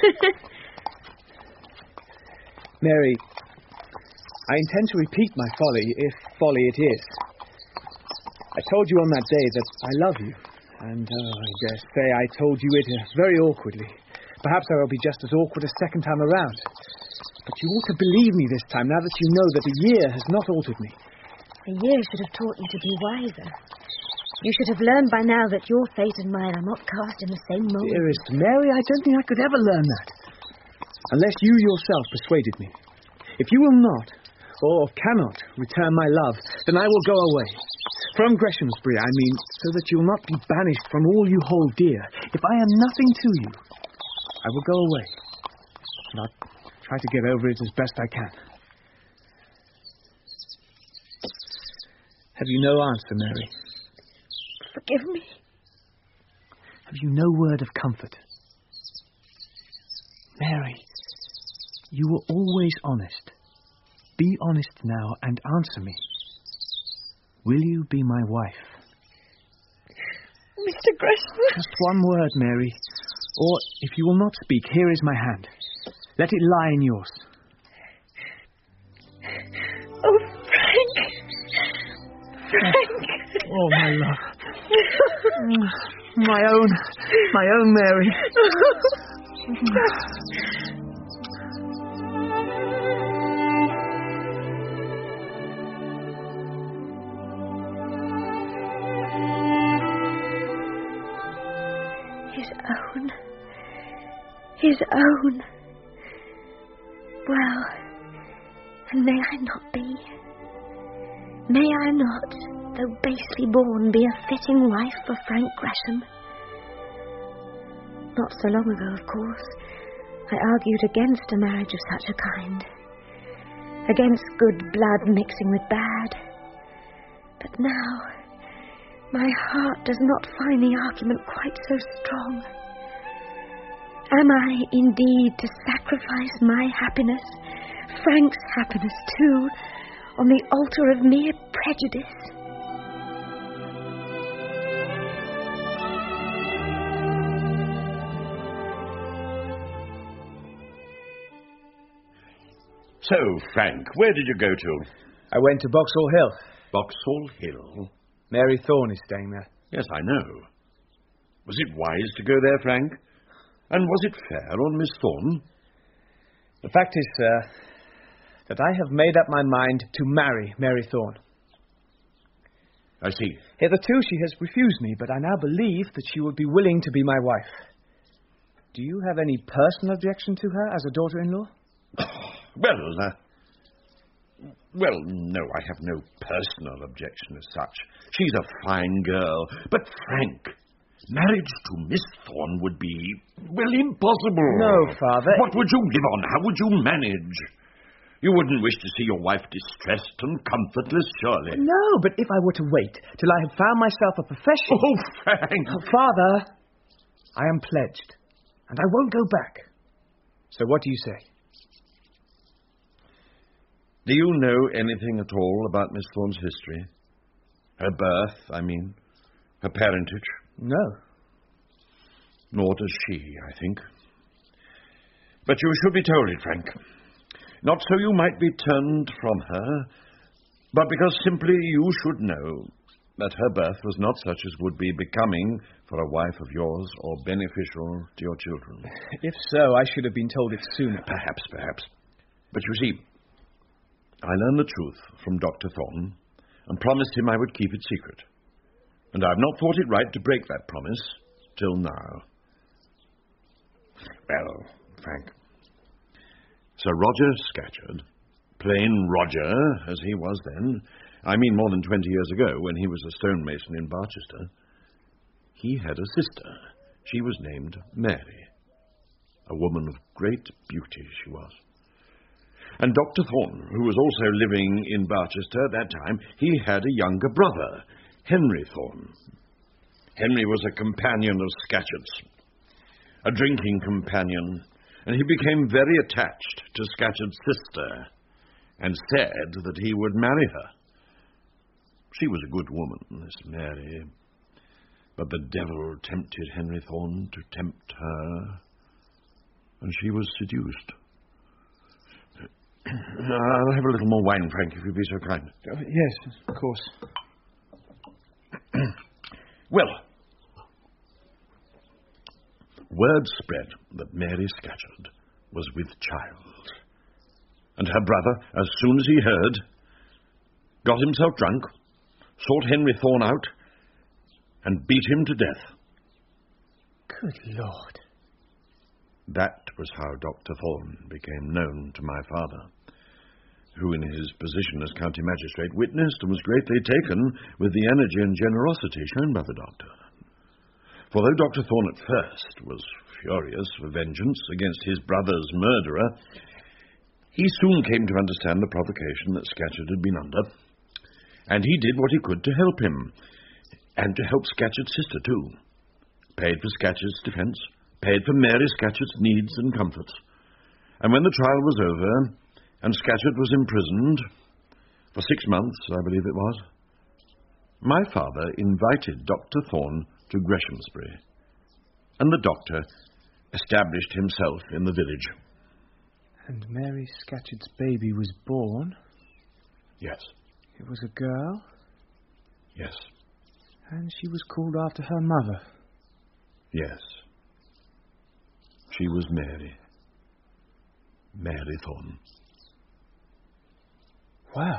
Mary, I intend to repeat my folly, if folly it is. I told you on that day that I love you. And I dare say I told you it very awkwardly. Perhaps I will be just as awkward a second time around. But you ought to believe me this time, now that you know that a year has not altered me. A year should have taught you to be wiser. You should have learned by now that your fate and mine are not cast in the same mold. Dearest Mary, I don't think I could ever learn that. Unless you yourself persuaded me. If you will not, or cannot, return my love, then I will go away. From Greshamsbury, I mean, so that you will not be banished from all you hold dear. If I am nothing to you, I will go away. And I'll try to get over it as best I can. Have you no answer, Mary? Forgive me. Have you no word of comfort? Mary, you were always honest. Be honest now and answer me. Will you be my wife? Mr. Gresham. Just one word, Mary. Or, if you will not speak, here is my hand. Let it lie in yours. Oh, Frank. Frank. Oh, my love. My own Mary. His own. Well, and may I not be? May I not, though basely born, be a fitting wife for Frank Gresham? Not so long ago, of course, I argued against a marriage of such a kind, against good blood mixing with bad. But now, my heart does not find the argument quite so strong. Am I indeed to sacrifice my happiness, Frank's happiness too, on the altar of mere prejudice? So, Frank, where did you go to? I went to Boxall Hill. Boxall Hill? Mary Thorne is staying there. Yes, I know. Was it wise to go there, Frank? And was it fair on Miss Thorne? The fact is, sir, that I have made up my mind to marry Mary Thorne. I see. Hitherto she has refused me, but I now believe that she would be willing to be my wife. Do you have any personal objection to her as a daughter-in-law? Well, no, I have no personal objection as such. She's a fine girl. But, Frank, marriage to Miss Thorne would be, impossible. No, Father. What would you live on? How would you manage? You wouldn't wish to see your wife distressed and comfortless, surely. No, but if I were to wait till I have found myself a profession... Oh, Frank! Father, I am pledged, and I won't go back. So what do you say? Do you know anything at all about Miss Thorne's history? Her birth, I mean. Her parentage? No. Nor does she, I think. But you should be told it, Frank. Not so you might be turned from her, but because simply you should know that her birth was not such as would be becoming for a wife of yours or beneficial to your children. If so, I should have been told it sooner. Perhaps. But you see, I learned the truth from Dr. Thorne and promised him I would keep it secret. And I've not thought it right to break that promise till now. Well, Frank, Sir Roger Scatcherd, plain Roger as he was then, I mean more than 20 years ago when he was a stonemason in Barchester, he had a sister. She was named Mary. A woman of great beauty she was. And Dr. Thorne, who was also living in Barchester at that time, he had a younger brother, Henry Thorne. Henry was a companion of Scatcherd's, a drinking companion, and he became very attached to Scatcherd's sister, and said that he would marry her. She was a good woman, this Mary, but the devil tempted Henry Thorne to tempt her, and she was seduced. I'll have a little more wine, Frank, if you'd be so kind. Yes, of course. Well, word spread that Mary Scatcherd was with child, and her brother, as soon as he heard, got himself drunk, sought Henry Thorne out, and beat him to death. Good Lord. That was how Dr. Thorne became known to my father, who in his position as county magistrate witnessed and was greatly taken with the energy and generosity shown by the doctor. For though Dr. Thorne at first was furious for vengeance against his brother's murderer, he soon came to understand the provocation that Scatcherd had been under, and he did what he could to help him, and to help Scatcherd's sister too. Paid for Scatcherd's defence, paid for Mary Scatcherd's needs and comforts. And when the trial was over, and Scatcherd was imprisoned, for 6 months, I believe it was, my father invited Dr. Thorne to Greshamsbury, and the doctor established himself in the village. And Mary Scatcherd's baby was born? Yes. It was a girl? Yes. And she was called after her mother? Yes. She was Mary. Mary Thorne. Wow.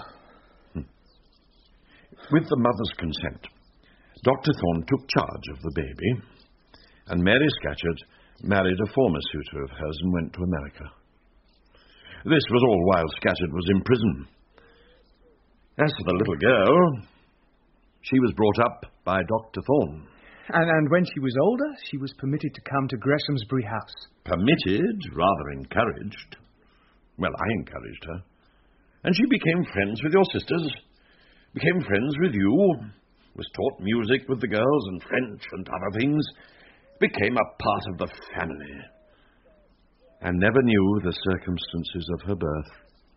With the mother's consent, Dr. Thorne took charge of the baby, and Mary Scatcherd married a former suitor of hers and went to America. This was all while Scatcherd was in prison. As for the little girl, she was brought up by Dr. Thorne. And when she was older, she was permitted to come to Greshamsbury House. Permitted, rather encouraged. Well, I encouraged her. And she became friends with your sisters, became friends with you, was taught music with the girls and French and other things, became a part of the family, and never knew the circumstances of her birth.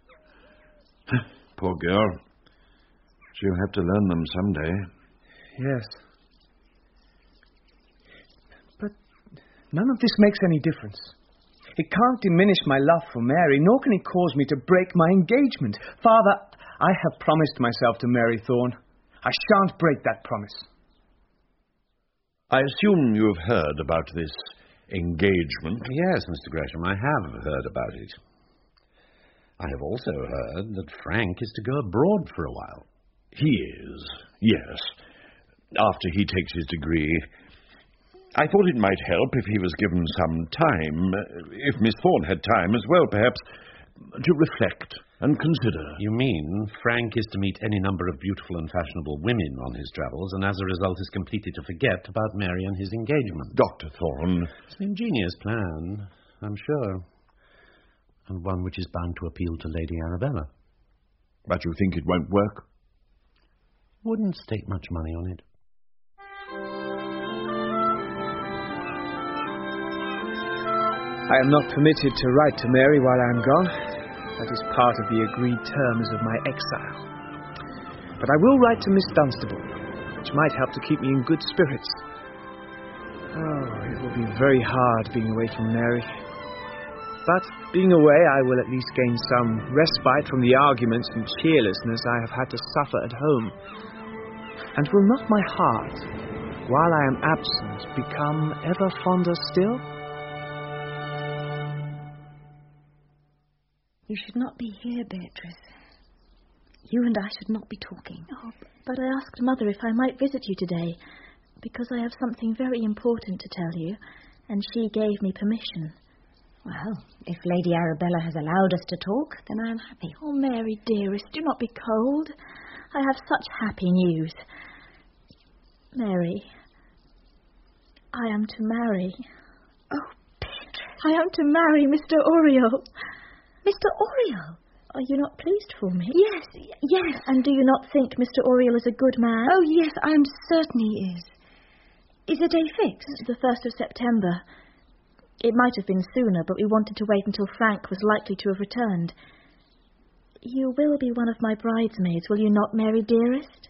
Poor girl. She'll have to learn them someday. Yes. But none of this makes any difference. It can't diminish my love for Mary, nor can it cause me to break my engagement. Father, I have promised myself to Mary Thorne. I shan't break that promise. I assume you have heard about this engagement? Yes, Mr. Gresham, I have heard about it. I have also heard that Frank is to go abroad for a while. He is, yes, after he takes his degree. I thought it might help if he was given some time, if Miss Thorne had time as well, perhaps, to reflect and consider. You mean Frank is to meet any number of beautiful and fashionable women on his travels, and as a result is completely to forget about Mary and his engagement? Dr. Thorne. It's an ingenious plan, I'm sure, and one which is bound to appeal to Lady Arabella. But you think it won't work? Wouldn't stake much money on it. I am not permitted to write to Mary while I am gone. That is part of the agreed terms of my exile. But I will write to Miss Dunstable, which might help to keep me in good spirits. Oh, it will be very hard being away from Mary. But being away, I will at least gain some respite from the arguments and cheerlessness I have had to suffer at home. And will not my heart, while I am absent, become ever fonder still? You should not be here, Beatrice. You and I should not be talking. Oh, but I asked Mother if I might visit you today, because I have something very important to tell you, and she gave me permission. Well, if Lady Arabella has allowed us to talk, then I am happy. Oh, Mary, dearest, do not be cold. I have such happy news. Mary, I am to marry. Oh, Beatrice. I am to marry Mr. Oriel. Mr. Oriel? Are you not pleased for me? Yes. And do you not think Mr. Oriel is a good man? Oh, yes, I am certain he is. Is the day fixed? The 1st of September. It might have been sooner, but we wanted to wait until Frank was likely to have returned. You will be one of my bridesmaids, will you not, Mary, dearest?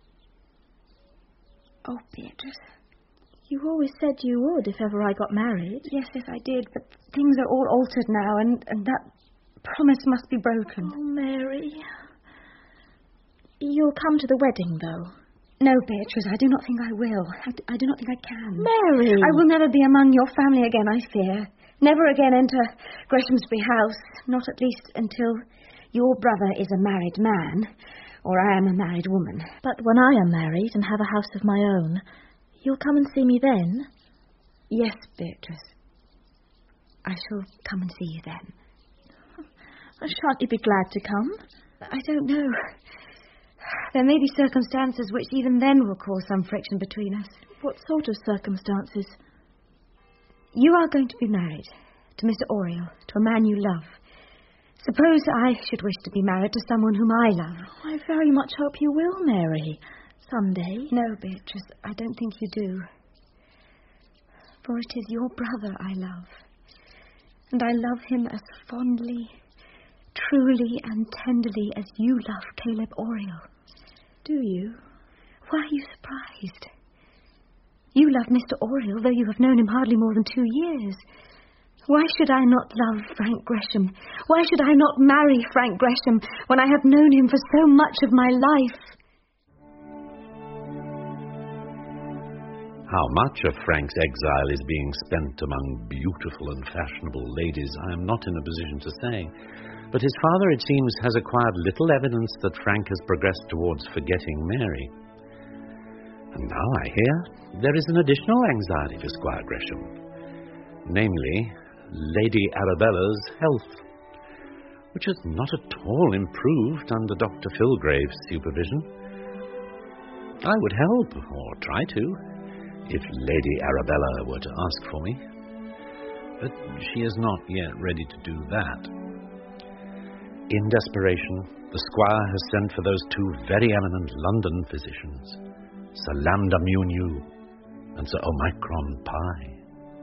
Oh, Beatrice. You always said you would if ever I got married. Yes, I did, but things are all altered now, and that promise must be broken. Oh, Mary. You'll come to the wedding, though. No, Beatrice, I do not think I will. I do not think I can. Mary! I will never be among your family again, I fear. Never again enter Greshamsbury House, not at least until your brother is a married man, or I am a married woman. But when I am married and have a house of my own, you'll come and see me then? Yes, Beatrice. I shall come and see you then. Shan't you be glad to come? I don't know. There may be circumstances which even then will cause some friction between us. What sort of circumstances? You are going to be married to Mr. Oriel, to a man you love. Suppose I should wish to be married to someone whom I love. I very much hope you will, Mary. Someday. No, Beatrice, I don't think you do. For it is your brother I love. And I love him as fondly, truly and tenderly as you love Caleb Oriel. Do you? Why are you surprised? You love Mr. Oriel, though you have known him hardly more than 2 years. Why should I not love Frank Gresham? Why should I not marry Frank Gresham when I have known him for so much of my life? How much of Frank's exile is being spent among beautiful and fashionable ladies, I am not in a position to say. But his father, it seems, has acquired little evidence that Frank has progressed towards forgetting Mary. And now I hear there is an additional anxiety for Squire Gresham, namely Lady Arabella's health, which has not at all improved under Dr. Filgrave's supervision. I would help, or try to, if Lady Arabella were to ask for me. But she is not yet ready to do that. In desperation, the Squire has sent for those 2 very eminent London physicians, Sir Lambda Muniu and Sir Omicron Pi.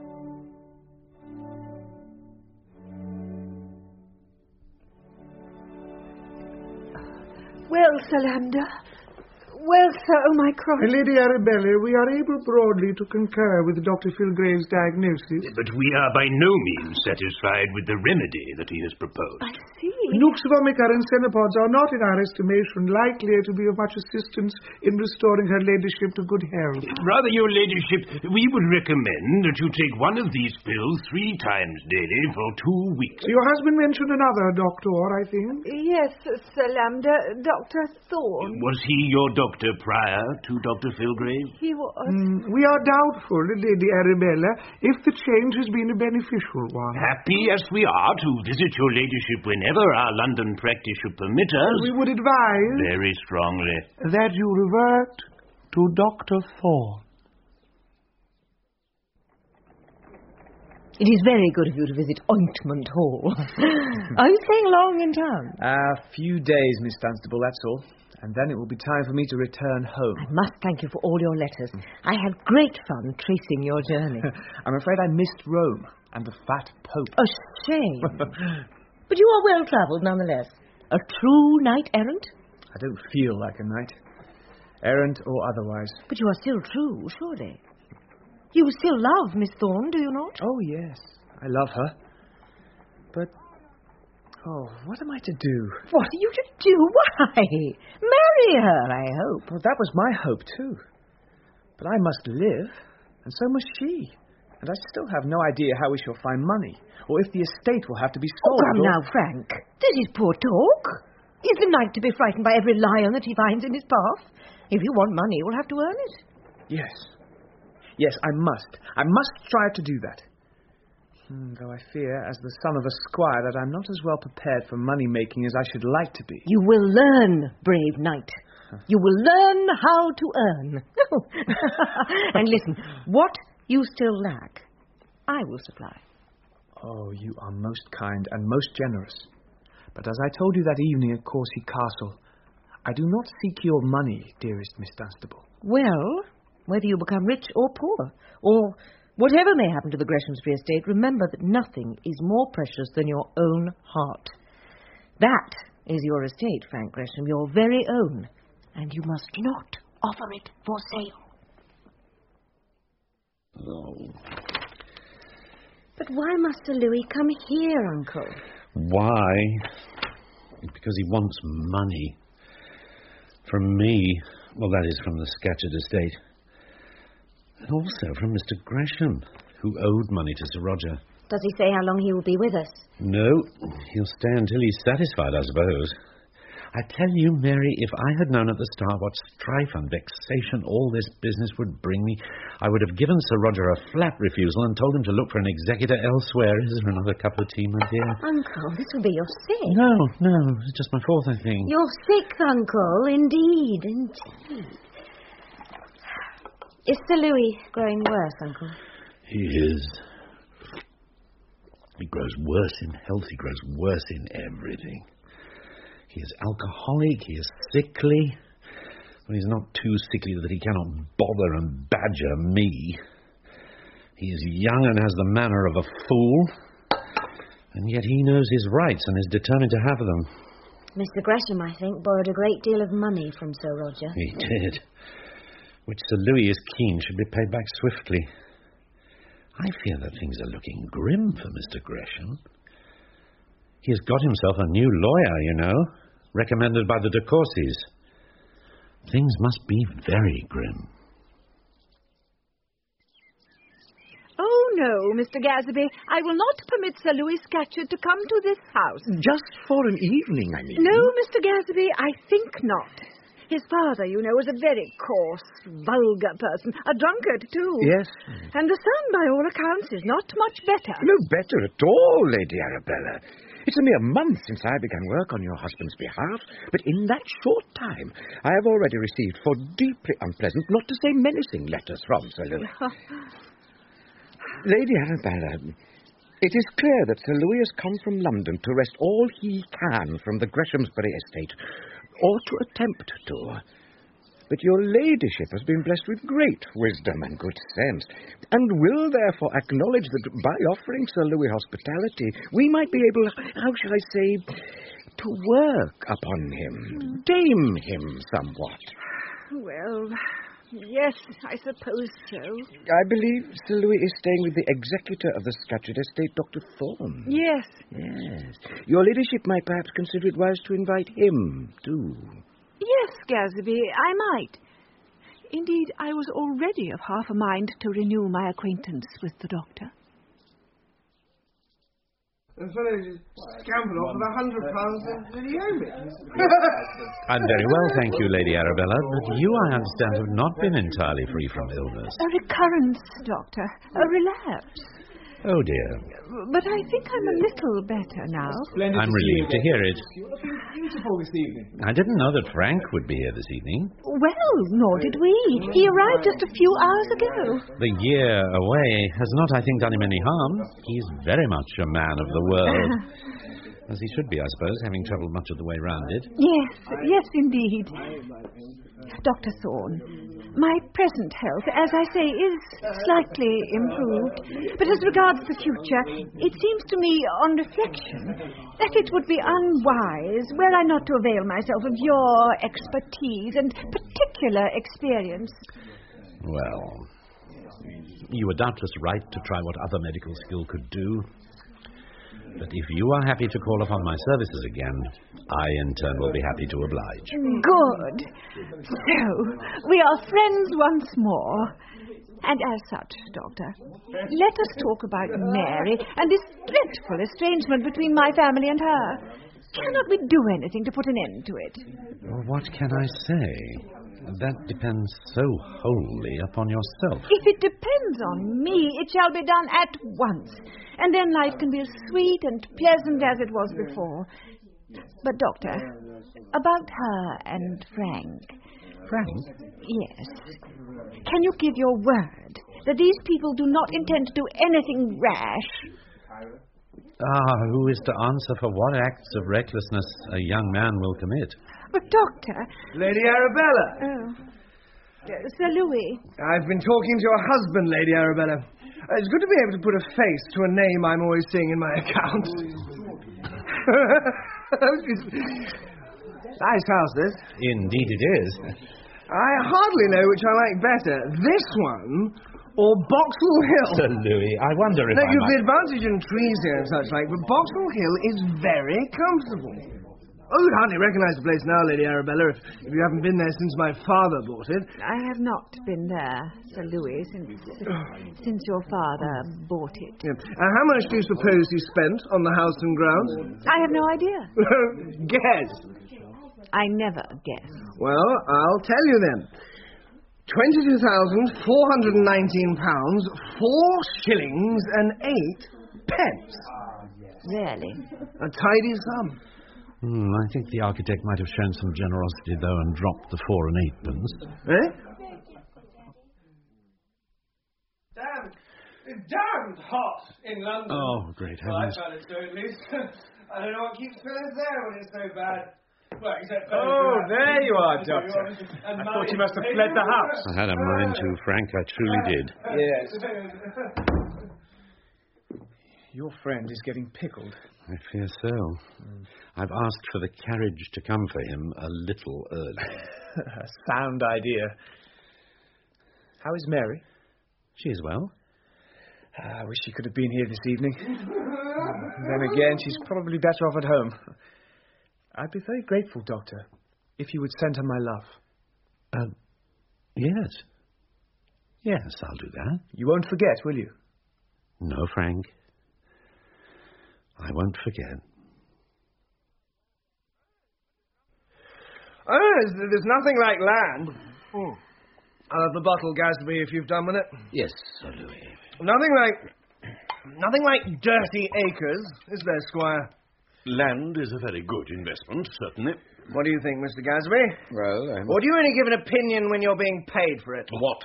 Well, Sir Lambda. Well, Sir Omicron. Lady Arabella, we are able broadly to concur with Dr. Filgrave's diagnosis. But we are by no means satisfied with the remedy that he has proposed. I see. Nux vomica and cenopods are not, in our estimation, likely to be of much assistance in restoring her ladyship to good health. Rather, your ladyship, we would recommend that you take one of these pills 3 times daily for 2 weeks. Your husband mentioned another doctor, I think. Yes, Sir Lambda, Dr. Thorne. Was he your doctor prior to Dr. Filgrave? He was. We are doubtful, Lady Arabella, if the change has been a beneficial one. Happy as we are to visit your ladyship whenever our London practice should permit us, we would advise very strongly that you revert to Dr. Thorne. It is very good of you to visit Ointment Hall. Are you staying long in town? A few days, Miss Dunstable, that's all. And then it will be time for me to return home. I must thank you for all your letters. I had great fun tracing your journey. I'm afraid I missed Rome and the fat Pope. A shame. But you are well-travelled nonetheless. A true knight-errant? I don't feel like a knight, errant or otherwise. But you are still true, surely. You still love Miss Thorne, do you not? Oh, yes. I love her. But... oh, what am I to do? What are you to do? Why? Marry her, I hope. Well, that was my hope, too. But I must live, and so must she. And I still have no idea how we shall find money, or if the estate will have to be sold. Oh, come now, Frank. This is poor talk. Is the knight to be frightened by every lion that he finds in his path? If you want money, you'll have to earn it. Yes. Yes, I must. I must strive to do that. Though I fear, as the son of a squire, that I'm not as well prepared for money-making as I should like to be. You will learn, brave knight. You will learn how to earn. And listen, what you still lack, I will supply. Oh, you are most kind and most generous. But as I told you that evening at Courcy Castle, I do not seek your money, dearest Miss Dunstable. Well, whether you become rich or poor, or Whatever may happen to the Greshamsbury estate, remember that nothing is more precious than your own heart. That is your estate, Frank Gresham, your very own, and you must not offer it for sale. Oh. But why must Sir Louis come here, Uncle? Why? Because he wants money. From me. Well, that is from the Scatcherd estate. And also from Mr. Gresham, who owed money to Sir Roger. Does he say how long he will be with us? No, he'll stay until he's satisfied, I suppose. I tell you, Mary, if I had known at the start what strife and vexation all this business would bring me, I would have given Sir Roger a flat refusal and told him to look for an executor elsewhere. Is there another cup of tea, my dear? Uncle, this will be your sick. No, it's just my fourth, I think. You're sick, Uncle, indeed. Is Sir Louis growing worse, Uncle? He is. He grows worse in health, he grows worse in everything. He is alcoholic, he is sickly. But he's not too sickly that he cannot bother and badger me. He is young and has the manner of a fool. And yet he knows his rights and is determined to have them. Mr. Gresham, I think, borrowed a great deal of money from Sir Roger. He did. Which Sir Louis is keen should be paid back swiftly. I fear that things are looking grim for Mr. Gresham. He has got himself a new lawyer, you know, recommended by the de Courcys. Things must be very grim. Oh, no, Mr. Gadsby. I will not permit Sir Louis Scatcherd to come to this house. Just for an evening, I mean. No, Mr. Gadsby, I think not. His father, you know, was a very coarse, vulgar person. A drunkard, too. Yes. And the son, by all accounts, is not much better. No better at all, Lady Arabella. It's a mere month since I began work on your husband's behalf, but in that short time I have already received 4 deeply unpleasant, not to say menacing, letters from Sir Louis. Lady Arabella, it is clear that Sir Louis has come from London to wrest all he can from the Greshamsbury estate, or to attempt to. But your ladyship has been blessed with great wisdom and good sense, and will therefore acknowledge that by offering Sir Louis hospitality, we might be able, how shall I say, to work upon him, tame him somewhat. Well, yes, I suppose so. I believe Sir Louis is staying with the executor of the Scatcherd estate, Dr. Thorne. Yes. Yes. Your ladyship might perhaps consider it wise to invite him, too. Yes, Gadsby, I might. Indeed, I was already of half a mind to renew my acquaintance with the doctor. The fellow just scampered off with £100 that he owed me. I'm very well, thank you, Lady Arabella, but you, I understand, have not been entirely free from illness. A recurrence, Doctor. A relapse. Oh, dear. But I think I'm a little better now. I'm relieved to hear it. You're looking beautiful this evening. I didn't know that Frank would be here this evening. Well, nor did we. He arrived just a few hours ago. The year away has not, I think, done him any harm. He's very much a man of the world. As he should be, I suppose, having travelled much of the way round it. Yes, indeed. Dr. Thorne, my present health, as I say, is slightly improved. But as regards the future, it seems to me, on reflection, that it would be unwise were I not to avail myself of your expertise and particular experience. Well, you were doubtless right to try what other medical skill could do. But if you are happy to call upon my services again, I, in turn, will be happy to oblige. Good. So, we are friends once more. And as such, Doctor, let us talk about Mary and this dreadful estrangement between my family and her. Cannot we do anything to put an end to it? Well, what can I say? That depends so wholly upon yourself. If it depends on me, it shall be done at once. And then life can be as sweet and pleasant as it was before. But, Doctor, about her and Frank. Frank? Yes. Can you give your word that these people do not intend to do anything rash? Who is to answer for what acts of recklessness a young man will commit? But, Doctor... Lady Arabella. Oh. Sir Louis. I've been talking to your husband, Lady Arabella. It's good to be able to put a face to a name I'm always seeing in my accounts. Nice house, this. Indeed it is. I hardly know which I like better, this one or Boxall Hill. Sir Louis, I wonder if Now, I you've might... the advantage in trees here and such like, but Boxall Hill is very comfortable. Oh, you'd hardly recognise the place now, Lady Arabella, if you haven't been there since my father bought it. I have not been there, Sir Louis, since your father bought it. Yeah. How much do you suppose he spent on the house and grounds? I have no idea. Guess. I never guess. Well, I'll tell you then. £22,419, 4 shillings and 8 pence. Really? A tidy sum. I think the architect might have shown some generosity, though, and dropped the 4 and 8 pence. It's damned hot in London. Oh, great heavens. I found it so, at least. I don't know what keeps fellas there when it's so bad. Well, except there you are, Doctor. I thought you must have fled the house. I had a mind to, Frank. I truly did. Yes. Your friend is getting pickled. I fear so. I've asked for the carriage to come for him a little early. A sound idea. How is Mary? She is well. I wish she could have been here this evening. Then again, she's probably better off at home. I'd be very grateful, Doctor, if you would send her my love. Yes. Yes, I'll do that. You won't forget, will you? No, Frank. I won't forget. Oh, there's nothing like land. I'll have the bottle, Gadsby, if you've done with it. Yes, Sir Louis. Nothing like dirty acres, is there, Squire? Land is a very good investment, certainly. What do you think, Mr. Gadsby? Well, Or do you only give an opinion when you're being paid for it? What?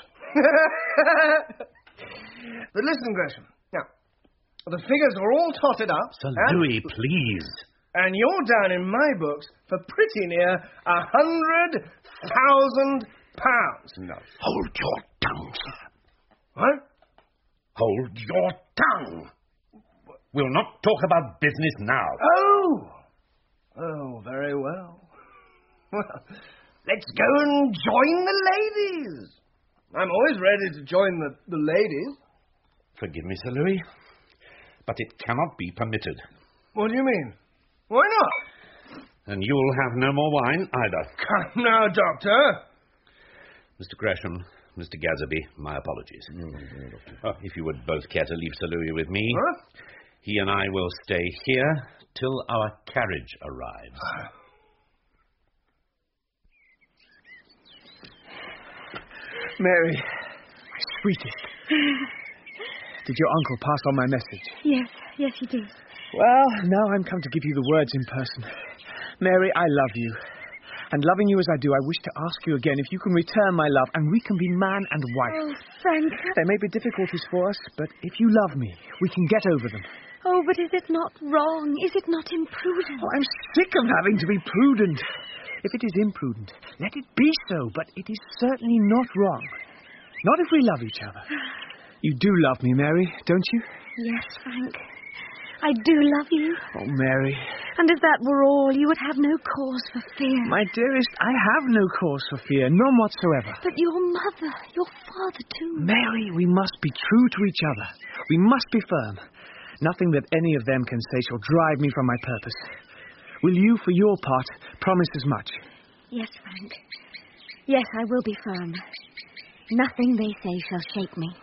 But listen, Gresham. Now, the figures are all totted up. Sir Louis, please. And you're down in my books for pretty near £100,000. No. Hold your tongue, sir. What? Hold your tongue. We'll not talk about business now. Oh, very well. Well, let's go and join the ladies. I'm always ready to join the ladies. Forgive me, Sir Louis, but it cannot be permitted. What do you mean? Why not? And you'll have no more wine either. Come now, Doctor. Mr. Gresham, Mr. Gadsby, my apologies. If you would both care to leave Sir Louis with me, he and I will stay here till our carriage arrives. Mary, my sweetest. Did your uncle pass on my message? Yes, he did. Well, now I'm come to give you the words in person. Mary, I love you. And loving you as I do, I wish to ask you again if you can return my love and we can be man and wife. Oh, Frank. There may be difficulties for us, but if you love me, we can get over them. Oh, but is it not wrong? Is it not imprudent? Oh, I'm sick of having to be prudent. If it is imprudent, let it be so, but it is certainly not wrong. Not if we love each other. You do love me, Mary, don't you? Yes, Frank. I do love you. Oh, Mary. And if that were all, you would have no cause for fear. My dearest, I have no cause for fear, none whatsoever. But your mother, your father too. Mary, we must be true to each other. We must be firm. Nothing that any of them can say shall drive me from my purpose. Will you, for your part, promise as much? Yes, Frank. Yes, I will be firm. Nothing they say shall shake me.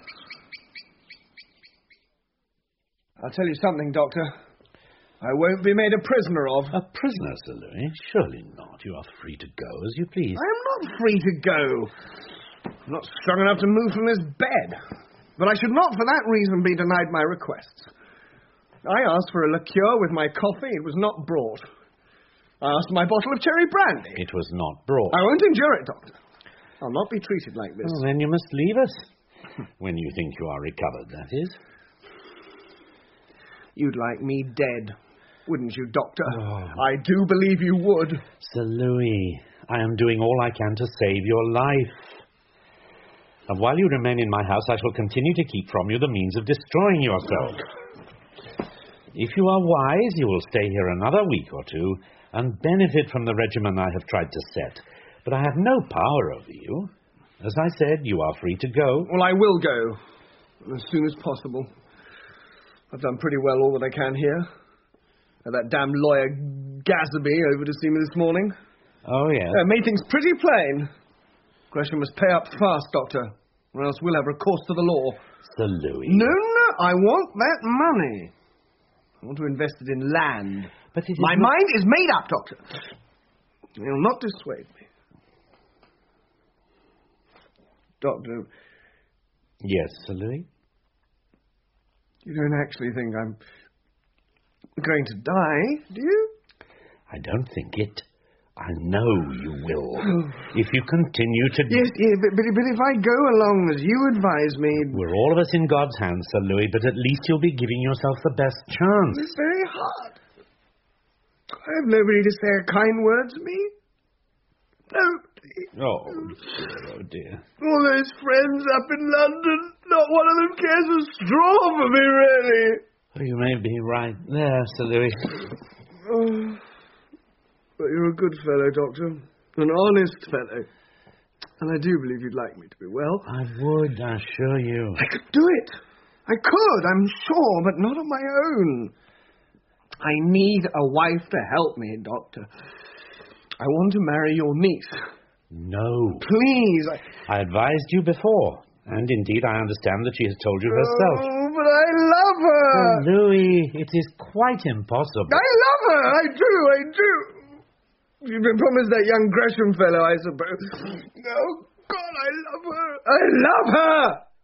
I'll tell you something, Doctor. I won't be made a prisoner of. A prisoner, Sir Louis? Surely not. You are free to go as you please. I am not free to go. I'm not strong enough to move from this bed. But I should not for that reason be denied my requests. I asked for a liqueur with my coffee. It was not brought. I asked for my bottle of cherry brandy. It was not brought. I won't endure it, Doctor. I'll not be treated like this. Well, then you must leave us. When you think you are recovered, that is. You'd like me dead, wouldn't you, Doctor? I do believe you would. Sir Louis, I am doing all I can to save your life. And while you remain in my house, I shall continue to keep from you the means of destroying yourself. If you are wise, you will stay here another week or two and benefit from the regimen I have tried to set. But I have no power over you. As I said, you are free to go. Well, I will go. As soon as possible. I've done pretty well all that I can here. Had that damn lawyer Gazaby over to see me this morning. Oh, yes. Made things pretty plain. Gresham must pay up fast, Doctor, or else we'll have recourse to the law. Sir Louis. No, I want that money. I want to invest it in land. But it is My mind is made up, Doctor. You'll not dissuade me. Doctor. Yes, Sir Louis? You don't actually think I'm going to die, do you? I don't think it. I know you will. If you continue to... Yes, but if I go along as you advise me... We're all of us in God's hands, Sir Louis, but at least you'll be giving yourself the best chance. It's very hard. I have nobody to say a kind word to me. Nobody. Oh, dear, oh, dear. All those friends up in London, not one of them cares a straw for me, really. Oh, you may be right there, Sir Louis. Oh, but you're a good fellow, Doctor. An honest fellow. And I do believe you'd like me to be well. I would, I assure you. I could do it. I could, I'm sure, but not on my own. I need a wife to help me, Doctor. I want to marry your niece. No. Please. I advised you before. And indeed, I understand that she has told you herself. Oh, but I love her. Oh, Louis, it is quite impossible. I love her. I do. You've been promised that young Gresham fellow, I suppose. Oh, God, I love her. I love her.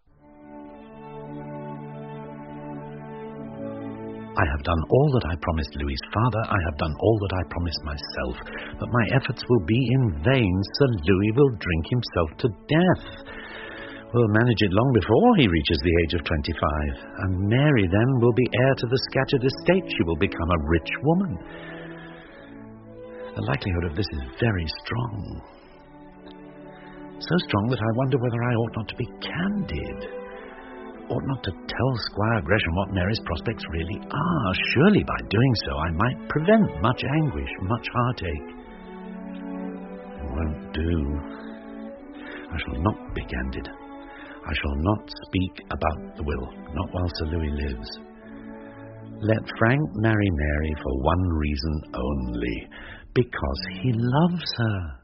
I have done all that I promised Louis's father. I have done all that I promised myself. But my efforts will be in vain. Sir Louis will drink himself to death. We'll manage it long before he reaches the age of 25. And Mary then will be heir to the scattered estate. She will become a rich woman. The likelihood of this is very strong. So strong that I wonder whether I ought not to be candid. Ought not to tell Squire Gresham what Mary's prospects really are. Surely by doing so I might prevent much anguish, much heartache. It won't do. I shall not be candid. I shall not speak about the will, not while Sir Louis lives. Let Frank marry Mary for one reason only, because he loves her.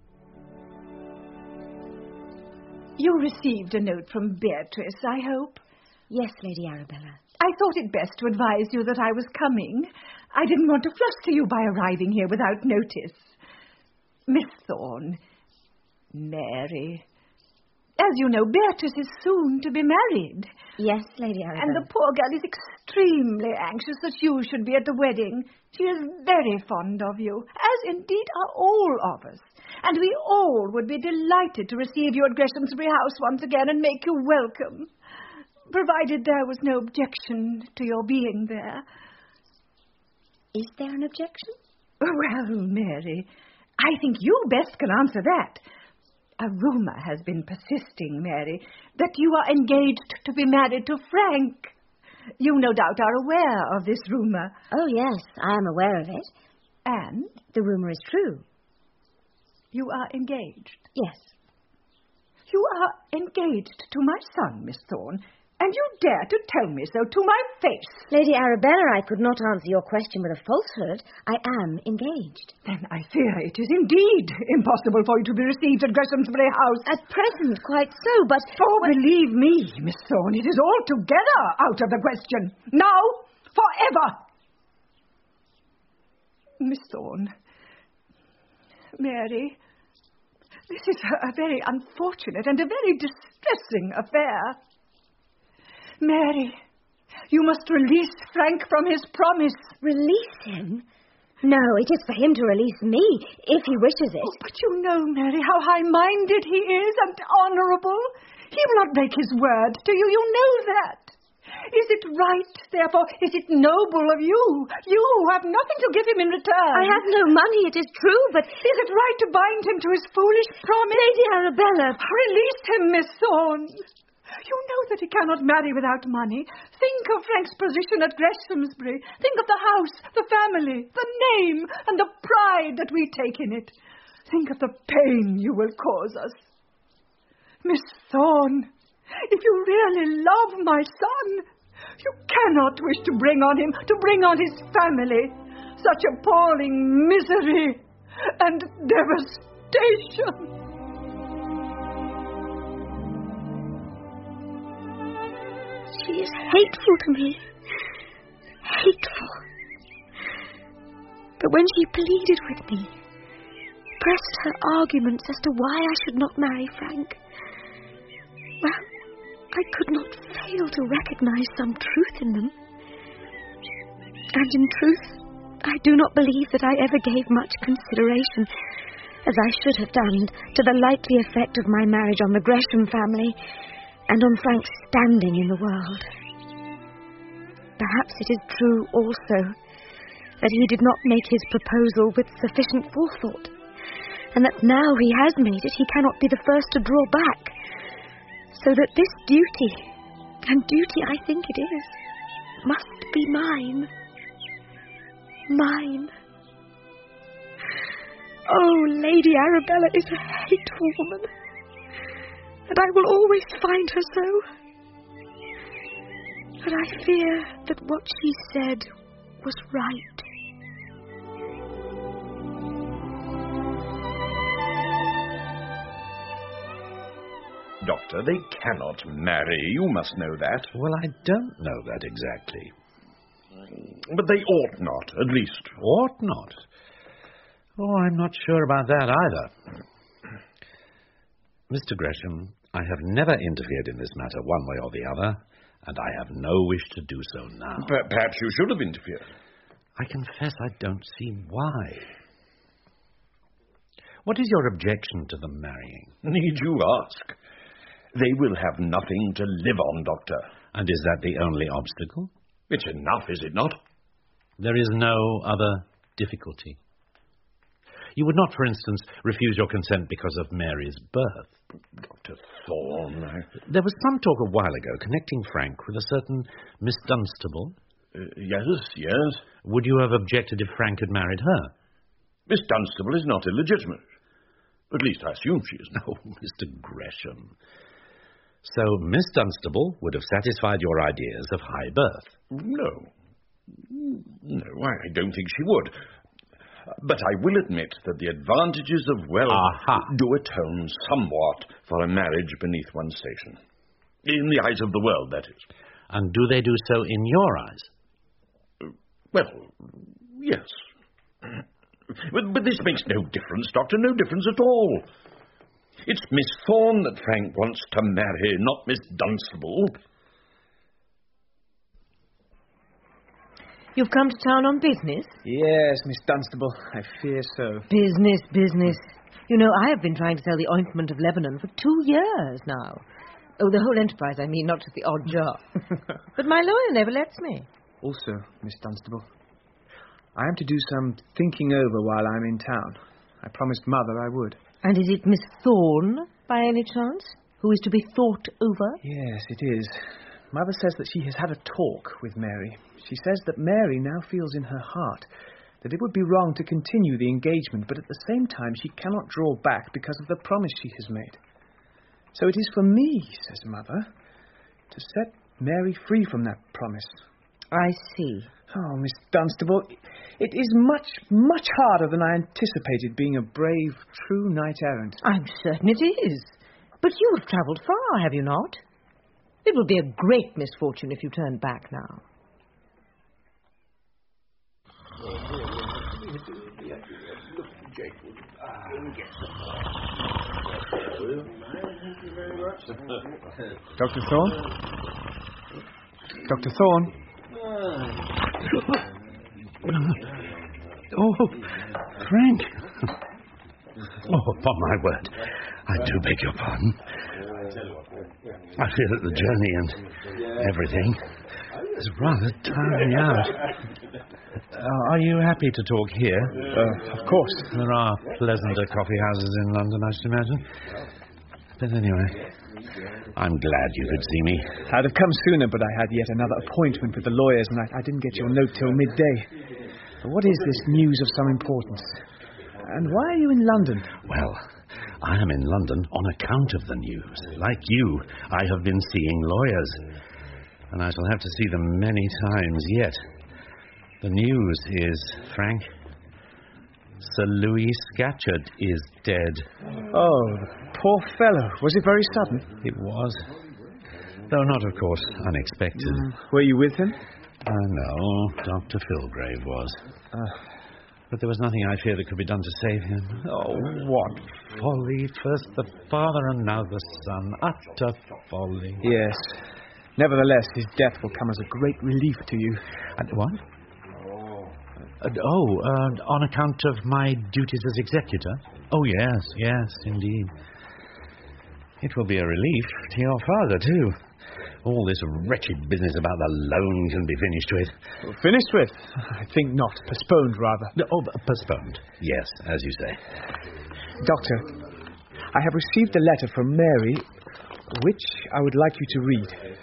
You received a note from Beatrice, I hope? Yes, Lady Arabella. I thought it best to advise you that I was coming. I didn't want to fluster you by arriving here without notice. Miss Thorne, Mary. As you know, Beatrice is soon to be married. Yes, Lady Arabella. And the poor girl is extremely anxious that you should be at the wedding. She is very fond of you, as indeed are all of us. And we all would be delighted to receive you at Greshamsbury House once again and make you welcome, provided there was no objection to your being there. Is there an objection? Well, Mary, I think you best can answer that. A rumour has been persisting, Mary, that you are engaged to be married to Frank. You no doubt are aware of this rumour. Oh, yes, I am aware of it. And? The rumour is true. You are engaged? Yes. You are engaged to my son, Miss Thorne, and you dare to tell me so to my face. Lady Arabella, I could not answer your question with a falsehood. I am engaged. Then I fear it is indeed impossible for you to be received at Greshamsbury House. At present, quite so, but... Oh, believe me, Miss Thorne, it is altogether out of the question. Now, forever. Miss Thorne, Mary, this is a very unfortunate and a very distressing affair. Mary, you must release Frank from his promise. Release him? No, it is for him to release me, if he wishes it. Oh, but you know, Mary, how high-minded he is and honourable. He will not break his word to you. You know that. Is it right, therefore, is it noble of you, you who have nothing to give him in return? I have no money, it is true, but... Is it right to bind him to his foolish promise? Lady Arabella... Release him, Miss Thorne. You know that he cannot marry without money. Think of Frank's position at Greshamsbury. Think of the house, the family, the name, and the pride that we take in it. Think of the pain you will cause us. Miss Thorne, if you really love my son, you cannot wish to bring on his family, such appalling misery and devastation. She is hateful to me. Hateful. But when she pleaded with me, pressed her arguments as to why I should not marry Frank, well, I could not fail to recognize some truth in them. And in truth, I do not believe that I ever gave much consideration, as I should have done, to the likely effect of my marriage on the Gresham family and on Frank's standing in the world. Perhaps it is true also that he did not make his proposal with sufficient forethought, and that now he has made it, he cannot be the first to draw back, so that this duty, and duty I think it is, must be mine. Mine. Oh, Lady Arabella is a hateful woman, and I will always find her so. But I fear that what she said was right. Doctor, they cannot marry. You must know that. Well, I don't know that exactly. But they ought not, at least. Ought not? Oh, I'm not sure about that either. Mr. Gresham, I have never interfered in this matter one way or the other, and I have no wish to do so now. Perhaps you should have interfered. I confess I don't see why. What is your objection to them marrying? Need you ask? They will have nothing to live on, Doctor. And is that the only obstacle? It's enough, is it not? There is no other difficulty. You would not, for instance, refuse your consent because of Mary's birth. Dr. Thorne... There was some talk a while ago connecting Frank with a certain Miss Dunstable. Yes. Would you have objected if Frank had married her? Miss Dunstable is not illegitimate. At least I assume she is. No, Mr. Gresham. So Miss Dunstable would have satisfied your ideas of high birth? No, I don't think she would. But I will admit that the advantages of wealth do atone somewhat for a marriage beneath one's station. In the eyes of the world, that is. And do they do so in your eyes? Well, yes. But this makes no difference, Doctor, no difference at all. It's Miss Thorne that Frank wants to marry, not Miss Dunstable. You've come to town on business? Yes, Miss Dunstable, I fear so. Business. You know, I have been trying to sell the ointment of Lebanon for 2 years now. Oh, the whole enterprise, I mean, not just the odd jar. But my lawyer never lets me. Also, Miss Dunstable, I am to do some thinking over while I'm in town. I promised Mother I would. And is it Miss Thorne, by any chance, who is to be thought over? Yes, it is. Mother says that she has had a talk with Mary. She says that Mary now feels in her heart that it would be wrong to continue the engagement, but at the same time she cannot draw back because of the promise she has made. So it is for me, says Mother, to set Mary free from that promise. I see. Oh, Miss Dunstable, it is much, much harder than I anticipated being a brave, true knight-errant. I'm certain it is. But you have travelled far, have you not? It will be a great misfortune if you turn back now. Dr. Thorne? Dr. Thorne? Oh, Frank. Oh, upon my word, I do beg your pardon. I feel that the journey and everything It's rather tiring me out. Are you happy to talk here? Of course. There are pleasanter coffee houses in London, I should imagine. But anyway, I'm glad you could see me. I'd have come sooner, but I had yet another appointment with the lawyers, and I didn't get your note till midday. But what is this news of some importance? And why are you in London? Well, I am in London on account of the news. Like you, I have been seeing lawyers, and I shall have to see them many times yet. The news is, Frank, Sir Louis Scatcherd is dead. Oh, poor fellow. Was it very sudden? It was. Though not, of course, unexpected. Were you with him? No, Dr. Filgrave was. But there was nothing, I fear, that could be done to save him. Oh, what folly. First the father and now the son. Utter folly. Yes. Nevertheless, his death will come as a great relief to you. And what? On account of my duties as executor? Oh, yes, indeed. It will be a relief to your father, too. All this wretched business about the loan can be finished with. Finished with? I think not. Postponed, rather. Postponed. Yes, as you say. Doctor, I have received a letter from Mary, which I would like you to read.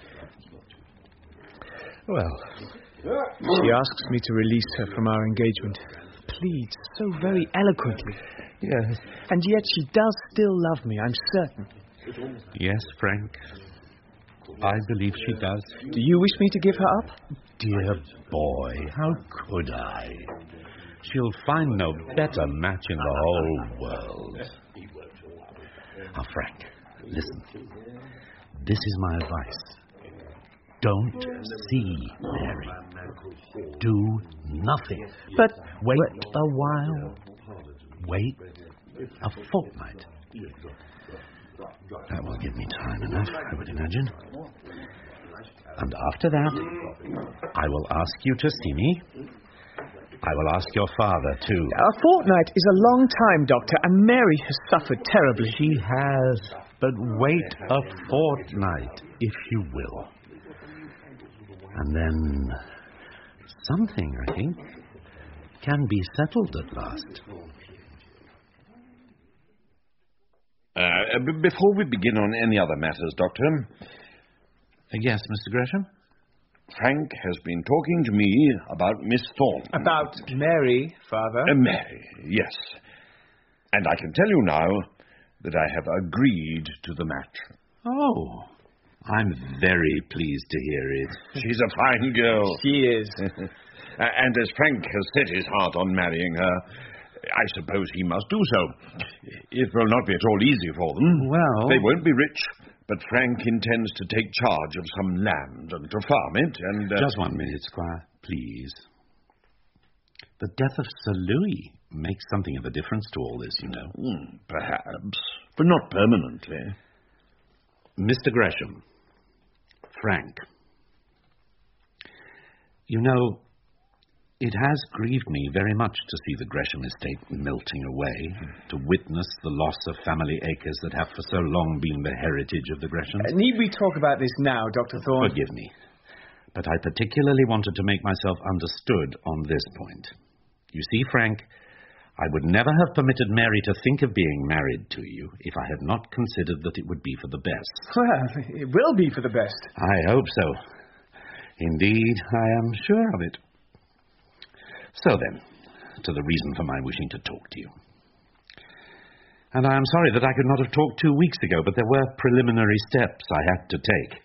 Well, she asks me to release her from our engagement. Pleads so very eloquently. Yes. And yet she does still love me, I'm certain. Yes, Frank. I believe she does. Do you wish me to give her up? Dear boy, how could I? She'll find no better match in the whole world. Now, Frank, listen. This is my advice. Don't see Mary. Do nothing. But wait a while. Wait a fortnight. That will give me time enough, I would imagine. And after that, I will ask you to see me. I will ask your father, too. A fortnight is a long time, Doctor, and Mary has suffered terribly. She has, but wait a fortnight, if you will. And then something, I think, can be settled at last. Before we begin on any other matters, Doctor... Yes, Mr. Gresham? Frank has been talking to me about Miss Thorne. About Mary, Father? Mary, yes. And I can tell you now that I have agreed to the match. Oh, I'm very pleased to hear it. She's a fine girl. She is. And as Frank has set his heart on marrying her, I suppose he must do so. It will not be at all easy for them. Well... They won't be rich, but Frank intends to take charge of some land and to farm it, and... Just 1 minute, Squire, please. The death of Sir Louis makes something of a difference to all this, you know. Perhaps, but not permanently. Mr. Gresham, Frank, you know, it has grieved me very much to see the Gresham estate melting away, to witness the loss of family acres that have for so long been the heritage of the Greshams. Need we talk about this now, Dr. Thorne? Forgive me, but I particularly wanted to make myself understood on this point. You see, Frank, I would never have permitted Mary to think of being married to you if I had not considered that it would be for the best. Well, it will be for the best. I hope so. Indeed, I am sure of it. So then, to the reason for my wishing to talk to you. And I am sorry that I could not have talked 2 weeks ago, but there were preliminary steps I had to take.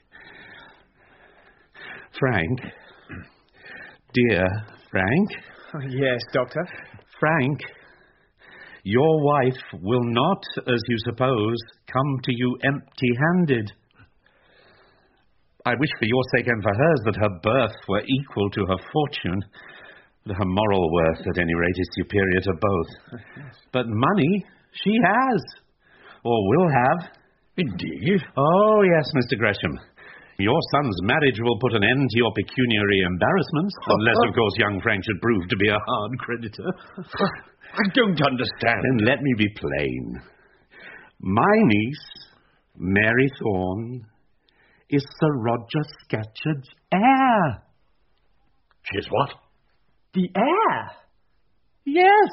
Frank, dear Frank. Yes, Doctor. Frank, your wife will not, as you suppose, come to you empty-handed. I wish for your sake and for hers that her birth were equal to her fortune. Her moral worth, at any rate, is superior to both. But money she has, or will have. Indeed? Oh, yes, Mr. Gresham. Your son's marriage will put an end to your pecuniary embarrassments, unless, of course, young Frank should prove to be a hard creditor. I don't understand. Then let me be plain. My niece, Mary Thorne, is Sir Roger Scatcherd's heir. She is what? The heir? Yes.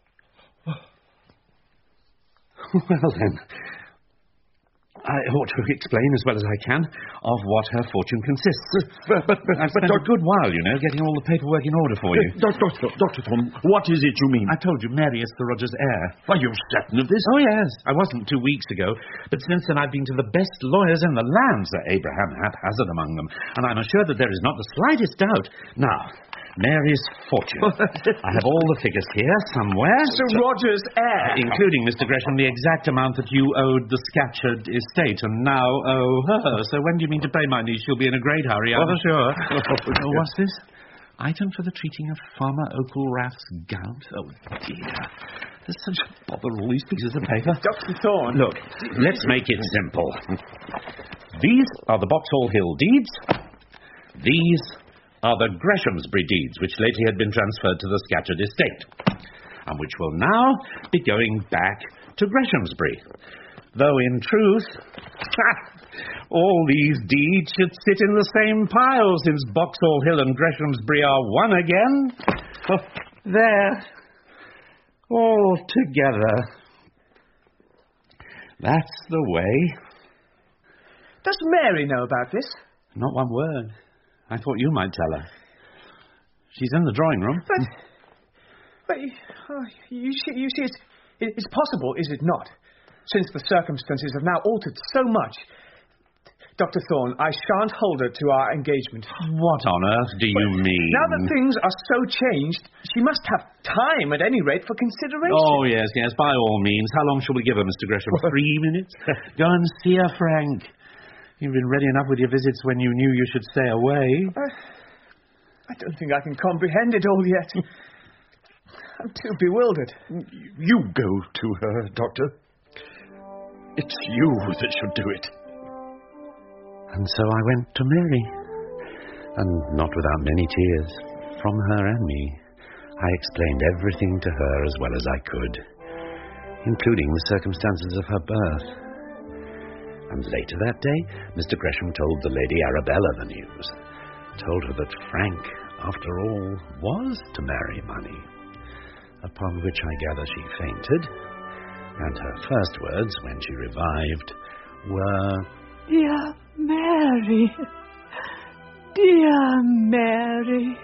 Well, then, I ought to explain as well as I can of what her fortune consists. But I've spent a good while, you know, getting all the paperwork in order for you. Dr. Thorne, what is it you mean? I told you Mary is Sir Roger's heir. Are you certain of this? Oh, yes. I wasn't 2 weeks ago, but since then I've been to the best lawyers in the land, Sir Abraham haphazard among them, and I'm assured that there is not the slightest doubt. Now, Mary's fortune. I have all the figures here somewhere. Sir Roger's heir. Including, Mr. Gresham, the exact amount that you owed the Scatcherd estate and now owe her. So when do you mean to pay my niece? She'll be in a great hurry, I'm sure. Oh, what's this? Item for the treating of Farmer Oaklerath's gout. Oh, dear. There's such bother, all these pieces of paper. Dr. Thorne. Look, let's make it simple. These are the Boxall Hill deeds. These are the Greshamsbury deeds, which lately had been transferred to the Scatcherd estate, and which will now be going back to Greshamsbury. Though, in truth, all these deeds should sit in the same pile, since Boxall Hill and Greshamsbury are one again. There. All together. That's the way. Does Mary know about this? Not one word. I thought you might tell her. She's in the drawing room. But you see, it's possible, is it not? Since the circumstances have now altered so much. Dr. Thorne, I shan't hold her to our engagement. What on earth do you mean? Now that things are so changed, she must have time, at any rate, for consideration. Oh, yes, by all means. How long shall we give her, Mr. Gresham? 3 minutes? Go and see her, Frank. You've been ready enough with your visits when you knew you should stay away. I don't think I can comprehend it all yet. I'm too bewildered. You go to her, Doctor. It's you that should do it. And so I went to Mary. And not without many tears, from her and me. I explained everything to her as well as I could, including the circumstances of her birth. And later that day, Mr. Gresham told the Lady Arabella the news. Told her that Frank, after all, was to marry money. Upon which I gather she fainted. And her first words, when she revived, were, "Dear Mary, dear Mary."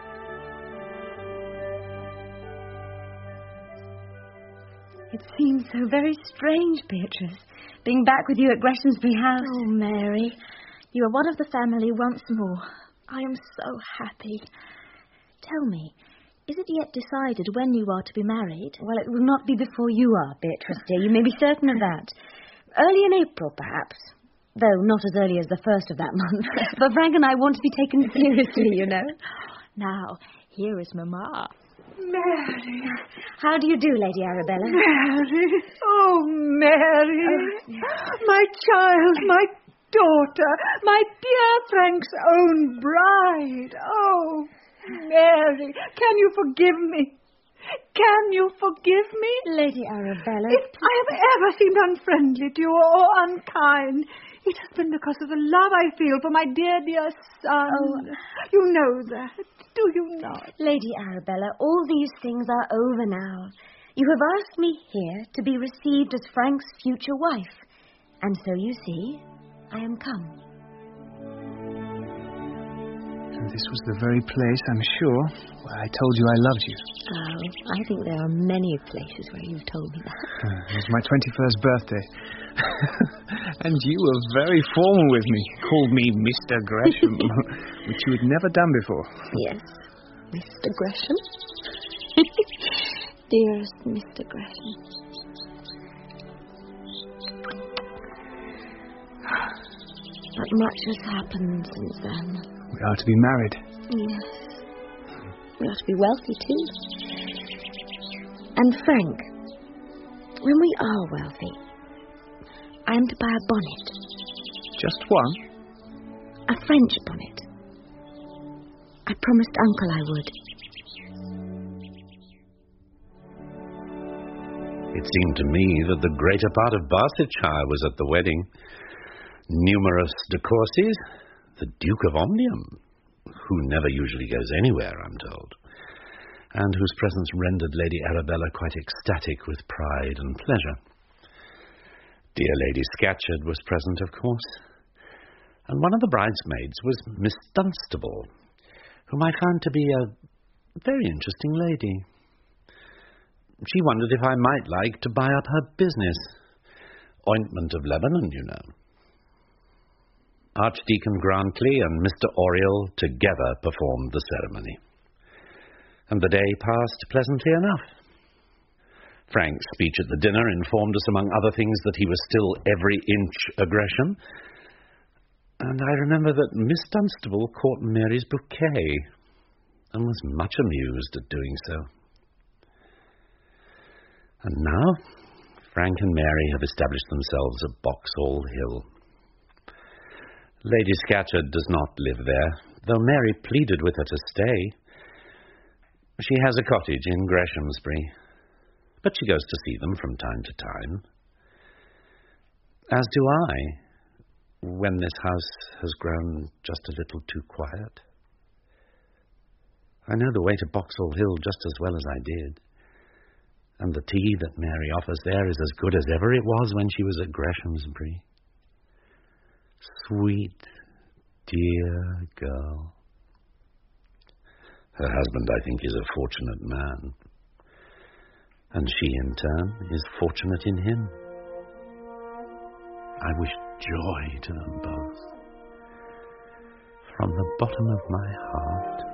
It seems so very strange, Beatrice, being back with you at Greshamsbury House. Oh, Mary, you are one of the family once more. I am so happy. Tell me, is it yet decided when you are to be married? Well, it will not be before you are, Beatrice, dear. You may be certain of that. Early in April, perhaps. Though not as early as the 1st of that month. But Frank and I want to be taken seriously, you know. Now, here is Mamma. Mary. How do you do, Lady Arabella? Mary. Oh, Mary. My child, my daughter, my dear Frank's own bride. Oh, Mary, can you forgive me? Can you forgive me? Lady Arabella. If I have ever seemed unfriendly to you or unkind, it has been because of the love I feel for my dear, dear son. Oh, you know that, do you not? Lady Arabella, all these things are over now. You have asked me here to be received as Frank's future wife. And so you see, I am come. And this was the very place, I'm sure, where I told you I loved you. Oh, I think there are many places where you've told me that. It was my 21st birthday. And you were very formal with me. Called me Mr. Gresham, which you had never done before. Yes, Mr. Gresham. Dearest Mr. Gresham. But much has happened since then. We are to be married. Yes. We are to be wealthy, too. And Frank, when we are wealthy, I am to buy a bonnet. Just one? A French bonnet. I promised Uncle I would. It seemed to me that the greater part of Barsetshire was at the wedding. Numerous de Courcys, the Duke of Omnium, who never usually goes anywhere, I'm told, and whose presence rendered Lady Arabella quite ecstatic with pride and pleasure. Dear Lady Scatcherd was present, of course, and one of the bridesmaids was Miss Dunstable, whom I found to be a very interesting lady. She wondered if I might like to buy up her business. Ointment of Lebanon, you know. Archdeacon Grantley and Mr. Oriel together performed the ceremony, and the day passed pleasantly enough. Frank's speech at the dinner informed us, among other things, that he was still every inch a Gresham, and I remember that Miss Dunstable caught Mary's bouquet and was much amused at doing so. And now Frank and Mary have established themselves at Boxall Hill. Lady Scatcherd does not live there, though Mary pleaded with her to stay. She has a cottage in Greshamsbury, but she goes to see them from time to time. As do I, when this house has grown just a little too quiet. I know the way to Boxall Hill just as well as I did, and the tea that Mary offers there is as good as ever it was when she was at Greshamsbury. Sweet, dear girl. Her husband, I think, is a fortunate man, and she, in turn, is fortunate in him. I wish joy to them both, from the bottom of my heart.